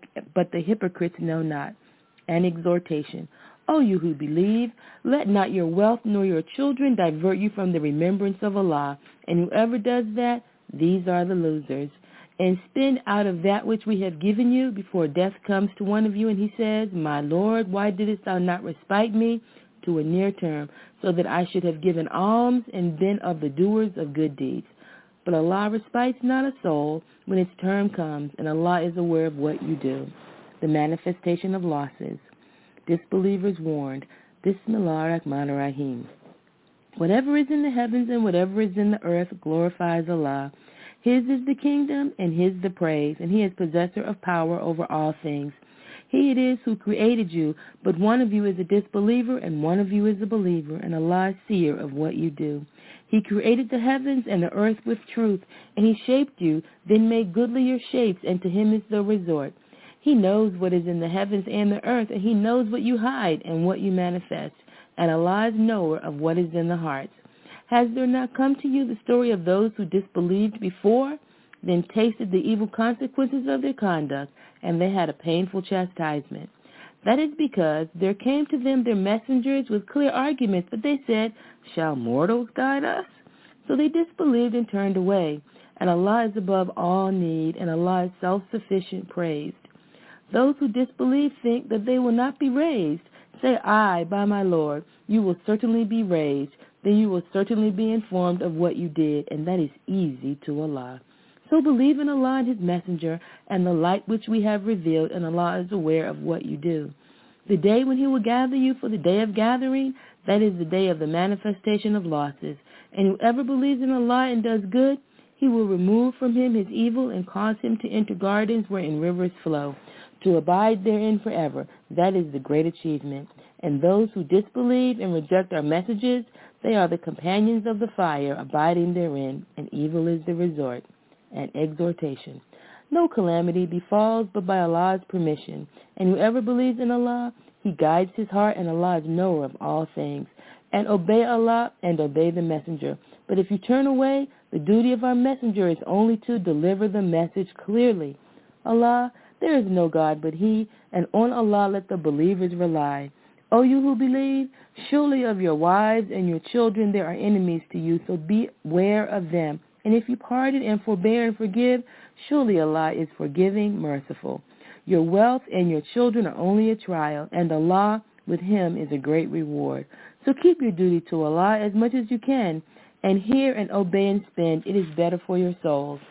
the hypocrites know not. An exhortation. O you who believe, let not your wealth nor your children divert you from the remembrance of Allah, and whoever does that, these are the losers. And spend out of that which we have given you before death comes to one of you, and he says, my Lord, why didst thou not respite me to a near term, so that I should have given alms and been of the doers of good deeds? But Allah respites not a soul when its term comes, and Allah is aware of what you do. The manifestation of losses. Disbelievers warned. Bismillah ar-Rahman ar-Rahim. Whatever is in the heavens and whatever is in the earth glorifies Allah. His is the kingdom, and His the praise, and He is possessor of power over all things. He it is who created you, but one of you is a disbeliever, and one of you is a believer, and Allah is seer of what you do. He created the heavens and the earth with truth, and He shaped you, then made goodly your shapes, and to Him is the resort. He knows what is in the heavens and the earth, and He knows what you hide and what you manifest, and Allah is knower of what is in the hearts. Has there not come to you the story of those who disbelieved before, then tasted the evil consequences of their conduct, and they had a painful chastisement? That is because there came to them their messengers with clear arguments, but they said, shall mortals guide us? So they disbelieved and turned away, and Allah is above all need, and Allah is self-sufficient praised. Those who disbelieve think that they will not be raised. Say, aye, by my Lord, you will certainly be raised. Then you will certainly be informed of what you did, and that is easy to Allah. So believe in Allah and His messenger and the light which we have revealed, and Allah is aware of what you do. The day when He will gather you for the day of gathering, that is the day of the manifestation of losses. And whoever believes in Allah and does good, He will remove from him his evil and cause him to enter gardens wherein rivers flow, to abide therein forever. That is the great achievement. And those who disbelieve and reject our messages, they are the companions of the fire, abiding therein, and evil is the resort. An exhortation. No calamity befalls but by Allah's permission, and whoever believes in Allah, He guides his heart, and Allah is knower of all things. And obey Allah and obey the messenger. But if you turn away, the duty of our messenger is only to deliver the message clearly. Allah, there is no God but He, and on Allah let the believers rely. O you who believe, surely of your wives and your children there are enemies to you, so beware of them. And if you pardon and forbear and forgive, surely Allah is forgiving, merciful. Your wealth and your children are only a trial, and Allah, with Him, is a great reward. So keep your duty to Allah as much as you can, and hear and obey and spend. It is better for your souls.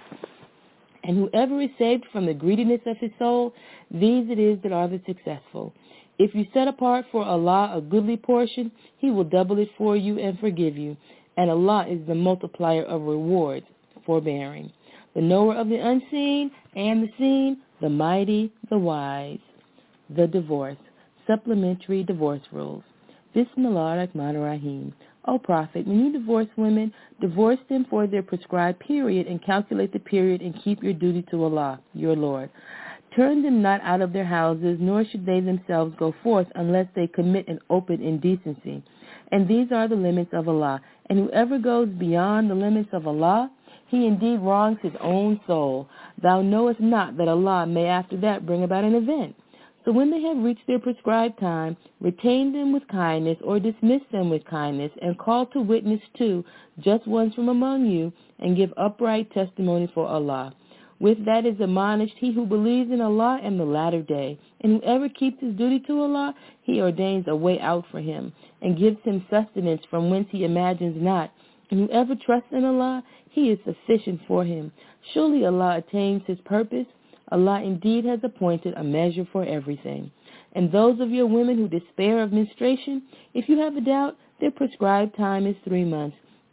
And whoever is saved from the greediness of his soul, these it is that are the successful. If you set apart for Allah a goodly portion, He will double it for you and forgive you. And Allah is the multiplier of rewards, forbearing, the knower of the unseen and the seen, the mighty, the wise. The divorce, supplementary divorce rules. Bismillah ar-Rahman ar-Rahim. O Prophet, when you divorce women, divorce them for their prescribed period and calculate the period and keep your duty to Allah, your Lord. Turn them not out of their houses, nor should they themselves go forth unless they commit an open indecency. And these are the limits of Allah. And whoever goes beyond the limits of Allah, he indeed wrongs his own soul. Thou knowest not that Allah may after that bring about an event. So when they have reached their prescribed time, retain them with kindness or dismiss them with kindness, and call to witness two, just ones from among you, and give upright testimony for Allah. With that is admonished he who believes in Allah and the latter day. And whoever keeps his duty to Allah, He ordains a way out for him, and gives him sustenance from whence he imagines not. And whoever trusts in Allah, He is sufficient for him. Surely Allah attains His purpose. Allah indeed has appointed a measure for everything. And those of your women who despair of menstruation, if you have a doubt, their prescribed time is 3 months.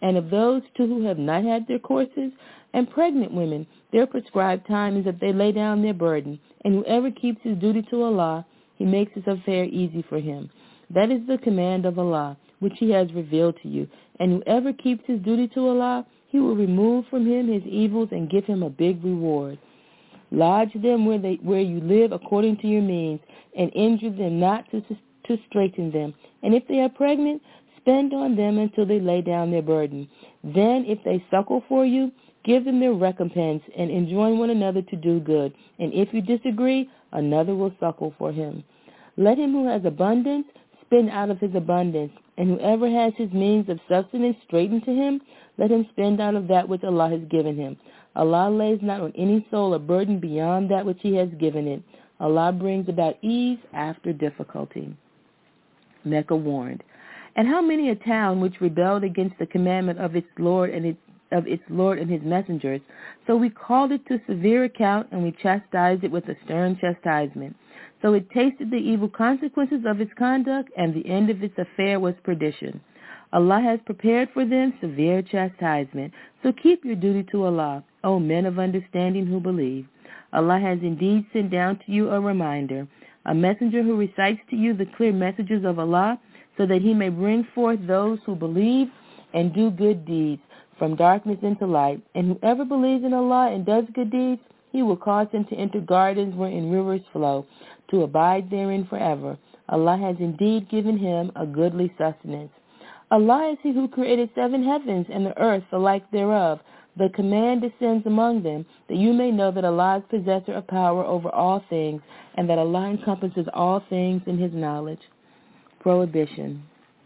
and of those too who have not had their courses, and pregnant women, their prescribed time is that they lay down their burden, and whoever keeps his duty to Allah, he makes his affair easy for him. That is the command of Allah, which he has revealed to you, and whoever keeps his duty to Allah, he will remove from him his evils and give him a big reward. Lodge them where you live according to your means, and injure them not to straiten them. And if they are pregnant, spend on them until they lay down their burden. Then, if they suckle for you, give them their recompense, and enjoin one another to do good. And if you disagree, another will suckle for him. Let him who has abundance spend out of his abundance, and whoever has his means of sustenance straightened to him, let him spend out of that which Allah has given him. Allah lays not on any soul a burden beyond that which he has given it. Allah brings about ease after difficulty. Mecca warned. And how many a town which rebelled against the commandment of its Lord and his messengers, so we called it to severe account, and we chastised it with a stern chastisement. So it tasted the evil consequences of its conduct, and the end of its affair was perdition. Allah has prepared for them severe chastisement. So keep your duty to Allah, O men of understanding who believe. Allah has indeed sent down to you a reminder, a messenger who recites to you the clear messages of Allah, so that he may bring forth those who believe and do good deeds from darkness into light. And whoever believes in Allah and does good deeds, he will cause him to enter gardens wherein rivers flow, to abide therein forever. Allah has indeed given him a goodly sustenance. Allah is he who created 7 heavens and the earth, the like thereof. The command descends among them, that you may know that Allah is possessor of power over all things, and that Allah encompasses all things in his knowledge. Prohibition.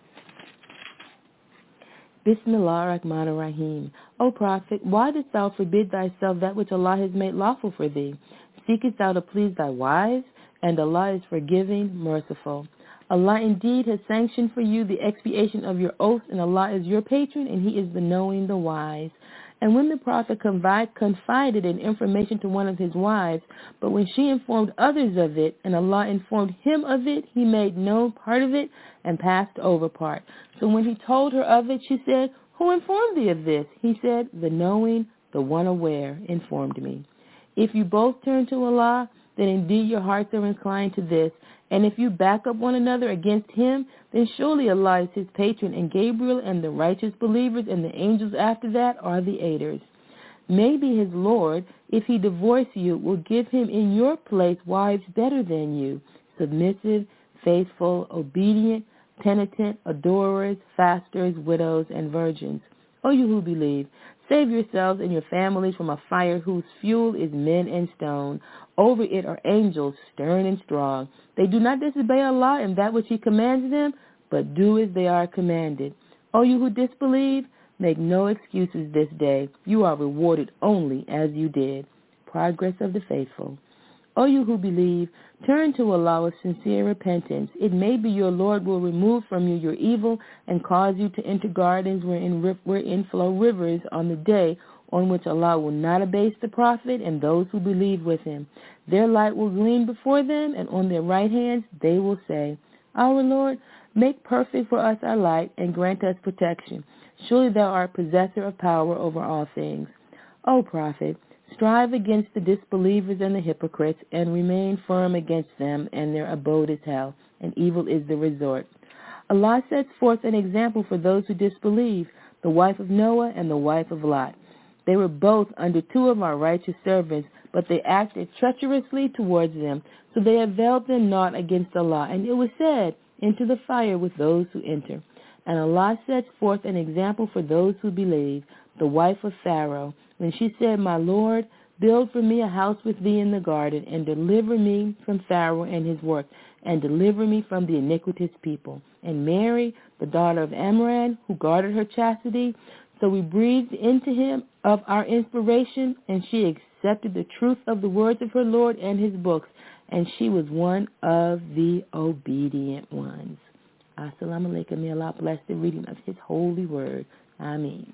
Bismillah ar-Rahman ar-Rahim. O Prophet, why dost thou forbid thyself that which Allah has made lawful for thee? Seekest thou to please thy wives? And Allah is forgiving, merciful. Allah indeed has sanctioned for you the expiation of your oaths, and Allah is your patron, and he is the knowing, the wise. And when the Prophet confided in information to one of his wives, but when she informed others of it, and Allah informed him of it, he made known part of it and passed over part. So when he told her of it, she said, Who informed thee of this? He said, The knowing, the one aware, informed me. If you both turn to Allah, then indeed your hearts are inclined to this. And if you back up one another against him, then surely Allah is his patron, and Gabriel and the righteous believers and the angels after that are the aiders. Maybe his Lord, if he divorce you, will give him in your place wives better than you, submissive, faithful, obedient, penitent, adorers, fasters, widows, and virgins. O you who believe, save yourselves and your families from a fire whose fuel is men and stone. Over it are angels, stern and strong. They do not disobey Allah in that which he commands them, but do as they are commanded. O you who disbelieve, make no excuses this day. You are rewarded only as you did. Progress of the faithful. O you who believe, turn to Allah with sincere repentance. It may be your Lord will remove from you your evil and cause you to enter gardens wherein flow rivers on the day on which Allah will not abase the Prophet and those who believe with him. Their light will gleam before them, and on their right hands they will say, Our Lord, make perfect for us our light and grant us protection. Surely thou art possessor of power over all things. O Prophet, strive against the disbelievers and the hypocrites, and remain firm against them, and their abode is hell, and evil is the resort. Allah sets forth an example for those who disbelieve, the wife of Noah and the wife of Lot. They were both under 2 of our righteous servants, but they acted treacherously towards them, so they availed them naught against Allah. And it was said, Into the fire with those who enter. And Allah sets forth an example for those who believe, the wife of Pharaoh, when she said, My Lord, build for me a house with thee in the garden, and deliver me from Pharaoh and his work, and deliver me from the iniquitous people. And Mary, the daughter of Amram, who guarded her chastity, so we breathed into him of our inspiration, and she accepted the truth of the words of her Lord and his books, and she was one of the obedient ones. Assalamu alaikum. May Allah bless the reading of his holy word. Ameen.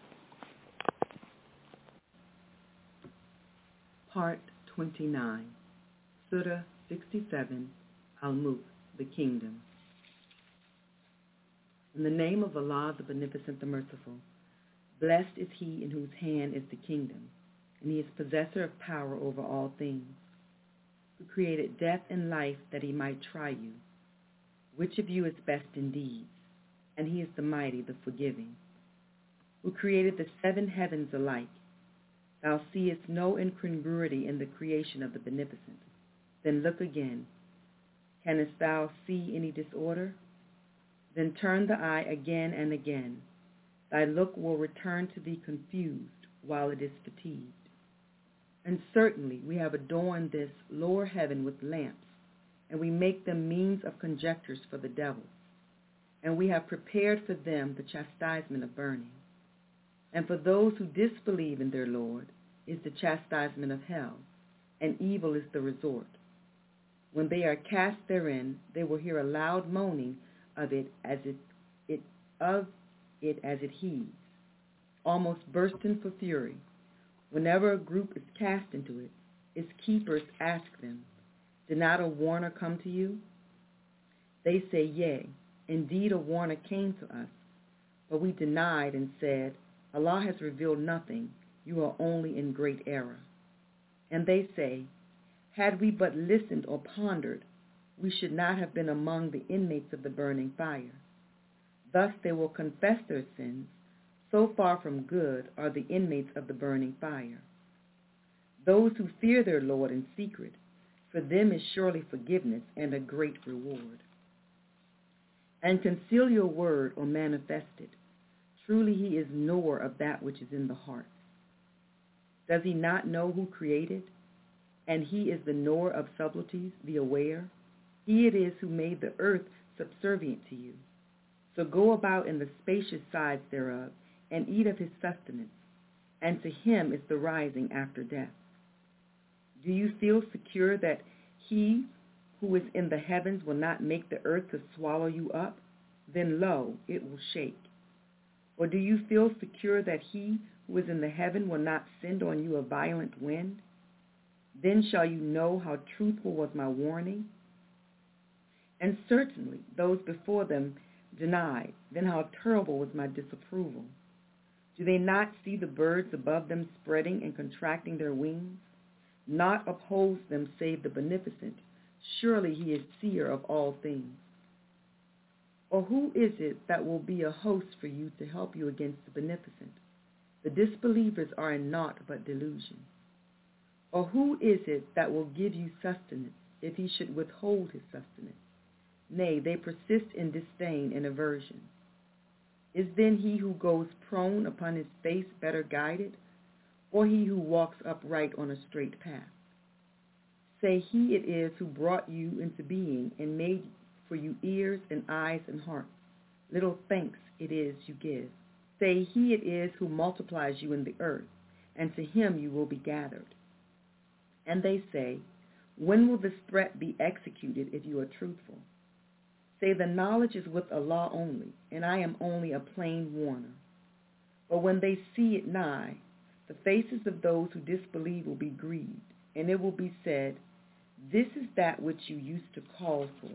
Part 29, Surah 67, Al-Mulk, the Kingdom. In the name of Allah, the Beneficent, the Merciful. Blessed is he in whose hand is the kingdom, and he is possessor of power over all things, who created death and life that he might try you. Which of you is best in deeds? And he is the mighty, the forgiving, who created the 7 heavens alike. Thou seest no incongruity in the creation of the beneficent. Then look again. Canst thou see any disorder? Then turn the eye again and again. Thy look will return to thee confused while it is fatigued. And certainly we have adorned this lower heaven with lamps, and we make them means of conjectures for the devils. And we have prepared for them the chastisement of burning. And for those who disbelieve in their Lord is the chastisement of hell, and evil is the resort. When they are cast therein, they will hear a loud moaning of it as it heaves, almost bursting for fury. Whenever a group is cast into it, its keepers ask them, "Did not a warner come to you?" They say, "Yea, indeed a warner came to us, but we denied and said, Allah has revealed nothing, you are only in great error." And they say, "Had we but listened or pondered, we should not have been among the inmates of the burning fire." Thus they will confess their sins. So far from good are the inmates of the burning fire. Those who fear their Lord in secret, for them is surely forgiveness and a great reward. And conceal your word or manifest it. Truly he is knower of that which is in the heart. Does he not know who created? And he is the knower of subtleties, the aware. He it is who made the earth subservient to you. So go about in the spacious sides thereof, and eat of his sustenance, and to him is the rising after death. Do you feel secure that he who is in the heavens will not make the earth to swallow you up? Then lo, it will shake. Or do you feel secure that he who is in the heaven will not send on you a violent wind? Then shall you know how truthful was my warning. And certainly those before them denied, then how terrible was my disapproval. Do they not see the birds above them spreading and contracting their wings? Naught upholds them save the beneficent. Surely he is seer of all things. Or who is it that will be a host for you to help you against the beneficent? The disbelievers are in naught but delusion. Or who is it that will give you sustenance if he should withhold his sustenance? Nay, they persist in disdain and aversion. Is then he who goes prone upon his face better guided, or he who walks upright on a straight path? Say he it is who brought you into being and made for you ears and eyes and hearts. Little thanks it is you give. Say he it is who multiplies you in the earth, and to him you will be gathered. And they say, when will this threat be executed if you are truthful? Say the knowledge is with Allah only, and I am only a plain warner. But when they see it nigh, the faces of those who disbelieve will be grieved, and it will be said, this is that which you used to call for.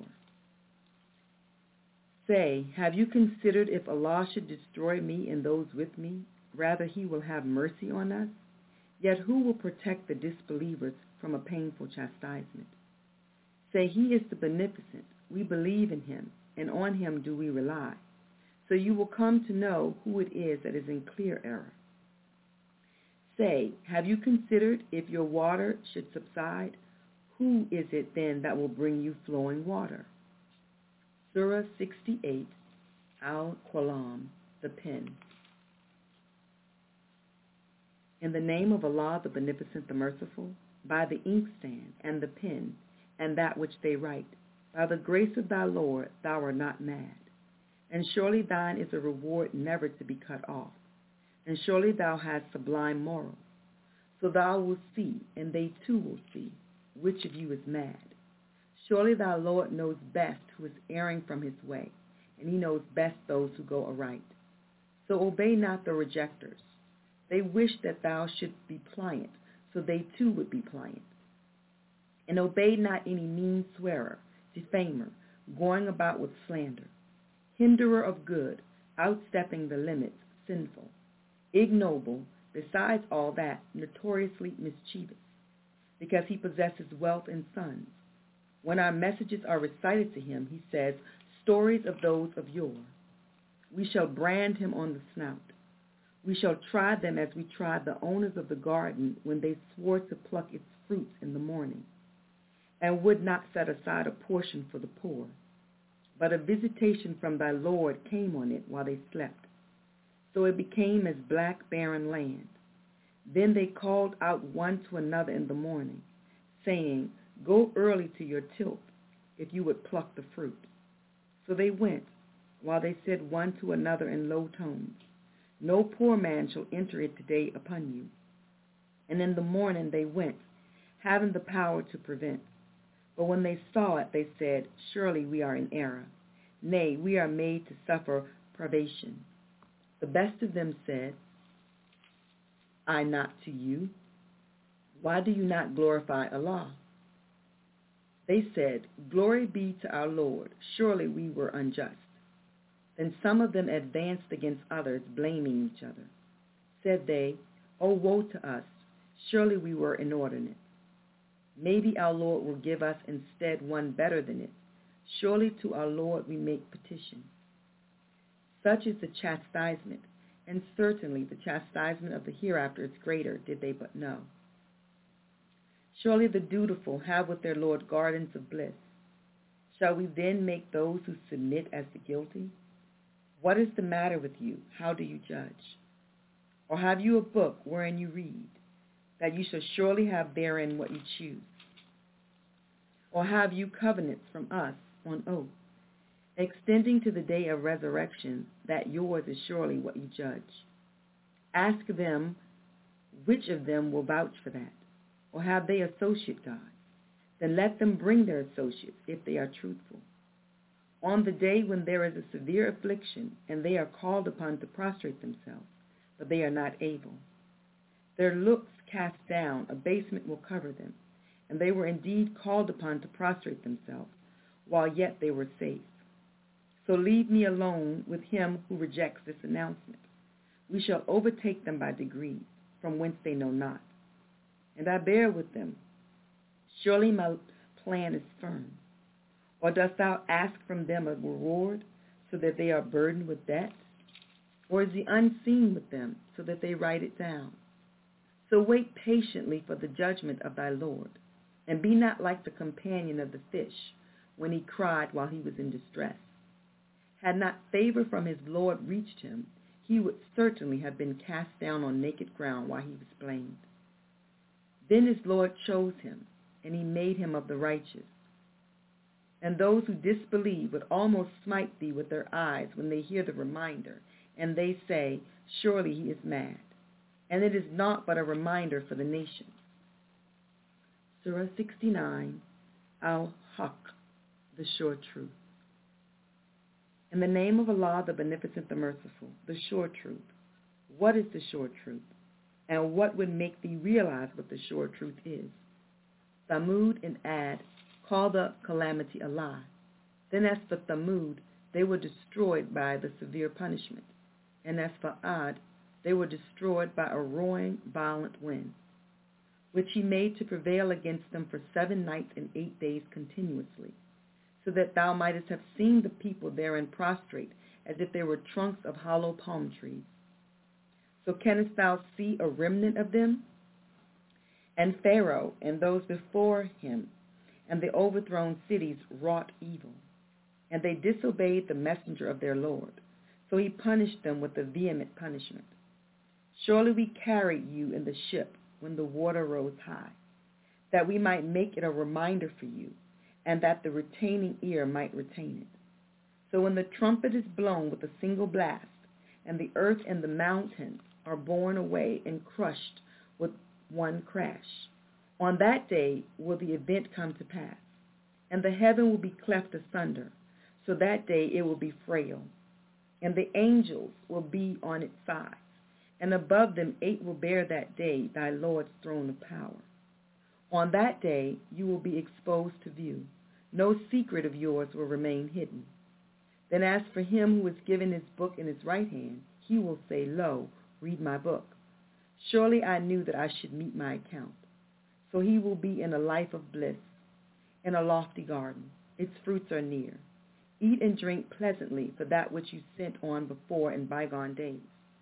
Say, have you considered if Allah should destroy me and those with me, rather he will have mercy on us? Yet who will protect the disbelievers from a painful chastisement? Say, he is the beneficent. We believe in him, and on him do we rely. So you will come to know who it is that is in clear error. Say, have you considered if your water should subside, who is it then that will bring you flowing water? Surah 68, Al-Qalam, the pen. In the name of Allah, the Beneficent, the Merciful, by the inkstand and the pen and that which they write, by the grace of thy Lord, thou art not mad. And surely thine is a reward never to be cut off. And surely thou hast sublime morals. So thou wilt see, and they too will see, which of you is mad. Surely thy Lord knows best who is erring from his way, and he knows best those who go aright. So obey not the rejectors. They wish that thou shouldst be pliant, so they too would be pliant. And obey not any mean swearer, defamer, going about with slander, hinderer of good, outstepping the limits, sinful. ignoble, besides all that, notoriously mischievous, because he possesses wealth and sons. When our messages are recited to him, he says, stories of those of yore. We shall brand him on the snout. We shall try them as we tried the owners of the garden when they swore to pluck its fruits in the morning, and would not set aside a portion for the poor. But a visitation from thy Lord came on it while they slept. So it became as black, barren land. Then they called out one to another in the morning, saying, Go early to your tilth, if you would pluck the fruit. So they went, while they said one to another in low tones, No poor man shall enter it today upon you. And in the morning they went, having the power to prevent. But when they saw it, they said, Surely we are in error. Nay, we are made to suffer privation. The best of them said, I not to you. Why do you not glorify Allah? They said, Glory be to our Lord. Surely we were unjust. Then some of them advanced against others, blaming each other. Said they, Oh, woe to us. Surely we were inordinate. Maybe our Lord will give us instead one better than it. Surely to our Lord we make petition. Such is the chastisement, and certainly the chastisement of the hereafter is greater, did they but know. Surely the dutiful have with their Lord gardens of bliss. Shall we then make those who submit as the guilty? What is the matter with you? How do you judge? Or have you a book wherein you read, that you shall surely have therein what you choose? Or have you covenants from us on oath, extending to the day of resurrection, that yours is surely what you judge? Ask them, which of them will vouch for that? Or have they associate gods? Then let them bring their associates, if they are truthful. On the day when there is a severe affliction, and they are called upon to prostrate themselves, but they are not able. Their looks cast down, abasement will cover them, and they were indeed called upon to prostrate themselves, while yet they were safe. So leave me alone with him who rejects this announcement. We shall overtake them by degrees, from whence they know not. And I bear with them. Surely my plan is firm. Or dost thou ask from them a reward, so that they are burdened with debt? Or is the unseen with them, so that they write it down? So wait patiently for the judgment of thy Lord, and be not like the companion of the fish, when he cried while he was in distress. Had not favor from his Lord reached him, he would certainly have been cast down on naked ground while he was blamed. Then his Lord chose him, and he made him of the righteous. And those who disbelieve would almost smite thee with their eyes when they hear the reminder, and they say, Surely he is mad. And it is naught but a reminder for the nations. Surah 69, Al-Haq, the Sure Truth. In the name of Allah, the Beneficent, the Merciful, the Sure Truth. What is the Sure Truth? And what would make thee realize what the Sure Truth is? Thamud and Ad call the calamity a lie. Then as for Thamud, they were destroyed by the severe punishment. And as for Ad, they were destroyed by a roaring, violent wind, which he made to prevail against them for 7 nights and 8 days continuously, so that thou mightest have seen the people therein prostrate, as if they were trunks of hollow palm trees. So canst thou see a remnant of them? And Pharaoh and those before him and the overthrown cities wrought evil, and they disobeyed the messenger of their Lord, so he punished them with a vehement punishment. Surely we carried you in the ship when the water rose high, that we might make it a reminder for you, and that the retaining ear might retain it. So when the trumpet is blown with a single blast, and the earth and the mountains are borne away and crushed with one crash, on that day will the event come to pass, and the heaven will be cleft asunder, so that day it will be frail, and the angels will be on its sides, and above them 8 will bear that day thy Lord's throne of power. On that day you will be exposed to view. No secret of yours will remain hidden. Then as for him who is given his book in his right hand, he will say, Lo, read my book. Surely I knew that I should meet my account. So he will be in a life of bliss, in a lofty garden. Its fruits are near. Eat and drink pleasantly for that which you sent on before in bygone days.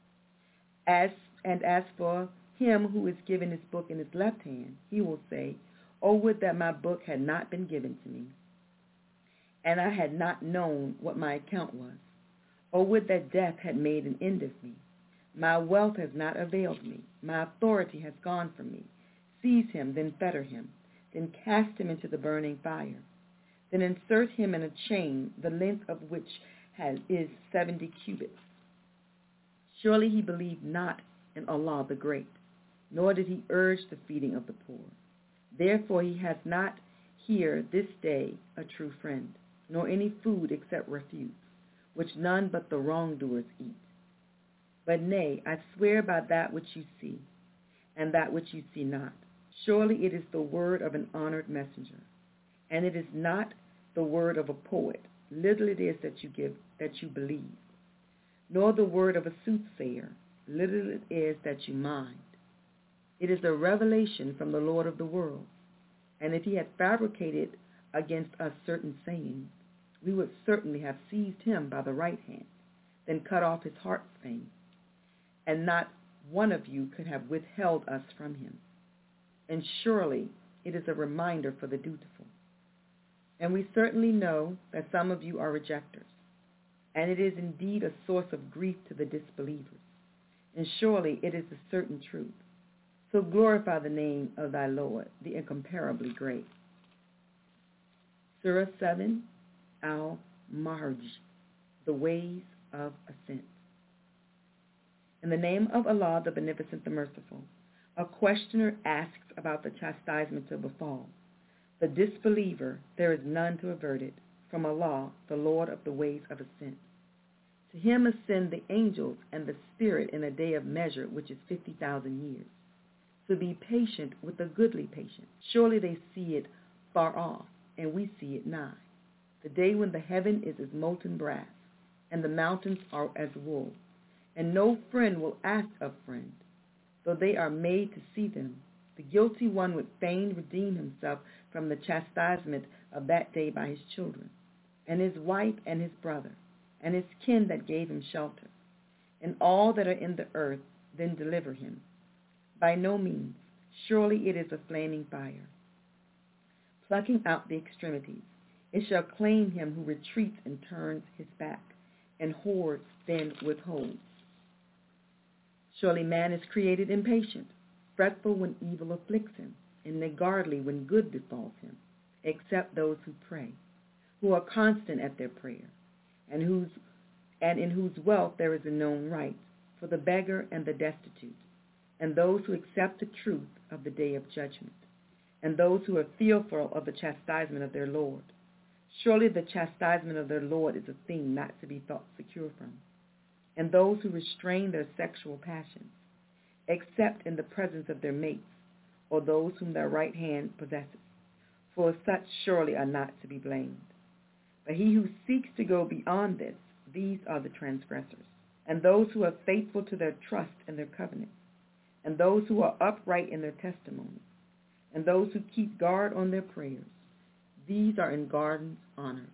As for him who is given his book in his left hand, he will say, "Oh, would that my book had not been given to me, and I had not known what my account was. Oh, would that death had made an end of me. My wealth has not availed me. My authority has gone from me. Seize him, then fetter him, then cast him into the burning fire. Then insert him in a chain, the length of which is 70 cubits. Surely he believed not in Allah the Great, nor did he urge the feeding of the poor. Therefore he has not here this day a true friend, nor any food except refuse, which none but the wrongdoers eat. But nay, I swear by that which you see, and that which you see not. Surely it is the word of an honored messenger, and it is not the word of a poet. Little it is that you believe, nor the word of a soothsayer. Little it is that you mind. It is a revelation from the Lord of the world. And if he had fabricated against us certain sayings, we would certainly have seized him by the right hand, then cut off his heart's vein, and not one of you could have withheld us from him. And surely it is a reminder for the dutiful. And we certainly know that some of you are rejectors, and it is indeed a source of grief to the disbelievers. And surely it is a certain truth. So glorify the name of thy Lord, the incomparably great. Surah 7, Al-Mahrij, the ways of ascent. In the name of Allah, the Beneficent, the Merciful, a questioner asks about the chastisement to befall. The disbeliever, there is none to avert it, from Allah, the Lord of the ways of ascent. To him ascend the angels and the spirit in a day of measure, which is 50,000 years. So be patient with a goodly patience. Surely they see it far off, and we see it nigh. The day when the heaven is as molten brass, and the mountains are as wool, and no friend will ask of friend, though they are made to see them. The guilty one would fain redeem himself from the chastisement of that day by his children, and his wife and his brother, and his kin that gave him shelter, and all that are in the earth, then deliver him. By no means, surely it is a flaming fire, plucking out the extremities. It shall claim him who retreats and turns his back, and hoards then withholds. Surely man is created impatient, fretful when evil afflicts him, and niggardly when good befalls him, except those who pray, who are constant at their prayer, and in whose wealth there is a known right, for the beggar and the destitute, and those who accept the truth of the day of judgment, and those who are fearful of the chastisement of their Lord. Surely the chastisement of their Lord is a thing not to be thought secure from. And those who restrain their sexual passions, except in the presence of their mates, or those whom their right hand possesses, for such surely are not to be blamed. But he who seeks to go beyond this, these are the transgressors, and those who are faithful to their trust and their covenant, and those who are upright in their testimony, and those who keep guard on their prayers. These are in gardens honored.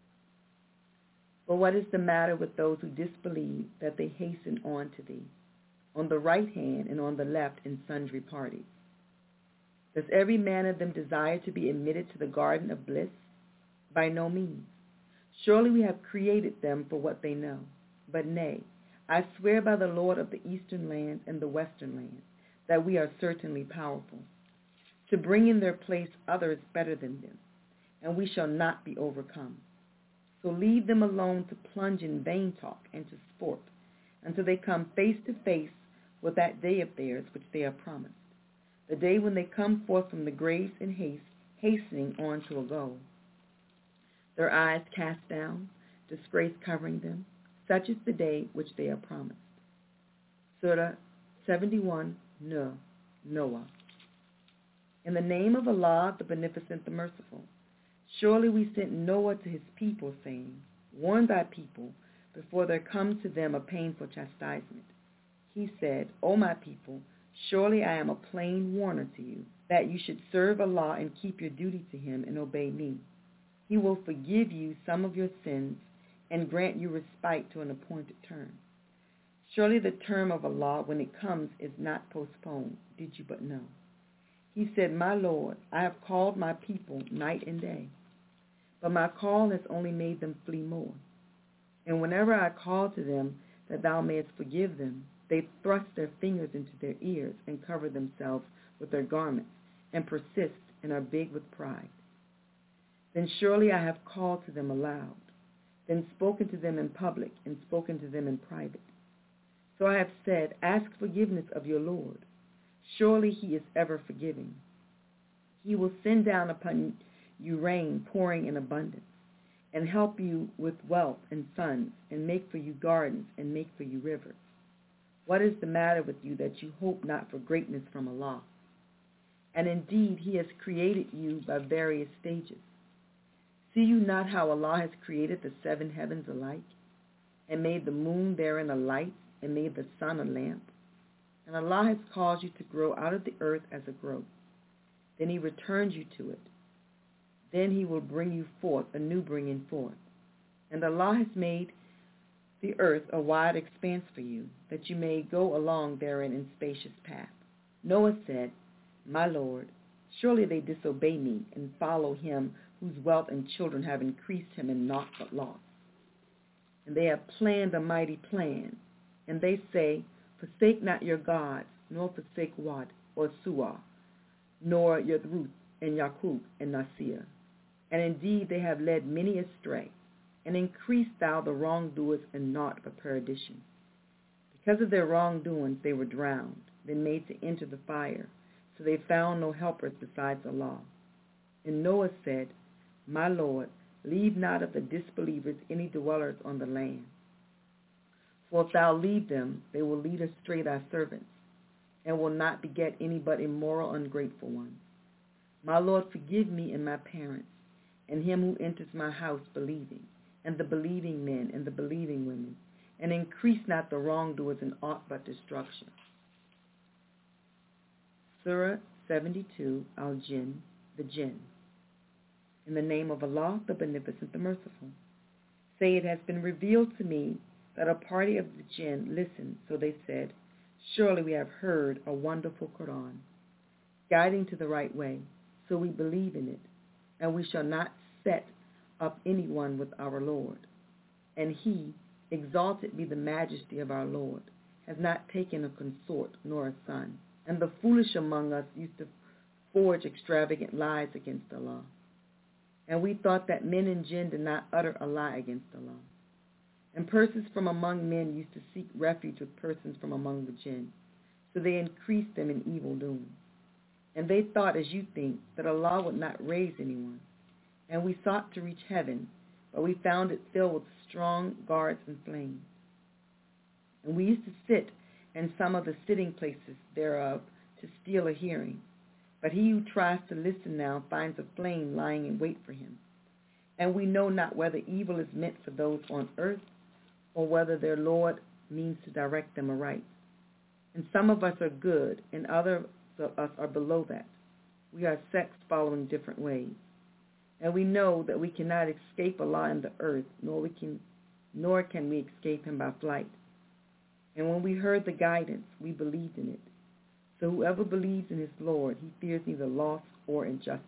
But what is the matter with those who disbelieve that they hasten on to thee, on the right hand and on the left in sundry parties? Does every man of them desire to be admitted to the garden of bliss? By no means. Surely we have created them for what they know. But nay, I swear by the Lord of the eastern lands and the western lands, that we are certainly powerful, to bring in their place others better than them, and we shall not be overcome. So leave them alone to plunge in vain talk and to sport, until they come face to face with that day of theirs which they are promised, the day when they come forth from the graves in haste, hastening on to a goal. Their eyes cast down, disgrace covering them. Such is the day which they are promised. Surah 71, Noah. In the name of Allah, the Beneficent, the Merciful. Surely we sent Noah to his people, saying, warn thy people before there comes to them a painful chastisement. He said, O my people, surely I am a plain warner to you, that you should serve Allah and keep your duty to him and obey me. He will forgive you some of your sins and grant you respite to an appointed term. Surely the term of Allah, when it comes, is not postponed, did you but know. He said, My Lord, I have called my people night and day, but my call has only made them flee more. And whenever I call to them that thou mayest forgive them, they thrust their fingers into their ears and cover themselves with their garments and persist and are big with pride. Then surely I have called to them aloud, then spoken to them in public and spoken to them in private. So I have said, ask forgiveness of your Lord. Surely he is ever forgiving. He will send down upon you rain pouring in abundance, and help you with wealth and sons, and make for you gardens, and make for you rivers. What is the matter with you that you hope not for greatness from Allah? And indeed he has created you by various stages. See you not how Allah has created the 7 heavens alike, and made the moon therein a light, and made the sun a lamp? And Allah has caused you to grow out of the earth as a growth. Then he returns you to it. Then he will bring you forth, a new bringing forth. And Allah has made the earth a wide expanse for you, that you may go along therein in spacious paths. Noah said, My Lord, surely they disobey me and follow him whose wealth and children have increased him in naught but loss. And they have planned a mighty plan. And they say, Forsake not your gods, nor forsake Wad or Suah, nor Yadruth and Yaqub and Nasir. And indeed they have led many astray, and increased thou the wrongdoers in naught but perdition. Because of their wrongdoings they were drowned, then made to enter the fire, so they found no helpers besides Allah. And Noah said, My Lord, leave not of the disbelievers any dwellers on the land. For if thou leave them, they will lead astray thy servants, and will not beget any but immoral, ungrateful ones. My Lord, forgive me and my parents, and him who enters my house believing, and the believing men and the believing women, and increase not the wrongdoers in aught but destruction. Surah 72, Al-Jinn, the Jinn. In the name of Allah, the Beneficent, the Merciful. Say, it has been revealed to me that a party of the Jinn listened, so they said, Surely we have heard a wonderful Quran, guiding to the right way, so we believe in it, and we shall not set up anyone with our Lord. And he, exalted be the majesty of our Lord, has not taken a consort nor a son. And the foolish among us used to forge extravagant lies against Allah. And we thought that men and jinn did not utter a lie against Allah. And persons from among men used to seek refuge with persons from among the jinn, so they increased them in evil doing. And they thought, as you think, that Allah would not raise anyone. And we sought to reach heaven, but we found it filled with strong guards and flames. And we used to sit in some of the sitting places thereof to steal a hearing. But he who tries to listen now finds a flame lying in wait for him. And we know not whether evil is meant for those on earth, or whether their Lord means to direct them aright. And some of us are good, and others of us are below that. We are sects following different ways. And we know that we cannot escape Allah in the earth, nor can we escape him by flight. And when we heard the guidance, we believed in it. So whoever believes in his Lord, he fears neither loss or injustice.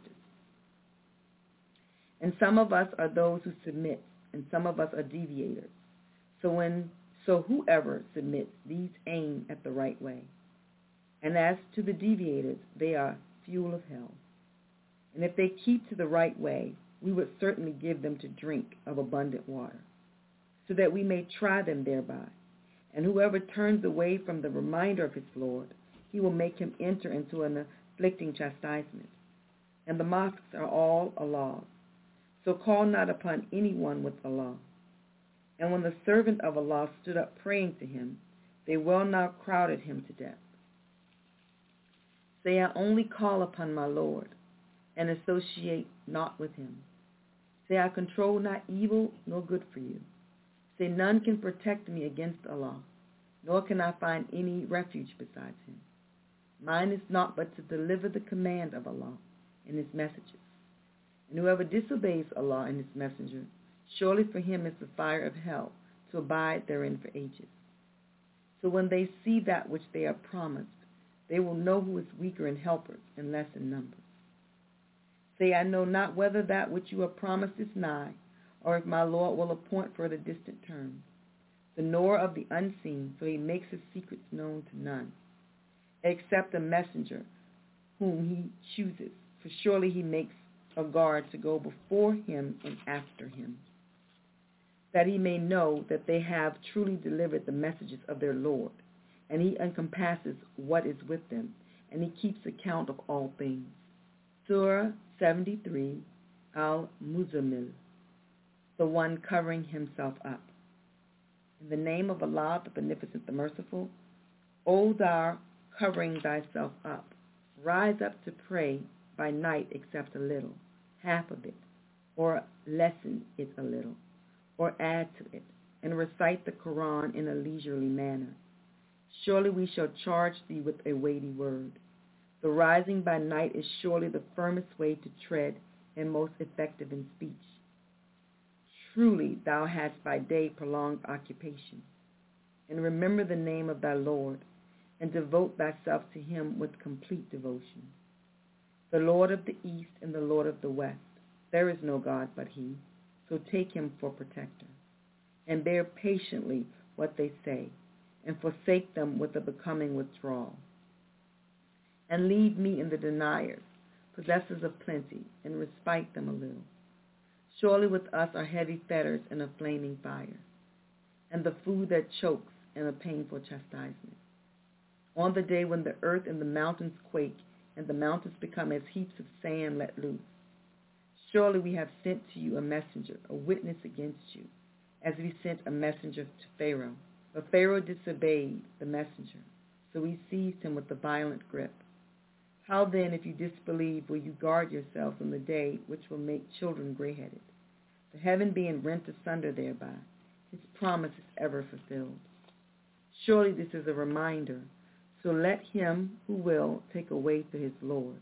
And some of us are those who submit, and some of us are deviators. So whoever submits, these aim at the right way. And as to the deviators, they are fuel of hell. And if they keep to the right way, we would certainly give them to drink of abundant water, so that we may try them thereby. And whoever turns away from the reminder of his Lord, he will make him enter into an afflicting chastisement. And the mosques are all Allah's. So call not upon anyone with Allah. And when the servant of Allah stood up praying to him, they well nigh crowded him to death. Say, I only call upon my Lord, and associate not with him. Say, I control not evil nor good for you. Say, none can protect me against Allah. nor can I find any refuge besides him. Mine is naught but to deliver the command of Allah and his messages. And whoever disobeys Allah and his messenger, surely for him is the fire of hell, to abide therein for ages. So when they see that which they are promised, they will know who is weaker in helpers and less in numbers. Say, I know not whether that which you are promised is nigh, or if my Lord will appoint for the distant terms. The knower of the unseen, so he makes his secrets known to none, except a messenger whom he chooses, for surely he makes a guard to go before him and after him, that he may know that they have truly delivered the messages of their Lord, and he encompasses what is with them, and he keeps account of all things. Surah 73, Al-Muzammil, the one covering himself up. In the name of Allah, the Beneficent, the Merciful, O thou covering thyself up, rise up to pray by night except a little, half of it, or lessen it a little, or add to it, and recite the Quran in a leisurely manner. Surely we shall charge thee with a weighty word. The rising by night is surely the firmest way to tread and most effective in speech. Truly thou hast by day prolonged occupation. And remember the name of thy Lord, and devote thyself to him with complete devotion. The Lord of the East and the Lord of the West, there is no God but he, so take him for protector. And bear patiently what they say, and forsake them with a becoming withdrawal. And leave me in the deniers, possessors of plenty, and respite them a little. Surely with us are heavy fetters and a flaming fire, and the food that chokes and a painful chastisement. On the day when the earth and the mountains quake, and the mountains become as heaps of sand let loose. Surely we have sent to you a messenger, a witness against you, as we sent a messenger to Pharaoh. But Pharaoh disobeyed the messenger, so we seized him with a violent grip. How then, if you disbelieve, will you guard yourselves on the day which will make children gray-headed? The heaven being rent asunder thereby, his promise is ever fulfilled. Surely this is a reminder, so let him who will take away to his Lord.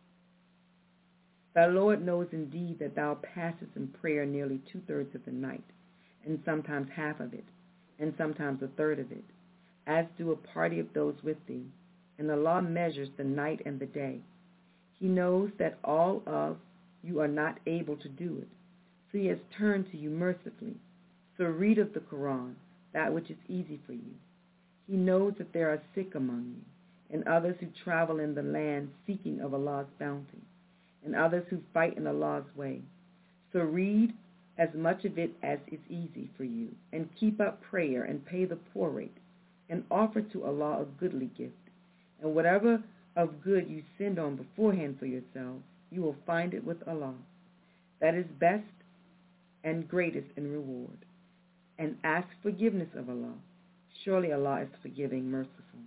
Thy Lord knows indeed that thou passest in prayer nearly 2/3 of the night, and sometimes half of it, and sometimes a third of it, as do a party of those with thee, and Allah measures the night and the day. He knows that all of you are not able to do it, so he has turned to you mercifully. So read of the Quran, that which is easy for you. He knows that there are sick among you, and others who travel in the land seeking of Allah's bounty, and others who fight in Allah's way. So read as much of it as is easy for you, and keep up prayer and pay the poor rate, and offer to Allah a goodly gift. And whatever of good you send on beforehand for yourselves, you will find it with Allah. That is best and greatest in reward. And ask forgiveness of Allah. Surely Allah is forgiving, merciful.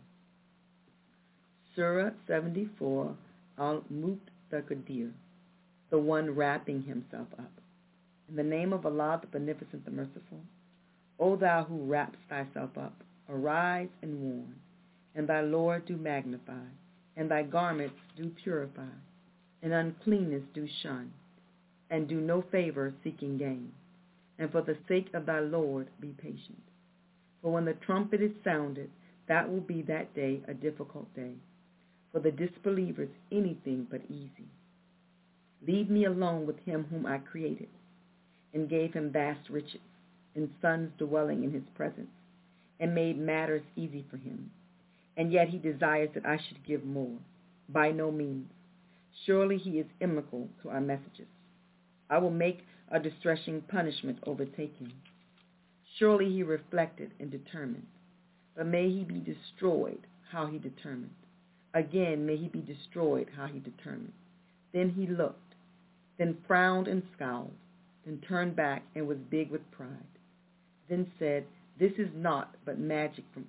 Surah 74, Al-Muqtadir, the one wrapping himself up. In the name of Allah, the Beneficent, the Merciful, O thou who wraps thyself up, arise and warn, and thy Lord do magnify, and thy garments do purify, and uncleanness do shun, and do no favor seeking gain. And for the sake of thy Lord be patient. For when the trumpet is sounded, that will be that day a difficult day. For the disbelievers anything but easy. Leave me alone with him whom I created, and gave him vast riches, and sons dwelling in his presence, and made matters easy for him. And yet he desires that I should give more. By no means. Surely he is inimical to our messages. I will make a distressing punishment overtake him. Surely he reflected and determined. But may he be destroyed how he determined. Again may he be destroyed how he determined. Then he looked, then frowned and scowled, then turned back and was big with pride. Then said, this is naught but magic from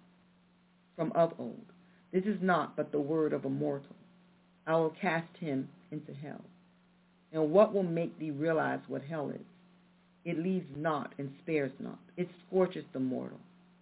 of old. This is naught but the word of a mortal. I will cast him into hell. And what will make thee realize what hell is? It leaves not and spares not. It scorches the mortal.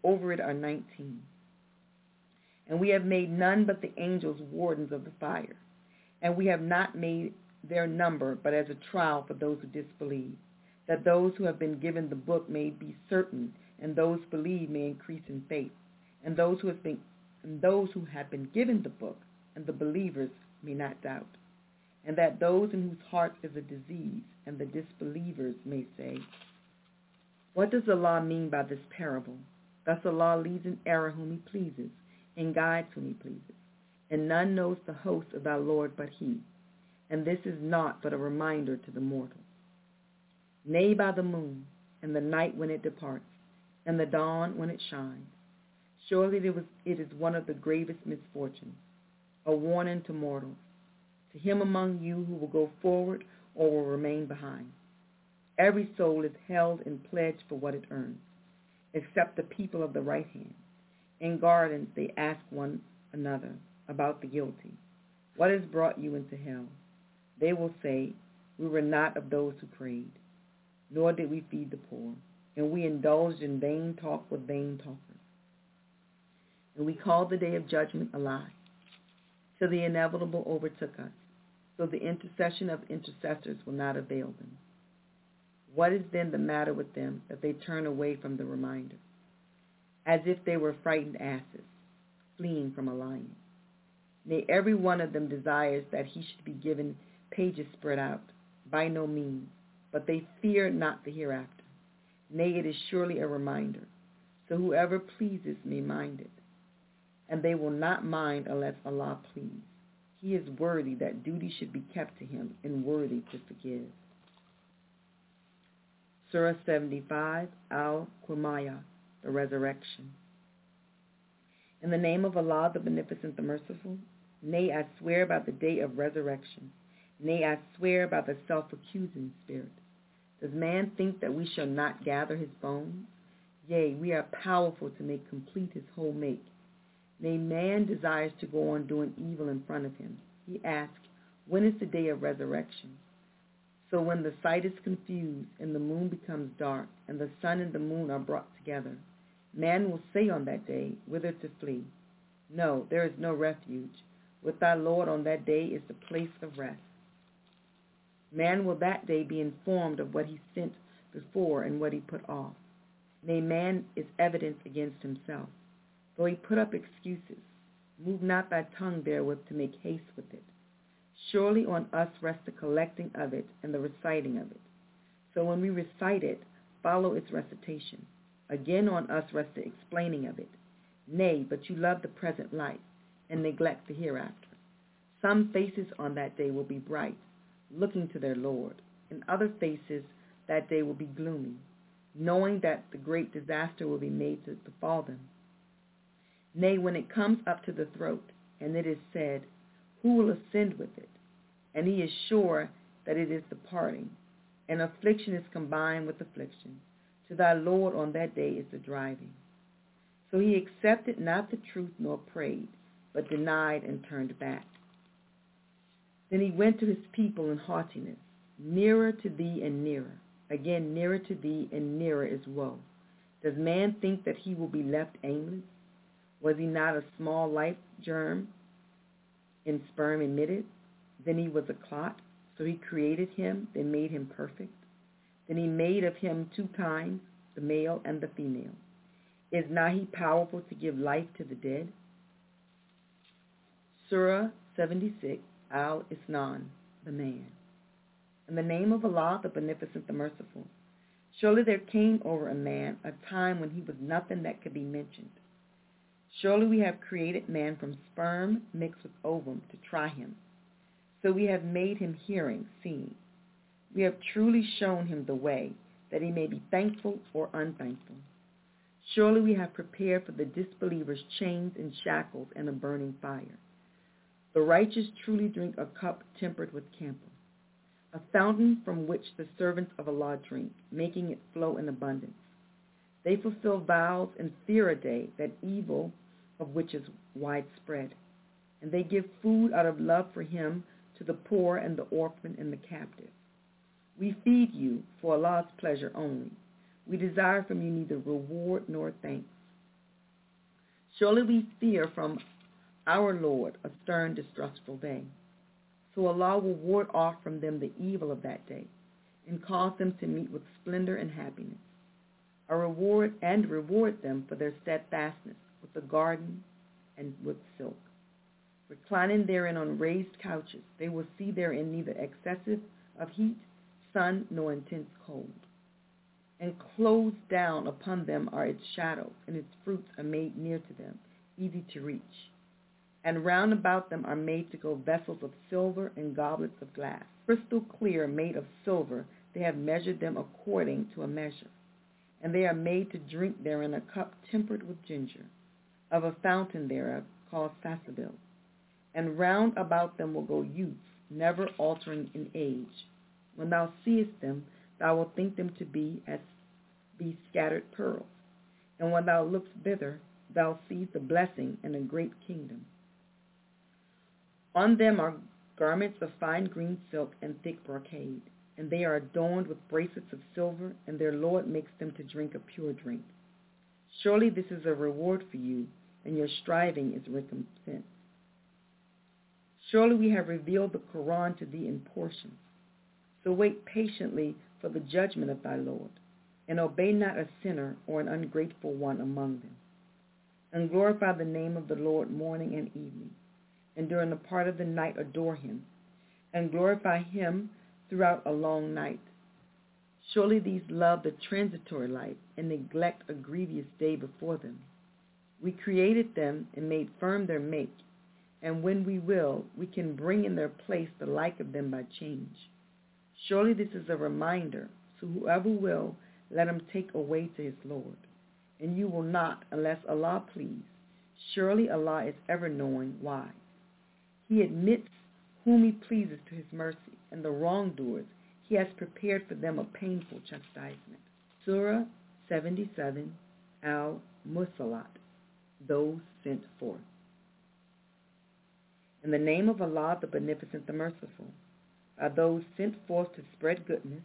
over it are 19. And we have made none but the angels wardens of the fire. And we have not made their number but as a trial for those who disbelieve, that those who have been given the book may be certain, and those who believe may increase in faith, and those who have been given the book, and the believers may not doubt, and that those in whose hearts is a disease, and the disbelievers may say, what does Allah mean by this parable? Thus Allah leads in error whom he pleases, and guides whom he pleases, and none knows the host of thy Lord but he, and this is naught but a reminder to the mortals. Nay, by the moon, and the night when it departs, and the dawn when it shines, surely it is one of the gravest misfortunes, a warning to mortals, to him among you who will go forward or will remain behind. Every soul is held in pledge for what it earns, except the people of the right hand. In gardens they ask one another about the guilty, what has brought you into hell? They will say, we were not of those who prayed, nor did we feed the poor, and we indulged in vain talk with vain talkers. And we called the day of judgment a lie, till the inevitable overtook us, so the intercession of intercessors will not avail them. What is then the matter with them that they turn away from the reminder, as if they were frightened asses, fleeing from a lion? Nay, every one of them desires that he should be given pages spread out. By no means, but they fear not the hereafter. Nay, it is surely a reminder, so whoever pleases may mind it. And they will not mind unless Allah please. He is worthy that duty should be kept to him, and worthy to forgive. Surah 75, Al-Qur'an, the Resurrection. In the name of Allah, the Beneficent, the Merciful, nay, I swear by the day of resurrection. Nay, I swear by the self-accusing spirit. Does man think that we shall not gather his bones? Yea, we are powerful to make complete his whole make. Nay, man desires to go on doing evil in front of him. He asks, when is the day of resurrection? So when the sight is confused, and the moon becomes dark, and the sun and the moon are brought together, man will say on that day, whither to flee? No, there is no refuge. With thy Lord on that day is the place of rest. Man will that day be informed of what he sent before and what he put off. Nay, man is evidence against himself. Though he put up excuses, move not thy tongue therewith to make haste with it. Surely on us rests the collecting of it and the reciting of it. So when we recite it, follow its recitation. Again on us rests the explaining of it. Nay, but you love the present life and neglect the hereafter. Some faces on that day will be bright, looking to their Lord, and other faces that day will be gloomy, knowing that the great disaster will be made to befall them. Nay, when it comes up to the throat, and it is said, who will ascend with it? And he is sure that it is departing, and affliction is combined with affliction. To thy Lord on that day is the driving. So he accepted not the truth nor prayed, but denied and turned back. Then he went to his people in haughtiness, nearer to thee and nearer. Again, nearer to thee and nearer is woe. Does man think that he will be left aimless? Was he not a small life germ in sperm emitted? Then he was a clot, so he created him, then made him perfect. Then he made of him two kinds, the male and the female. Is not he powerful to give life to the dead? Surah 76, Al-Isnan, the man. In the name of Allah, the Beneficent, the Merciful. Surely there came over a man a time when he was nothing that could be mentioned. Surely we have created man from sperm mixed with ovum to try him. So we have made him hearing, seeing. We have truly shown him the way, that he may be thankful or unthankful. Surely we have prepared for the disbelievers chains and shackles and a burning fire. The righteous truly drink a cup tempered with camphor, a fountain from which the servants of Allah drink, making it flow in abundance. They fulfill vows and fear a day, that evil of which is widespread. And they give food out of love for him to the poor and the orphan and the captive. We feed you for Allah's pleasure only. We desire from you neither reward nor thanks. Surely we fear from our Lord a stern, distrustful day. So Allah will ward off from them the evil of that day and cause them to meet with splendor and happiness. Reward them for their steadfastness with the garden and with silk. Reclining therein on raised couches, they will see therein neither excessive of heat, sun, nor intense cold. And closed down upon them are its shadows, and its fruits are made near to them, easy to reach. And round about them are made to go vessels of silver and goblets of glass. Crystal clear, made of silver, they have measured them according to a measure. And they are made to drink therein a cup tempered with ginger, of a fountain thereof called Salsabil. And round about them will go youths, never altering in age. When thou seest them, thou wilt think them to be as be scattered pearls. And when thou lookest thither, thou seest the blessing and a great kingdom. On them are garments of fine green silk and thick brocade, and they are adorned with bracelets of silver, and their Lord makes them to drink a pure drink. Surely this is a reward for you, and your striving is recompense. Surely we have revealed the Quran to thee in portions. So wait patiently for the judgment of thy Lord, and obey not a sinner or an ungrateful one among them. And glorify the name of the Lord morning and evening, and during the part of the night adore him, and glorify him throughout a long night. Surely these love the transitory life and neglect a grievous day before them. We created them and made firm their make, and when we will, we can bring in their place the like of them by change. Surely this is a reminder, so whoever will, let him take away to his Lord. And you will not, unless Allah please. Surely Allah is ever knowing why. He admits whom he pleases to his mercy, and the wrongdoers he has prepared for them a painful chastisement. Surah 77, Al-Mursalat, those sent forth. In the name of Allah, the Beneficent, the Merciful, are those sent forth to spread goodness,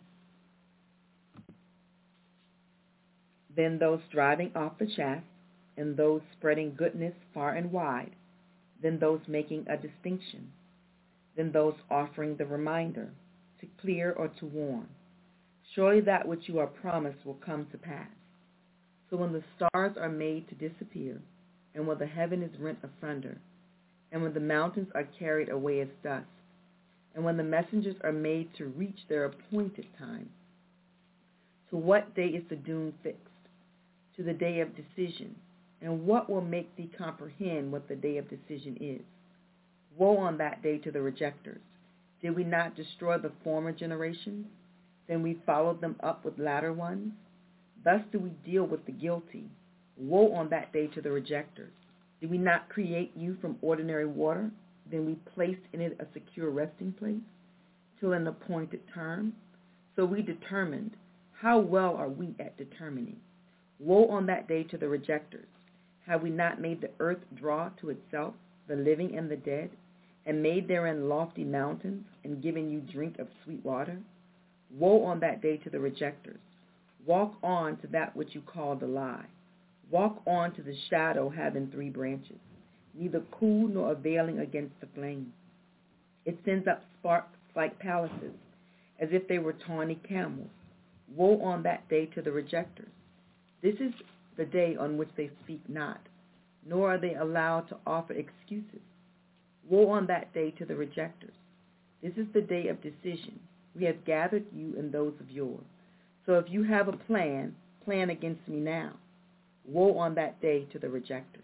then those driving off the chaff, and those spreading goodness far and wide, then those making a distinction, then those offering the reminder, to clear or to warn. Surely that which you are promised will come to pass. So when the stars are made to disappear, and when the heaven is rent asunder, and when the mountains are carried away as dust, and when the messengers are made to reach their appointed time, to what day is the doom fixed? To the day of decision. And what will make thee comprehend what the day of decision is? Woe on that day to the rejectors. Did we not destroy the former generations? Then we followed them up with latter ones. Thus do we deal with the guilty. Woe on that day to the rejectors. Did we not create you from ordinary water? Then we placed in it a secure resting place till an appointed term. So we determined. How well are we at determining? Woe on that day to the rejectors. Have we not made the earth draw to itself the living and the dead, and made therein lofty mountains, and given you drink of sweet water? Woe on that day to the rejectors. Walk on to that which you call the lie. Walk on to the shadow having 3 branches, neither cool nor availing against the flame. It sends up sparks like palaces, as if they were tawny camels. Woe on that day to the rejectors. This is the day on which they speak not, nor are they allowed to offer excuses. Woe on that day to the rejectors. This is the day of decision. We have gathered you and those of yours. So if you have a plan, plan against me now. Woe on that day to the rejectors.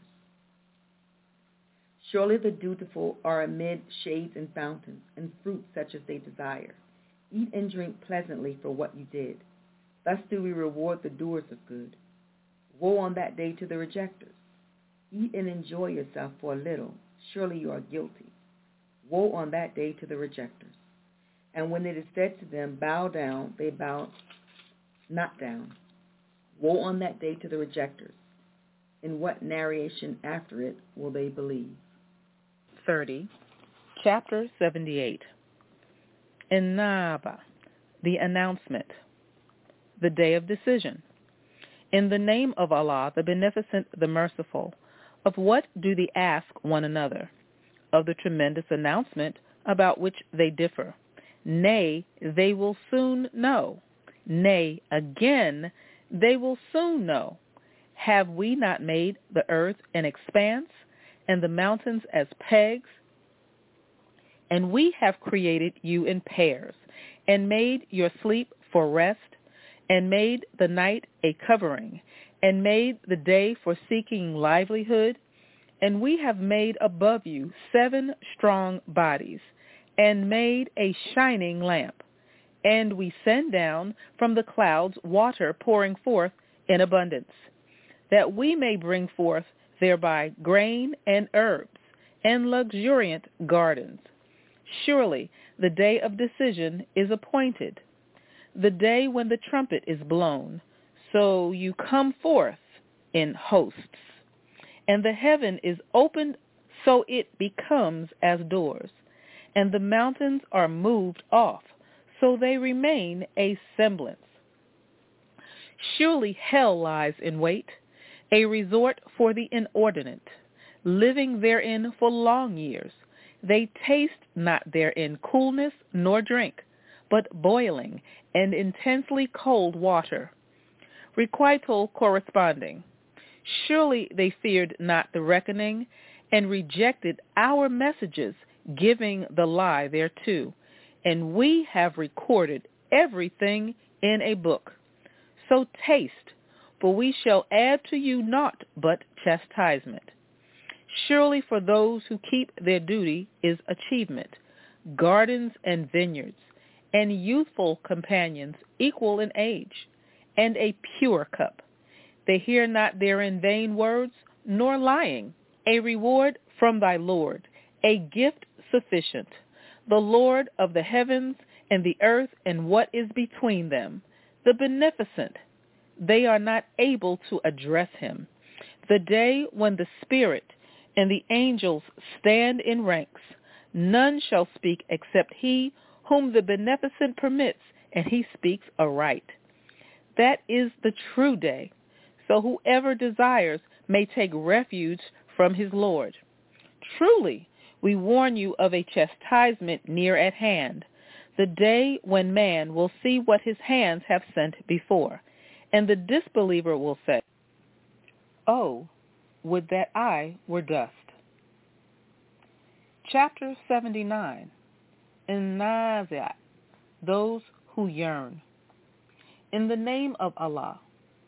Surely the dutiful are amid shades and fountains, and fruits such as they desire. Eat and drink pleasantly for what you did. Thus do we reward the doers of good. Woe on that day to the rejectors. Eat and enjoy yourself for a little. Surely you are guilty. Woe on that day to the rejectors. And when it is said to them, bow down, they bow not down. Woe on that day to the rejectors. In what narration after it will they believe? 30. Chapter 78. An-Naba, the announcement, the day of decision. In the name of Allah, the Beneficent, the Merciful, Of what do they ask one another? Of the tremendous announcement about which they differ. Nay, they will soon know. Nay, again, they will soon know. Have we not made the earth an expanse, and the mountains as pegs? And we have created you in pairs, and made your sleep for rest, and made the night a covering, and made the day for seeking livelihood. And we have made above you 7 strong bodies, and made a shining lamp. And we send down from the clouds water pouring forth in abundance, that we may bring forth thereby grain and herbs, and luxuriant gardens. Surely the day of decision is appointed, the day when the trumpet is blown. So you come forth in hosts, and the heaven is opened, so it becomes as doors, and the mountains are moved off, so they remain a semblance. Surely hell lies in wait, a resort for the inordinate, living therein for long years. They taste not therein coolness nor drink, but boiling and intensely cold water. Requital corresponding. Surely they feared not the reckoning, and rejected our messages, giving the lie thereto. And we have recorded everything in a book. So taste, for we shall add to you naught but chastisement. Surely for those who keep their duty is achievement, gardens and vineyards, and youthful companions equal in age, and a pure cup. They hear not therein vain words, nor lying, a reward from thy Lord, a gift sufficient, the Lord of the heavens and the earth and what is between them, the beneficent. They are not able to address him. The day when the Spirit and the angels stand in ranks, none shall speak except he whom the beneficent permits, and he speaks aright. That is the true day. So whoever desires may take refuge from his Lord. Truly, we warn you of a chastisement near at hand, the day when man will see what his hands have sent before, and the disbeliever will say, Oh, would that I were dust. Chapter 79. In Naziat, those who yearn. In the name of Allah,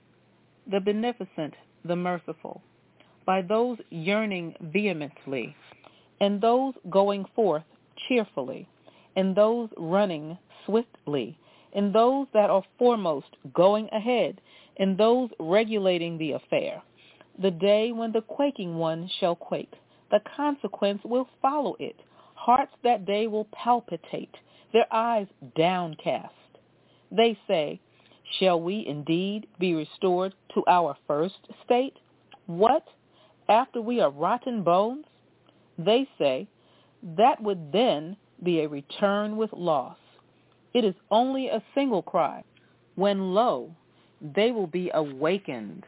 the Beneficent, the Merciful, by those yearning vehemently, and those going forth cheerfully, and those running swiftly, and those that are foremost going ahead, and those regulating the affair. The day when the quaking one shall quake, the consequence will follow it. Hearts that day will palpitate, their eyes downcast. They say, shall we indeed be restored to our first state? What? After we are rotten bones? They say, that would then be a return with loss. It is only a single cry, when lo, they will be awakened.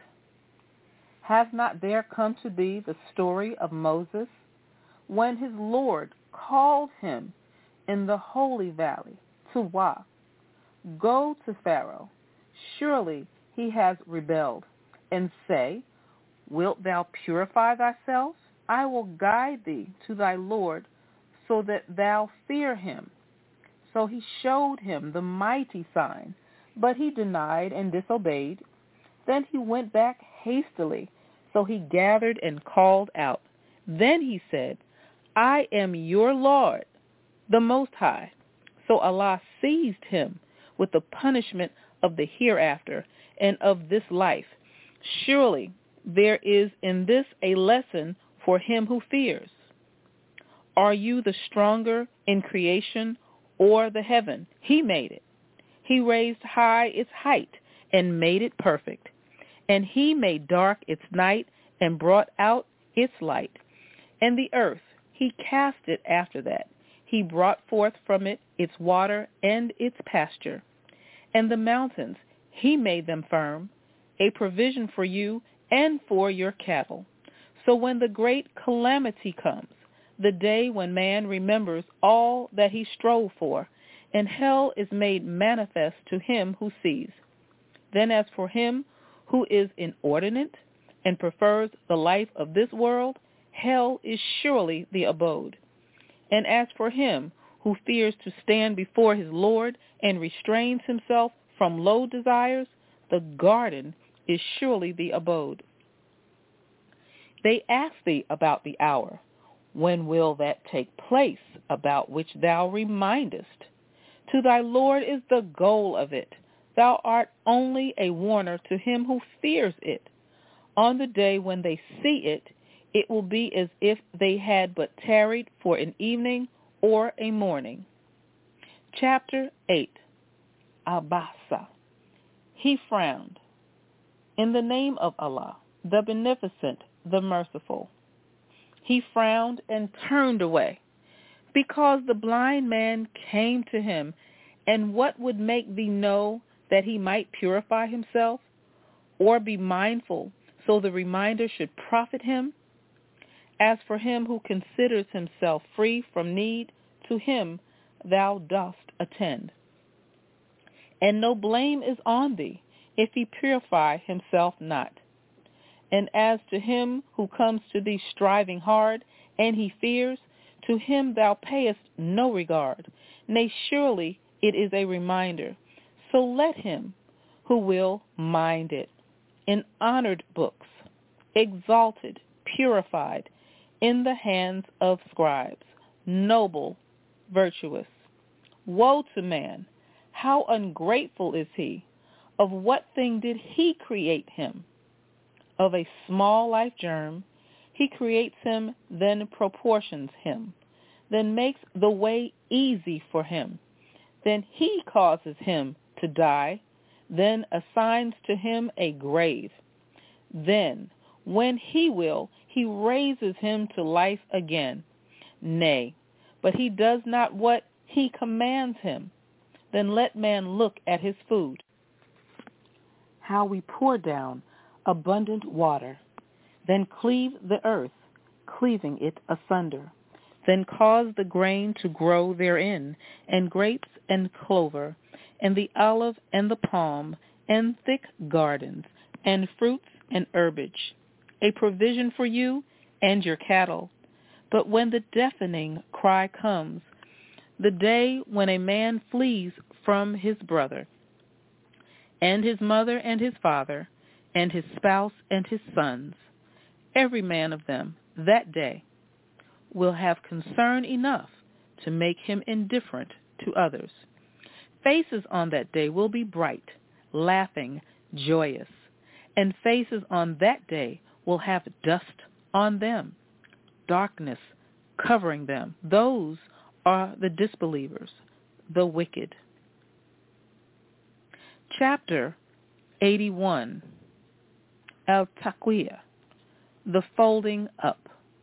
Has not there come to thee the story of Moses, when his Lord called him in the holy valley, Tuwa? Go to Pharaoh, surely he has rebelled, and say, wilt thou purify thyself? I will guide thee to thy Lord, so that thou fear him. So he showed him the mighty sign, but he denied and disobeyed. Then he went back hastily, so he gathered and called out. Then he said, I am your Lord, the Most High. So Allah seized him with the punishment of the hereafter and of this life. Surely there is in this a lesson for him who fears. Are you the stronger in creation or the heaven? He made it. He raised high its height and made it perfect. And he made dark its night and brought out its light. And the earth, he cast it after that. He brought forth from it its water and its pasture. And the mountains, he made them firm, a provision for you and for your cattle. So when the great calamity comes, the day when man remembers all that he strove for, and hell is made manifest to him who sees, then as for him who is inordinate and prefers the life of this world, hell is surely the abode. And as for him who fears to stand before his Lord and restrains himself from low desires, the garden is surely the abode. They ask thee about the hour. When will that take place about which thou remindest? To thy Lord is the goal of it. Thou art only a warner to him who fears it. On the day when they see it, it will be as if they had but tarried for an evening or a morning. Chapter 8. Abasa. He frowned. In the name of Allah, the Beneficent, the Merciful. He frowned and turned away, because the blind man came to him, and what would make thee know that he might purify himself, or be mindful so the reminder should profit him? As for him who considers himself free from need, to him thou dost attend. And no blame is on thee if he purify himself not. And as to him who comes to thee striving hard, and he fears, to him thou payest no regard. Nay, surely it is a reminder. So let him who will mind it. In honored books, exalted, purified, in the hands of scribes, noble, virtuous. Woe to man! How ungrateful is he! Of what thing did he create him? Of a small life germ, he creates him, then proportions him, then makes the way easy for him. Then he causes him to die, then assigns to him a grave. Then, when he will, he raises him to life again. Nay, but he does not what he commands him. Then let man look at his food. How we pour down abundant water, then cleave the earth, cleaving it asunder, then cause the grain to grow therein, and grapes and clover, and the olive and the palm, and thick gardens, and fruits and herbage, a provision for you and your cattle. But when the deafening cry comes, the day when a man flees from his brother, and his mother and his father, and his spouse and his sons, every man of them that day will have concern enough to make him indifferent to others. Faces on that day will be bright, laughing, joyous, and faces on that day will have dust on them, darkness covering them. Those are the disbelievers, the wicked. Chapter 81. Al-Taqwiyah, the folding up.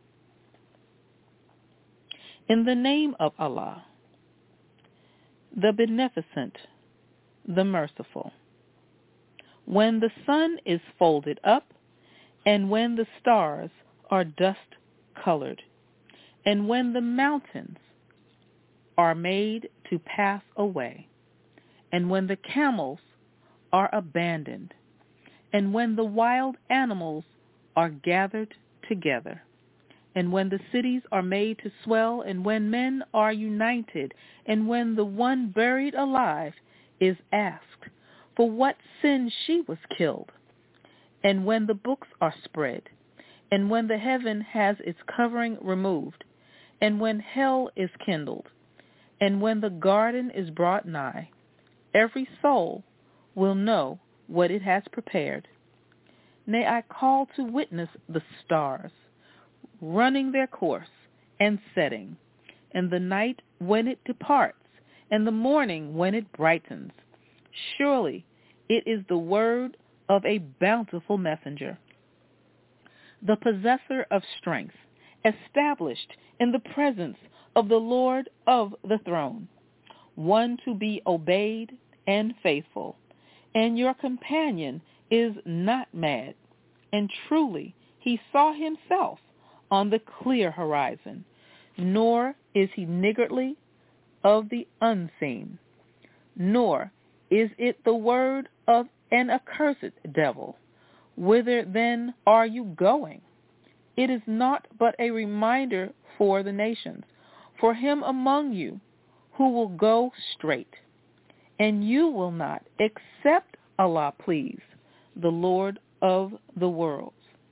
In the name of Allah, the Beneficent, the Merciful. When the sun is folded up, and when the stars are dust-colored, and when the mountains are made to pass away, and when the camels are abandoned, and when the wild animals are gathered together, and when the cities are made to swell, and when men are united, and when the one buried alive is asked for what sin she was killed, and when the books are spread, and when the heaven has its covering removed, and when hell is kindled, and when the garden is brought nigh, every soul will know what it has prepared. Nay, I call to witness the stars, running their course and setting, and the night when it departs, and the morning when it brightens. Surely it is the word of a bountiful messenger, the possessor of strength, established in the presence of the Lord of the throne, one to be obeyed and faithful. And your companion is not mad, and truly he saw himself on the clear horizon, nor is he niggardly of the unseen, nor is it the word of an accursed devil. Whither then are you going? It is not but a reminder for the nations, for him among you who will go straight. And you will not, except Allah please, the Lord of the worlds.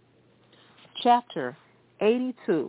Chapter 82,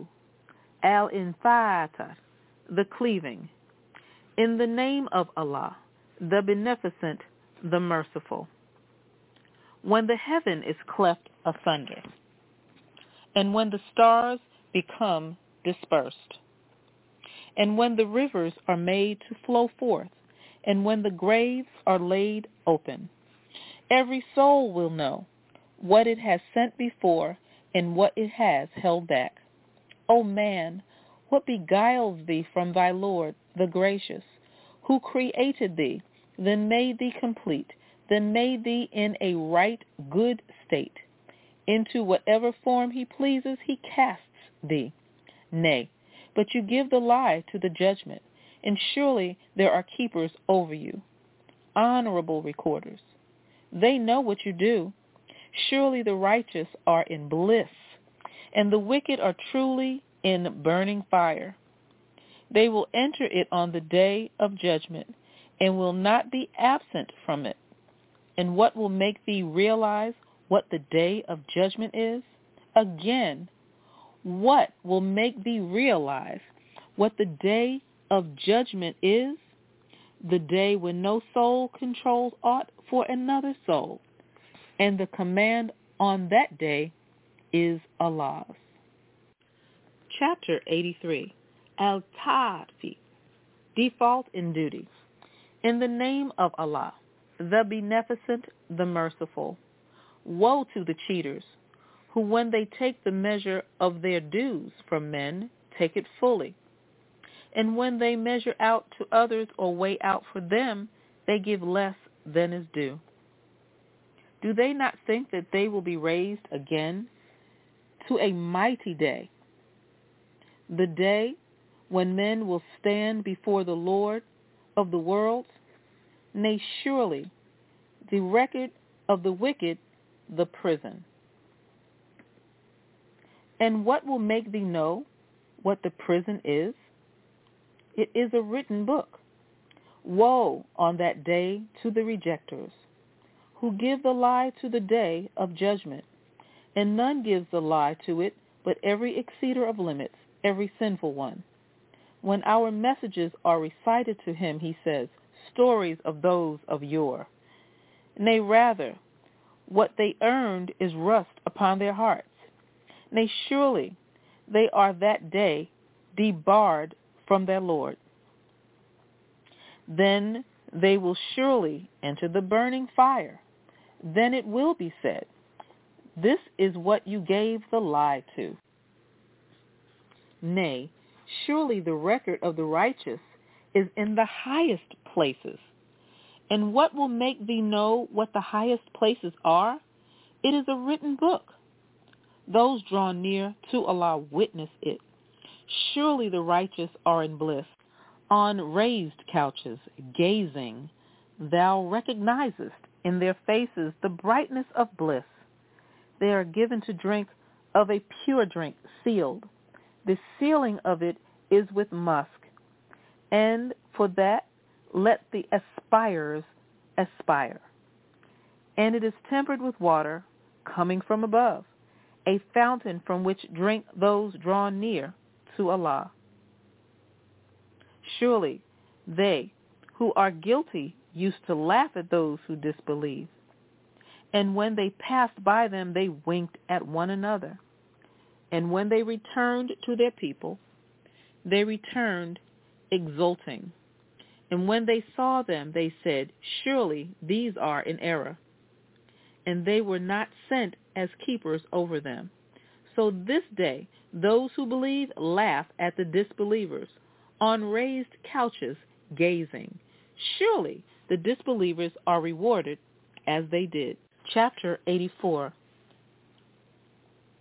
Al-Infata, the cleaving. In the name of Allah, the Beneficent, the Merciful. When the heaven is cleft asunder, and when the stars become dispersed, and when the rivers are made to flow forth, and when the graves are laid open, every soul will know what it has sent before and what it has held back. O man, what beguiles thee from thy Lord, the gracious, who created thee, then made thee complete, then made thee in a right good state. Into whatever form he pleases he casts thee. Nay, but you give the lie to the judgment, and surely there are keepers over you, honorable recorders. They know what you do. Surely the righteous are in bliss, and the wicked are truly in burning fire. They will enter it on the day of judgment, and will not be absent from it. And what will make thee realize what the day of judgment is? Again, what will make thee realize what the day of judgment is? The day when no soul controls aught for another soul, and the command on that day is Allah's. Chapter 83, Al-Ta'fi, default in duty. In the name of Allah, the Beneficent, the Merciful. Woe to the cheaters, who when they take the measure of their dues from men, take it fully. And when they measure out to others or weigh out for them, they give less than is due. Do they not think that they will be raised again to a mighty day, the day when men will stand before the Lord of the worlds? Nay, surely the record of the wicked, the prison. And what will make thee know what the prison is? It is a written book. Woe on that day to the rejectors, who give the lie to the day of judgment, and none gives the lie to it but every exceeder of limits, every sinful one. When our messages are recited to him, he says, stories of those of yore. Nay, rather, what they earned is rust upon their hearts. Nay, surely they are that day debarred from their Lord. Then they will surely enter the burning fire. Then it will be said, this is what you gave the lie to. Nay, surely the record of the righteous is in the highest places. And what will make thee know what the highest places are? It is a written book. Those drawn near to Allah witness it. Surely the righteous are in bliss, on raised couches, gazing. Thou recognizest in their faces the brightness of bliss. They are given to drink of a pure drink, sealed. The sealing of it is with musk. And for that, let the aspirers aspire. And it is tempered with water coming from above, a fountain from which drink those drawn near to Allah. Surely they who are guilty used to laugh at those who disbelieve. And when they passed by them, they winked at one another. And when they returned to their people, they returned exulting. And when they saw them, they said, surely these are in error. And they were not sent as keepers over them. So this day, those who believe laugh at the disbelievers, on raised couches gazing. Surely the disbelievers are rewarded as they did. Chapter 84,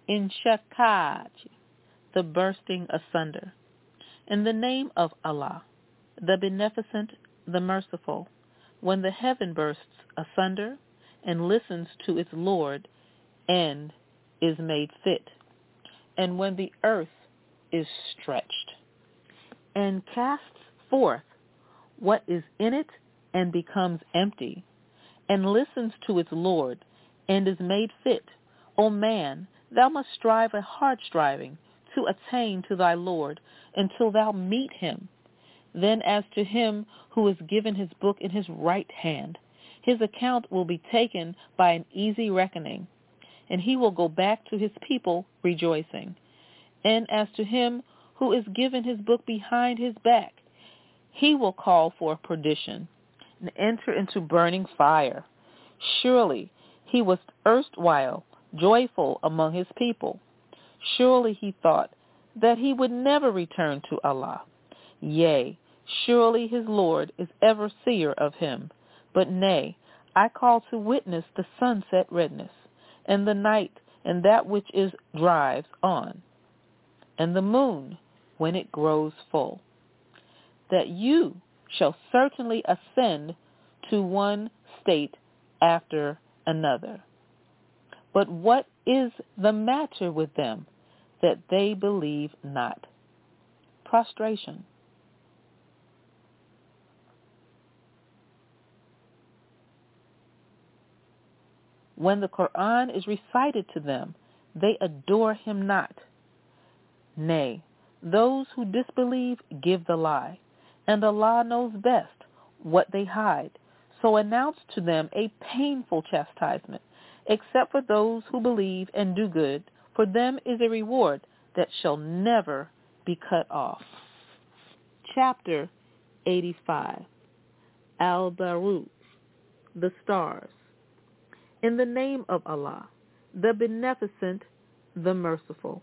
Inshakaj, the bursting asunder. In the name of Allah, the Beneficent, the Merciful, when the heaven bursts asunder and listens to its Lord and is made fit, and when the earth is stretched and casts forth what is in it and becomes empty, and listens to its Lord and is made fit, O man, thou must strive a hard striving to attain to thy Lord until thou meet him. Then as to him who is given his book in his right hand, his account will be taken by an easy reckoning, and he will go back to his people rejoicing. And as to him who is given his book behind his back, he will call for perdition and enter into burning fire. Surely he was erstwhile joyful among his people. Surely he thought that he would never return to Allah. Yea, surely his Lord is ever seer of him. But nay, I call to witness the sunset redness, and the night, and that which is drives on, and the moon when it grows full, that you shall certainly ascend to one state after another. But what is the matter with them that they believe not? Prostration. When the Quran is recited to them, they adore him not. Nay, those who disbelieve give the lie, and Allah knows best what they hide. So announce to them a painful chastisement, except for those who believe and do good. For them is a reward that shall never be cut off. Chapter 85. Al-Baruj, the stars. In the name of Allah, the Beneficent, the Merciful.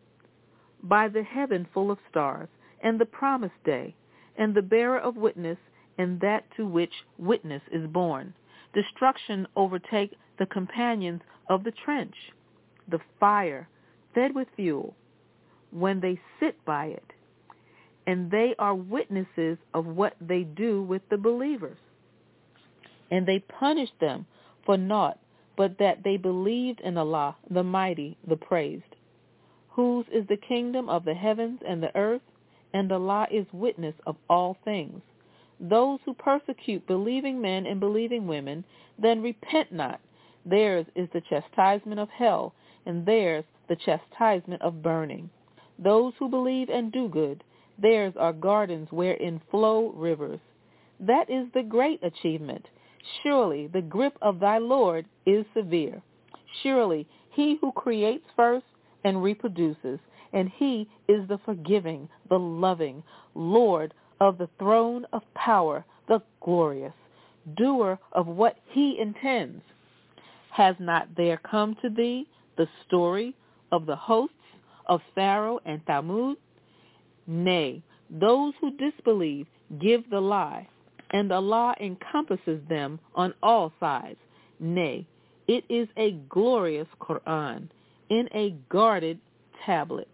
By the heaven full of stars, and the promised day, and the bearer of witness, and that to which witness is borne, destruction overtake the companions of the trench, the fire fed with fuel, when they sit by it, and they are witnesses of what they do with the believers. And they punish them for naught but that they believed in Allah, the Mighty, the Praised, whose is the kingdom of the heavens and the earth, and Allah is witness of all things. Those who persecute believing men and believing women, then repent not. Theirs is the chastisement of hell, and theirs the chastisement of burning. Those who believe and do good, theirs are gardens wherein flow rivers. That is the great achievement. Surely the grip of thy Lord is severe. Surely he who creates first and reproduces, and he is the forgiving, the loving, Lord of the throne of power, the glorious, doer of what he intends. Has not there come to thee the story of the hosts of Pharaoh and Thamud? Nay, those who disbelieve give the lie, and Allah encompasses them on all sides. Nay, it is a glorious Quran in a guarded tablet.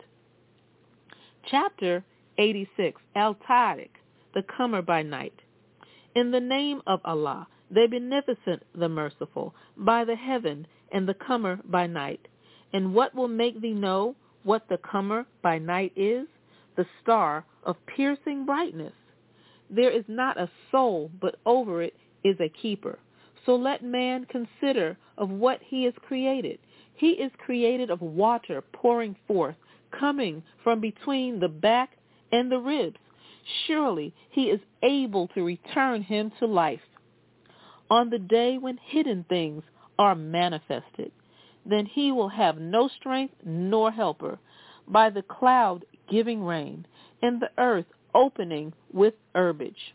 Chapter 86, Al-Tariq, the comer by night. In the name of Allah, the Beneficent, the Merciful, by the heaven and the comer by night. And what will make thee know what the comer by night is? The star of piercing brightness. There is not a soul, but over it is a keeper. So let man consider of what he is created. He is created of water pouring forth, coming from between the back and the ribs. Surely he is able to return him to life. On the day when hidden things are manifested, then he will have no strength nor helper. By the cloud giving rain, and the earth opening with herbage.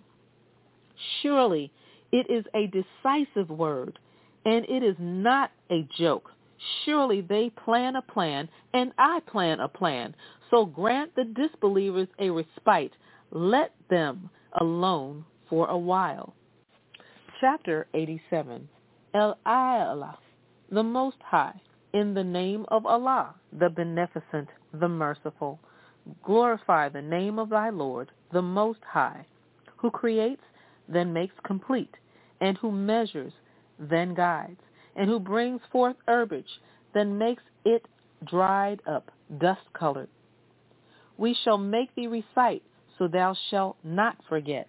Surely it is a decisive word, and it is not a joke. Surely they plan a plan, and I plan a plan. So grant the disbelievers a respite. Let them alone for a while. Chapter 87, El-A'la, the Most High. In the name of Allah, the Beneficent, the Merciful, glorify the name of thy Lord, the Most High, who creates, then makes complete, and who measures, then guides, and who brings forth herbage, then makes it dried up, dust-colored. We shall make thee recite, so thou shalt not forget.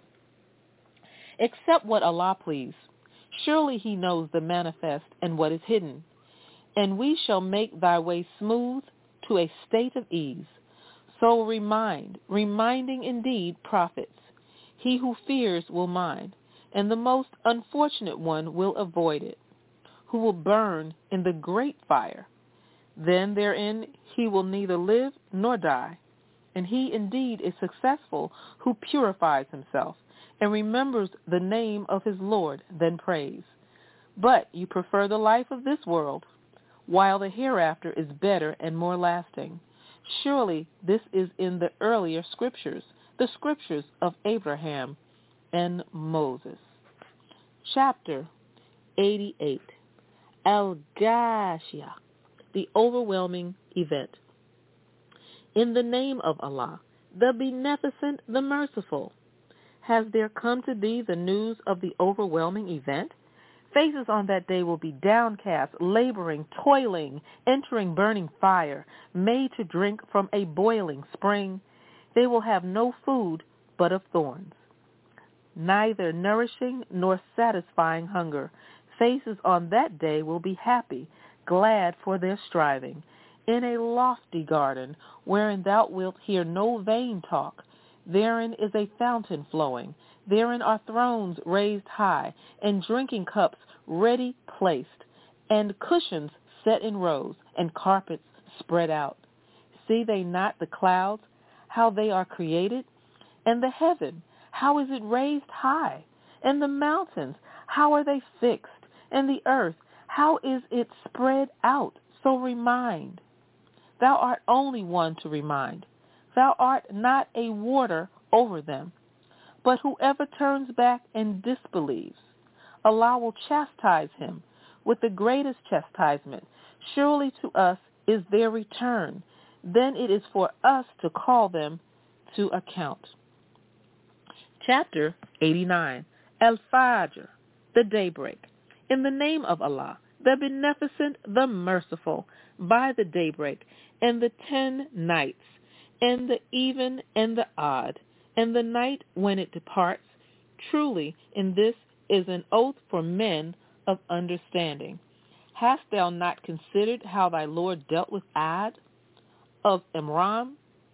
Accept what Allah please. Surely he knows the manifest and what is hidden. And we shall make thy way smooth to a state of ease. So reminding indeed profits. He who fears will mind, and the most unfortunate one will avoid it, who will burn in the great fire. Then therein he will neither live nor die. And he indeed is successful who purifies himself and remembers the name of his Lord, then prays. But you prefer the life of this world, while the hereafter is better and more lasting. Surely this is in the earlier scriptures, the scriptures of Abraham and Moses. Chapter 88. Al-Ghashiyah, the overwhelming event. In the name of Allah, the Beneficent, the Merciful. Has there come to thee the news of the overwhelming event? Faces on that day will be downcast, laboring, toiling, entering burning fire, made to drink from a boiling spring. They will have no food but of thorns, neither nourishing nor satisfying hunger. Faces on that day will be happy, glad for their striving, in a lofty garden, wherein thou wilt hear no vain talk. Therein is a fountain flowing. Therein are thrones raised high, and drinking cups ready placed, and cushions set in rows, and carpets spread out. See they not the clouds, how they are created? And the heaven, how is it raised high? And the mountains, how are they fixed? And the earth, how is it spread out? So remind. Thou art only one to remind. Thou art not a warder over them. But whoever turns back and disbelieves, Allah will chastise him with the greatest chastisement. Surely to us is their return. Then it is for us to call them to account. Chapter 89. Al-Fajr, the daybreak. In the name of Allah, the Beneficent, the Merciful, by the daybreak, and the 10 nights, and the even and the odd, and the night when it departs. Truly, in this is an oath for men of understanding. Hast thou not considered how thy Lord dealt with Ad of Imram,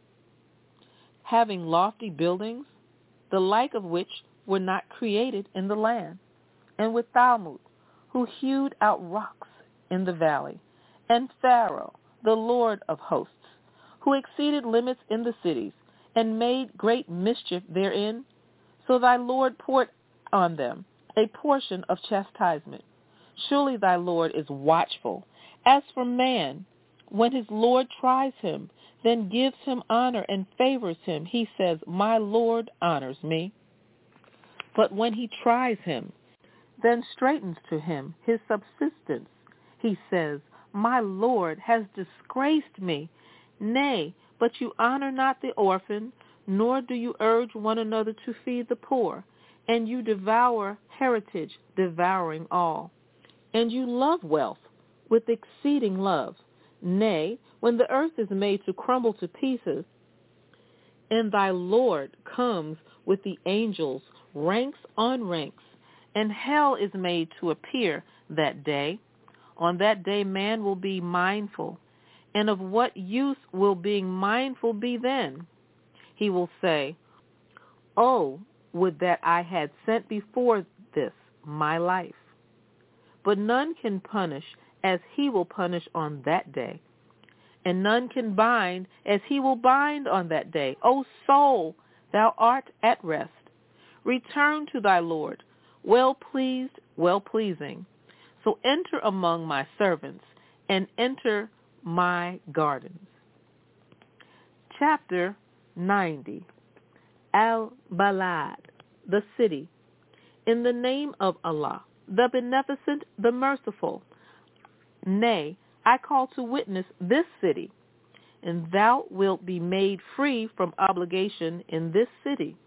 having lofty buildings, the like of which were not created in the land, and with Thamud, who hewed out rocks in the valley, and Pharaoh, the Lord of hosts, who exceeded limits in the cities, and made great mischief therein? So thy Lord poured on them a portion of chastisement. Surely thy Lord is watchful. As for man, when his Lord tries him, then gives him honor and favors him, he says, my Lord honors me. But when he tries him, then straightens to him his subsistence, he says, my Lord has disgraced me. Nay, but you honor not the orphan, nor do you urge one another to feed the poor, and you devour heritage, devouring all. And you love wealth with exceeding love. Nay, when the earth is made to crumble to pieces, and thy Lord comes with the angels, ranks on ranks, and hell is made to appear that day. On that day man will be mindful. And of what use will being mindful be then? He will say, oh, would that I had sent before this my life. But none can punish as he will punish on that day. And none can bind as he will bind on that day. O soul, thou art at rest. Return to thy Lord, well-pleased, well-pleasing. So enter among my servants, and enter my gardens. Chapter 90. Al-Balad, the city. In the name of Allah, the Beneficent, the Merciful. Nay, I call to witness this city, and thou wilt be made free from obligation in this city,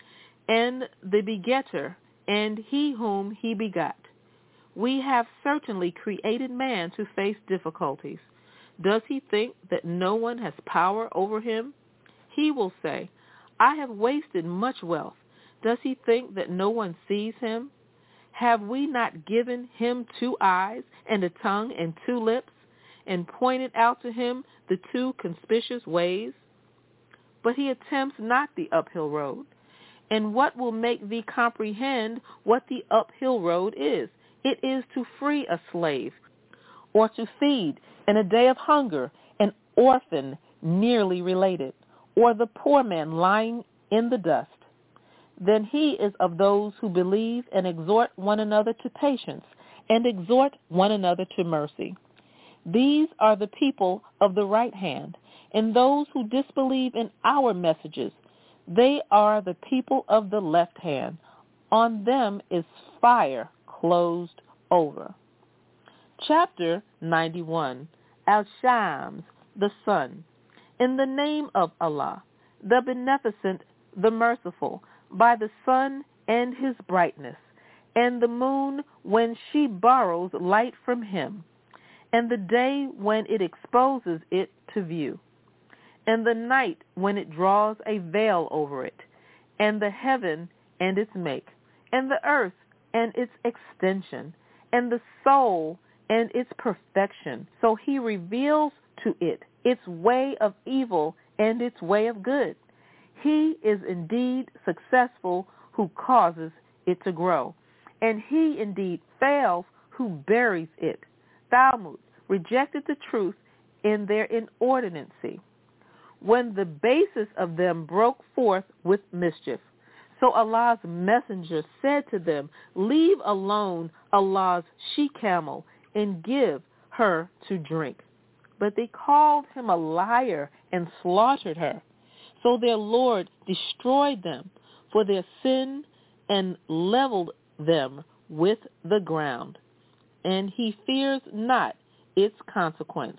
and the begetter, and he whom he begot. We have certainly created man to face difficulties. Does he think that no one has power over him? He will say, I have wasted much wealth. Does he think that no one sees him? Have we not given him 2 eyes and a tongue and 2 lips, and pointed out to him the 2 conspicuous ways? But he attempts not the uphill road. And what will make thee comprehend what the uphill road is? It is to free a slave, or to feed in a day of hunger an orphan nearly related, or the poor man lying in the dust. Then he is of those who believe and exhort one another to patience, and exhort one another to mercy. These are the people of the right hand, and those who disbelieve in our messages, they are the people of the left hand. On them is fire closed over. Chapter 91, Al-Shams, the sun. In the name of Allah, the beneficent, the merciful, by the sun and his brightness, and the moon when she borrows light from him, and the day when it exposes it to view, and the night when it draws a veil over it, and the heaven and its make, and the earth and its extension, and the soul and its perfection. So he reveals to it its way of evil and its way of good. He is indeed successful who causes it to grow, and he indeed fails who buries it. Thamud rejected the truth in their inordinacy, when the basis of them broke forth with mischief. So Allah's messenger said to them, leave alone Allah's she-camel and give her to drink. But they called him a liar and slaughtered her. So their Lord destroyed them for their sin and leveled them with the ground, and he fears not its consequence.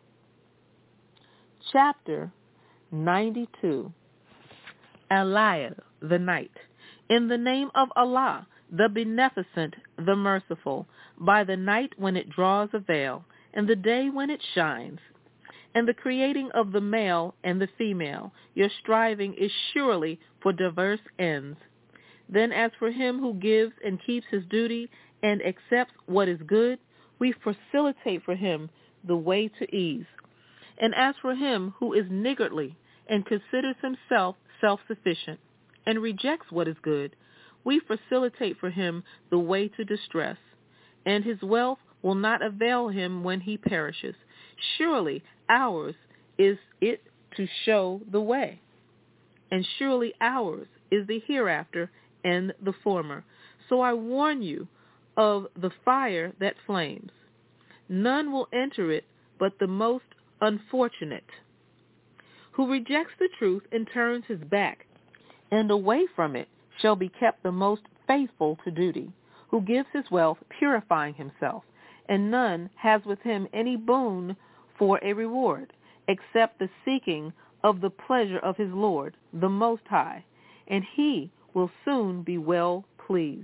Chapter 92, Al-Layl, the night. In the name of Allah, the beneficent, the merciful, by the night when it draws a veil, and the day when it shines, and the creating of the male and the female, your striving is surely for diverse ends. Then as for him who gives and keeps his duty and accepts what is good, we facilitate for him the way to ease. And as for him who is niggardly and considers himself self-sufficient and rejects what is good, we facilitate for him the way to distress, and his wealth will not avail him when he perishes. Surely ours is it to show the way, and surely ours is the hereafter and the former. So I warn you of the fire that flames. None will enter it but the most unfortunate, who rejects the truth and turns his back, and away from it shall be kept the most faithful to duty, who gives his wealth purifying himself, and none has with him any boon for a reward, except the seeking of the pleasure of his Lord, the Most High, and he will soon be well pleased.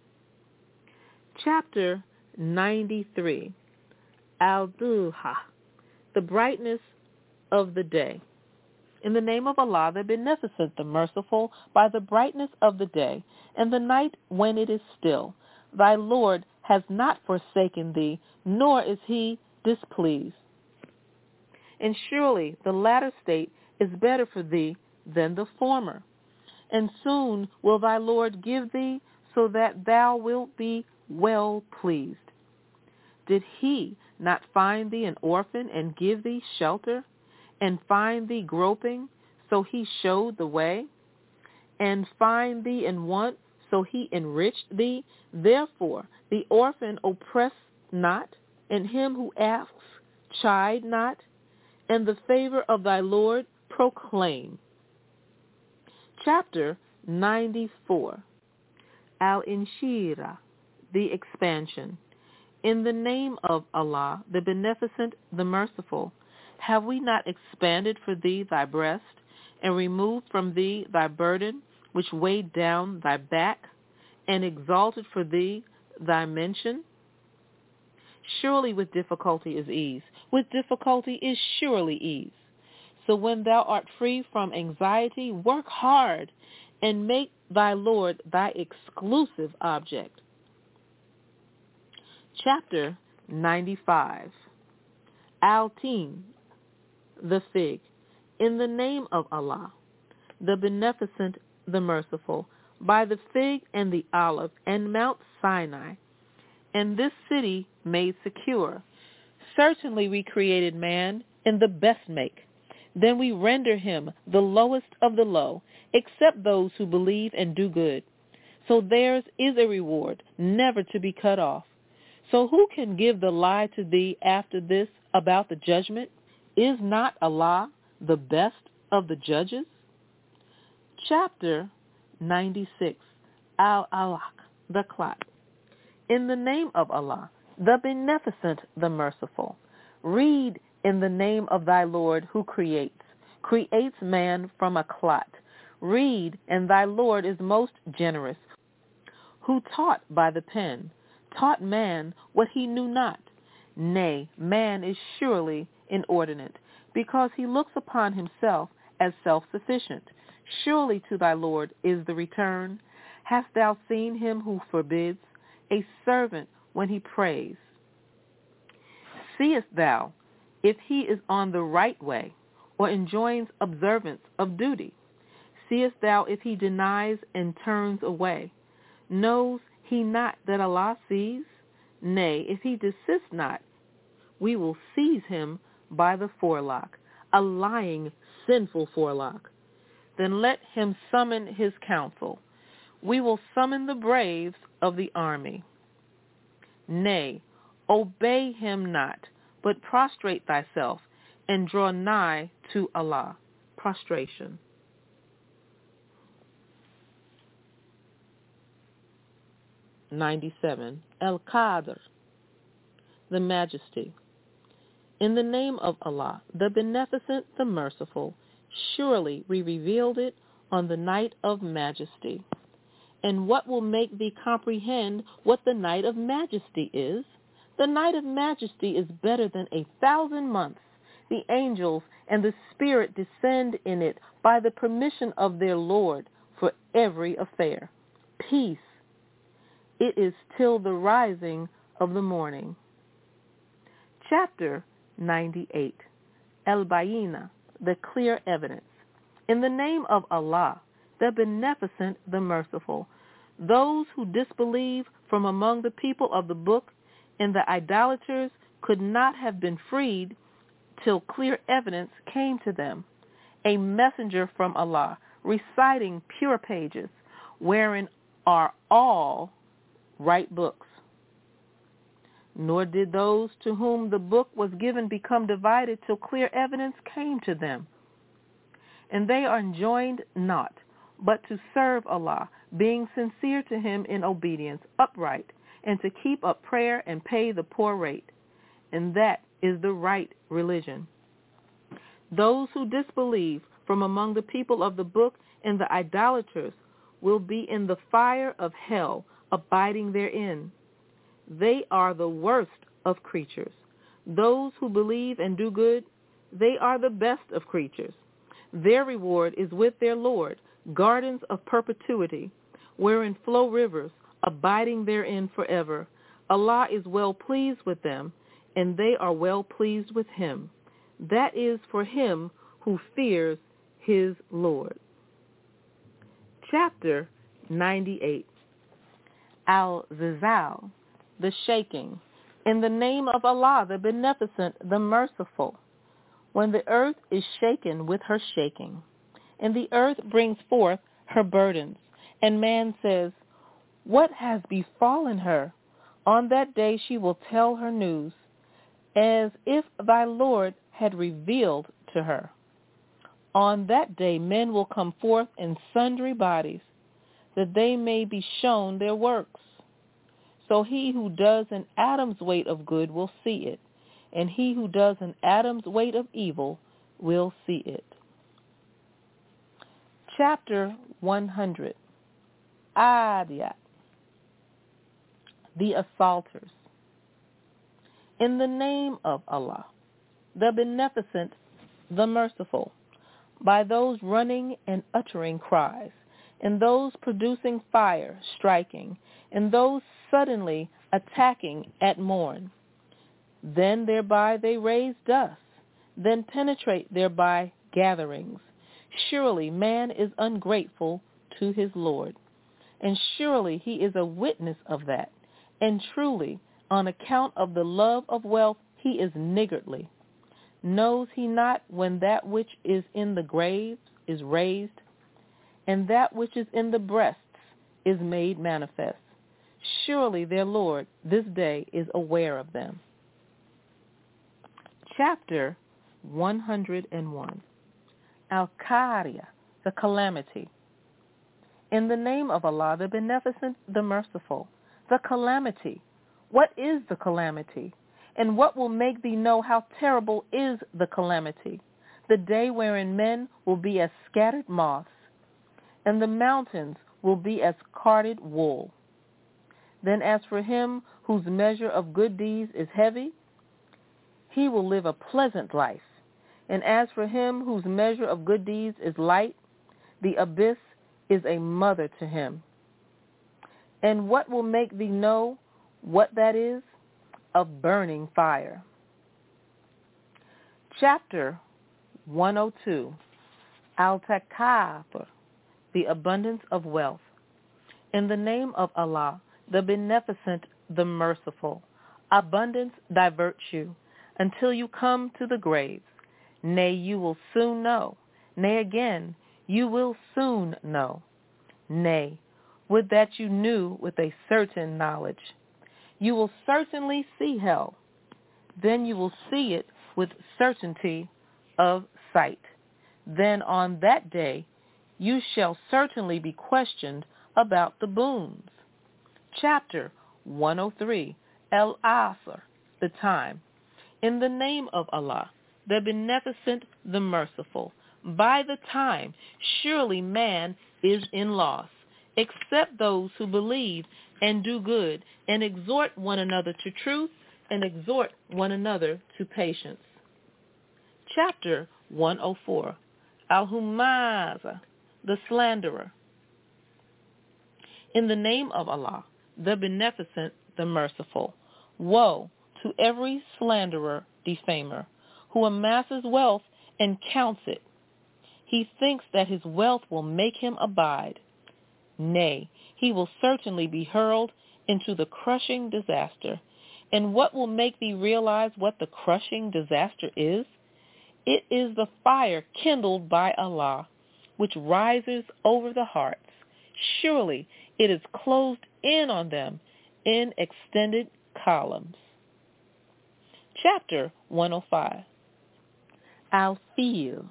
Chapter 93, Al-Duha, the brightness of the day. In the name of Allah, the beneficent, the merciful, by the brightness of the day, and the night when it is still. Thy Lord has not forsaken thee, nor is he displeased. And surely the latter state is better for thee than the former. And soon will thy Lord give thee, so that thou wilt be well pleased. Did he not find thee an orphan and give thee shelter, and find thee groping, so he showed the way, and find thee in want, so he enriched thee? Therefore the orphan oppress not, and him who asks chide not, and the favor of thy Lord proclaim. Chapter 94, Al-Inshira, the expansion. In the name of Allah, the Beneficent, the Merciful, have we not expanded for thee thy breast, and removed from thee thy burden, which weighed down thy back, and exalted for thee thy mention? Surely with difficulty is ease. With difficulty is surely ease. So when thou art free from anxiety, work hard, and make thy Lord thy exclusive object. Chapter 95. Al-Tin, the fig. In the name of Allah, the Beneficent, the Merciful, by the fig and the olive and Mount Sinai, and this city made secure. Certainly we created man in the best make. Then we render him the lowest of the low, except those who believe and do good. So theirs is a reward, never to be cut off. So who can give the lie to thee after this about the judgment? Is not Allah the best of the judges? Chapter 96. Al-Alaq, the clock. In the name of Allah, the Beneficent, the Merciful. Read in the name of thy Lord who creates man from a clot. Read, and thy Lord is most generous, who taught by the pen, taught man what he knew not. Nay, man is surely inordinate, because he looks upon himself as self-sufficient. Surely to thy Lord is the return. Hast thou seen him who forbids, a servant when he prays? Seest thou if he is on the right way, or enjoins observance of duty? Seest thou if he denies and turns away? Knows he not that Allah sees? Nay, if he desists not, we will seize him by the forelock, a lying, sinful forelock. Then let him summon his council. We will summon the braves of the army. Nay, obey him not, but prostrate thyself, and draw nigh to Allah. Prostration. Al-Qadr, the Majesty. In the name of Allah, the Beneficent, the Merciful, surely we revealed it on the night of majesty. And what will make thee comprehend what the night of majesty is? The night of majesty is better than 1,000 months. The angels and the Spirit descend in it by the permission of their Lord for every affair. Peace. It is till the rising of the morning. Chapter 98. Al-Bayina, the clear evidence. In the name of Allah, the Beneficent, the Merciful, those who disbelieve from among the people of the book and the idolaters could not have been freed till clear evidence came to them, a messenger from Allah, reciting pure pages, wherein are all right books. Nor did those to whom the book was given become divided till clear evidence came to them. And they are enjoined not, but to serve Allah, being sincere to him in obedience, upright, and to keep up prayer and pay the poor rate. And that is the right religion. Those who disbelieve from among the people of the book and the idolaters will be in the fire of hell, abiding therein. They are the worst of creatures. Those who believe and do good, they are the best of creatures. Their reward is with their Lord, gardens of perpetuity, wherein flow rivers, abiding therein forever. Allah is well pleased with them, and they are well pleased with him. That is for him who fears his Lord. Chapter 98. Al-Zilzal, the shaking. In the name of Allah, the Beneficent, the Merciful. When the earth is shaken with her shaking, and the earth brings forth her burdens, and man says, what has befallen her? On that day she will tell her news, as if thy Lord had revealed to her. On that day men will come forth in sundry bodies, that they may be shown their works. So he who does an atom's weight of good will see it, and he who does an atom's weight of evil will see it. Chapter 100. Adiyat. The assaulters. In the name of Allah, the Beneficent, the Merciful, by those running and uttering cries, and those producing fire, striking, and those suddenly attacking at morn. Then thereby they raise dust, then penetrate thereby gatherings. Surely man is ungrateful to his Lord, and surely he is a witness of that, and truly, on account of the love of wealth, he is niggardly. Knows he not when that which is in the graves is raised, and that which is in the breasts is made manifest? Surely their Lord this day is aware of them. Chapter 101. Al-Qariya, the calamity. In the name of Allah, the Beneficent, the Merciful. The calamity. What is the calamity? And what will make thee know how terrible is the calamity? The day wherein men will be as scattered moths, and the mountains will be as carded wool. Then as for him whose measure of good deeds is heavy, he will live a pleasant life. And as for him whose measure of good deeds is light, the abyss is a mother to him. And what will make thee know what that is? A burning fire. Chapter 102. Al-Takathur, the abundance of wealth. In the name of Allah, the Beneficent, the Merciful, abundance divert you until you come to the graves. Nay, you will soon know. Nay, again, you will soon know. Nay, would that you knew with a certain knowledge. You will certainly see hell. Then you will see it with certainty of sight. Then on that day you shall certainly be questioned about the boons. Chapter 103. Al-Asr, the time. In the name of Allah, the Beneficent, the Merciful. By the time, surely man is in loss, except those who believe and do good, and exhort one another to truth, and exhort one another to patience. Chapter 104. Al-Humaza, the slanderer. In the name of Allah, the Beneficent, the Merciful. Woe to every slanderer, defamer, who amasses wealth and counts it. He thinks that his wealth will make him abide. Nay, he will certainly be hurled into the crushing disaster. And what will make thee realize what the crushing disaster is? It is the fire kindled by Allah, which rises over the hearts. Surely it is closed in on them in extended columns. Chapter 105. Al-Fil,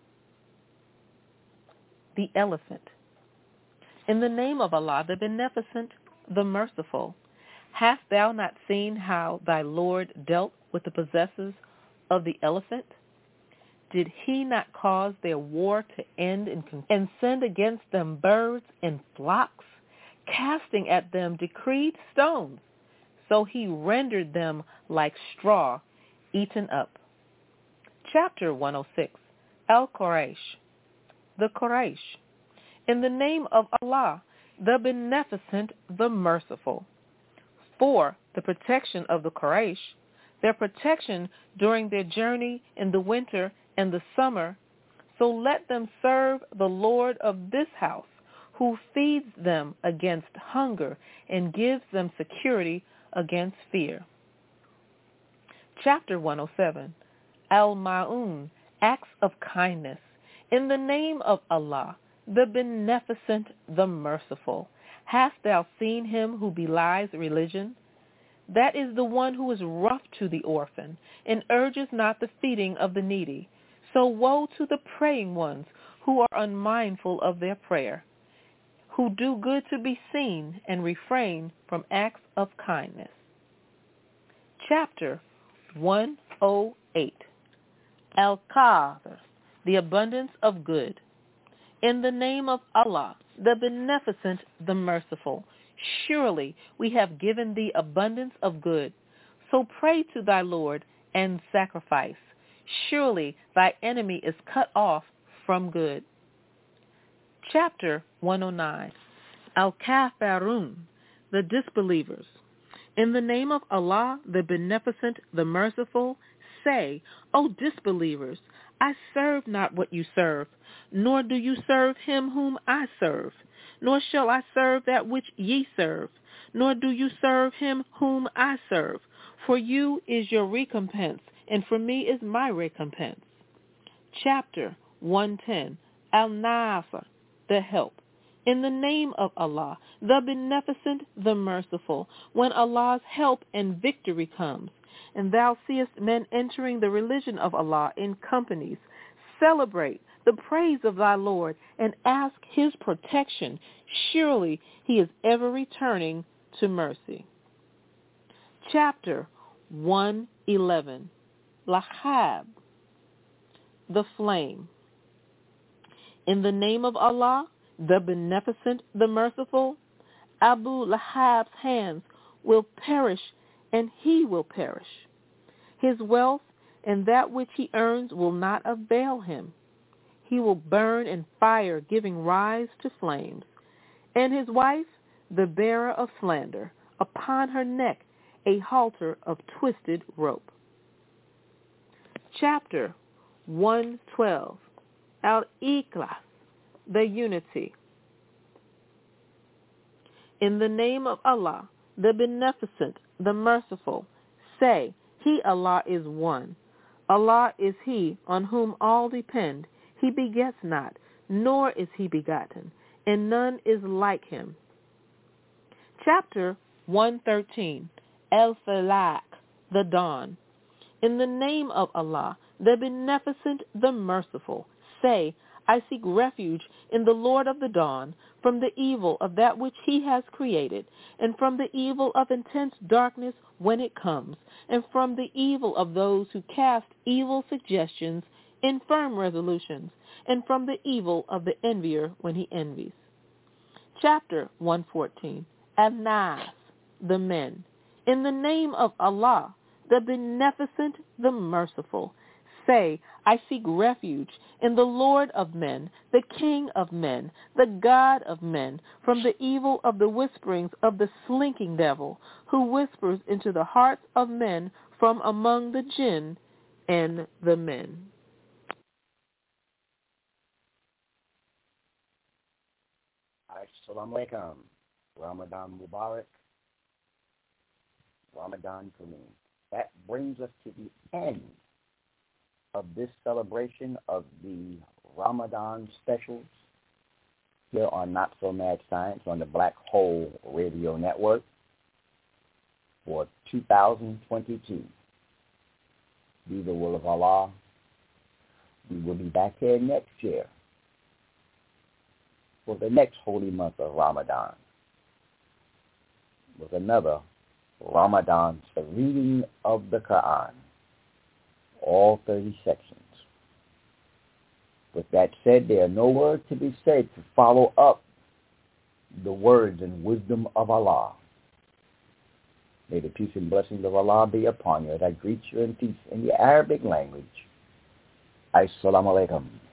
the elephant. In the name of Allah, the Beneficent, the Merciful. Hast thou not seen how thy Lord dealt with the possessors of the elephant? Did he not cause their war to end and send against them birds in flocks, casting at them decreed stones? So he rendered them like straw eaten up. Chapter 106. Al-Quraysh, the Quraysh. In the name of Allah, the Beneficent, the Merciful. For the protection of the Quraysh, their protection during their journey in the winter and the summer, so let them serve the Lord of this house, who feeds them against hunger and gives them security against fear. Chapter 107. Al-Ma'un, acts of kindness. In the name of Allah, the Beneficent, the Merciful. Hast thou seen him who belies religion? That is the one who is rough to the orphan and urges not the feeding of the needy. So woe to the praying ones who are unmindful of their prayer, who do good to be seen and refrain from acts of kindness. Chapter 108. Al-Qadr, the abundance of good. In the name of Allah, the Beneficent, the Merciful, surely we have given thee abundance of good. So pray to thy Lord and sacrifice. Surely thy enemy is cut off from good. Chapter 109. Al-Kafirun, the disbelievers. In the name of Allah, the Beneficent, the Merciful, say, O disbelievers, I serve not what you serve, nor do you serve him whom I serve, nor shall I serve that which ye serve, nor do you serve him whom I serve. For you is your recompense, and for me is my recompense. Chapter 110. Al-Nasr, the help. In the name of Allah, the Beneficent, the Merciful, when Allah's help and victory comes, and thou seest men entering the religion of Allah in companies, celebrate the praise of thy Lord and ask his protection. Surely he is ever returning to mercy. Chapter 111. Lahab, the flame. In the name of Allah, the Beneficent, the Merciful, Abu Lahab's hands will perish, and he will perish. His wealth and that which he earns will not avail him. He will burn in fire, giving rise to flames. And his wife, the bearer of slander, upon her neck a halter of twisted rope. Chapter 112. Al-Ikhlas, the unity. In the name of Allah, the Beneficent, the Merciful, say, He, Allah, is one. Allah is He on whom all depend. He begets not, nor is He begotten, and none is like Him. Chapter 113. El-Falaq, the dawn. In the name of Allah, the Beneficent, the Merciful, say, I seek refuge in the Lord of the dawn, from the evil of that which He has created, and from the evil of intense darkness when it comes, and from the evil of those who cast evil suggestions in firm resolutions, and from the evil of the envier when he envies. Chapter 114. An-Nas, the men. In the name of Allah, the Beneficent, the Merciful, say, I seek refuge in the Lord of men, the King of men, the God of men, from the evil of the whisperings of the slinking devil, who whispers into the hearts of men from among the jinn and the men. Assalamu alaikum. Ramadan Mubarak. Ramadan Kareem. That brings us to the end of this celebration of the Ramadan specials here on Not So Mad Science on the Black Hole Radio Network for 2022. Be the will of Allah. We will be back here next year for the next holy month of Ramadan with another Ramadan, the reading of the Quran, all 30 sections. With that said, there are no words to be said to follow up the words and wisdom of Allah. May the peace and blessings of Allah be upon you as I greet you in peace in the Arabic language. Assalamu alaikum.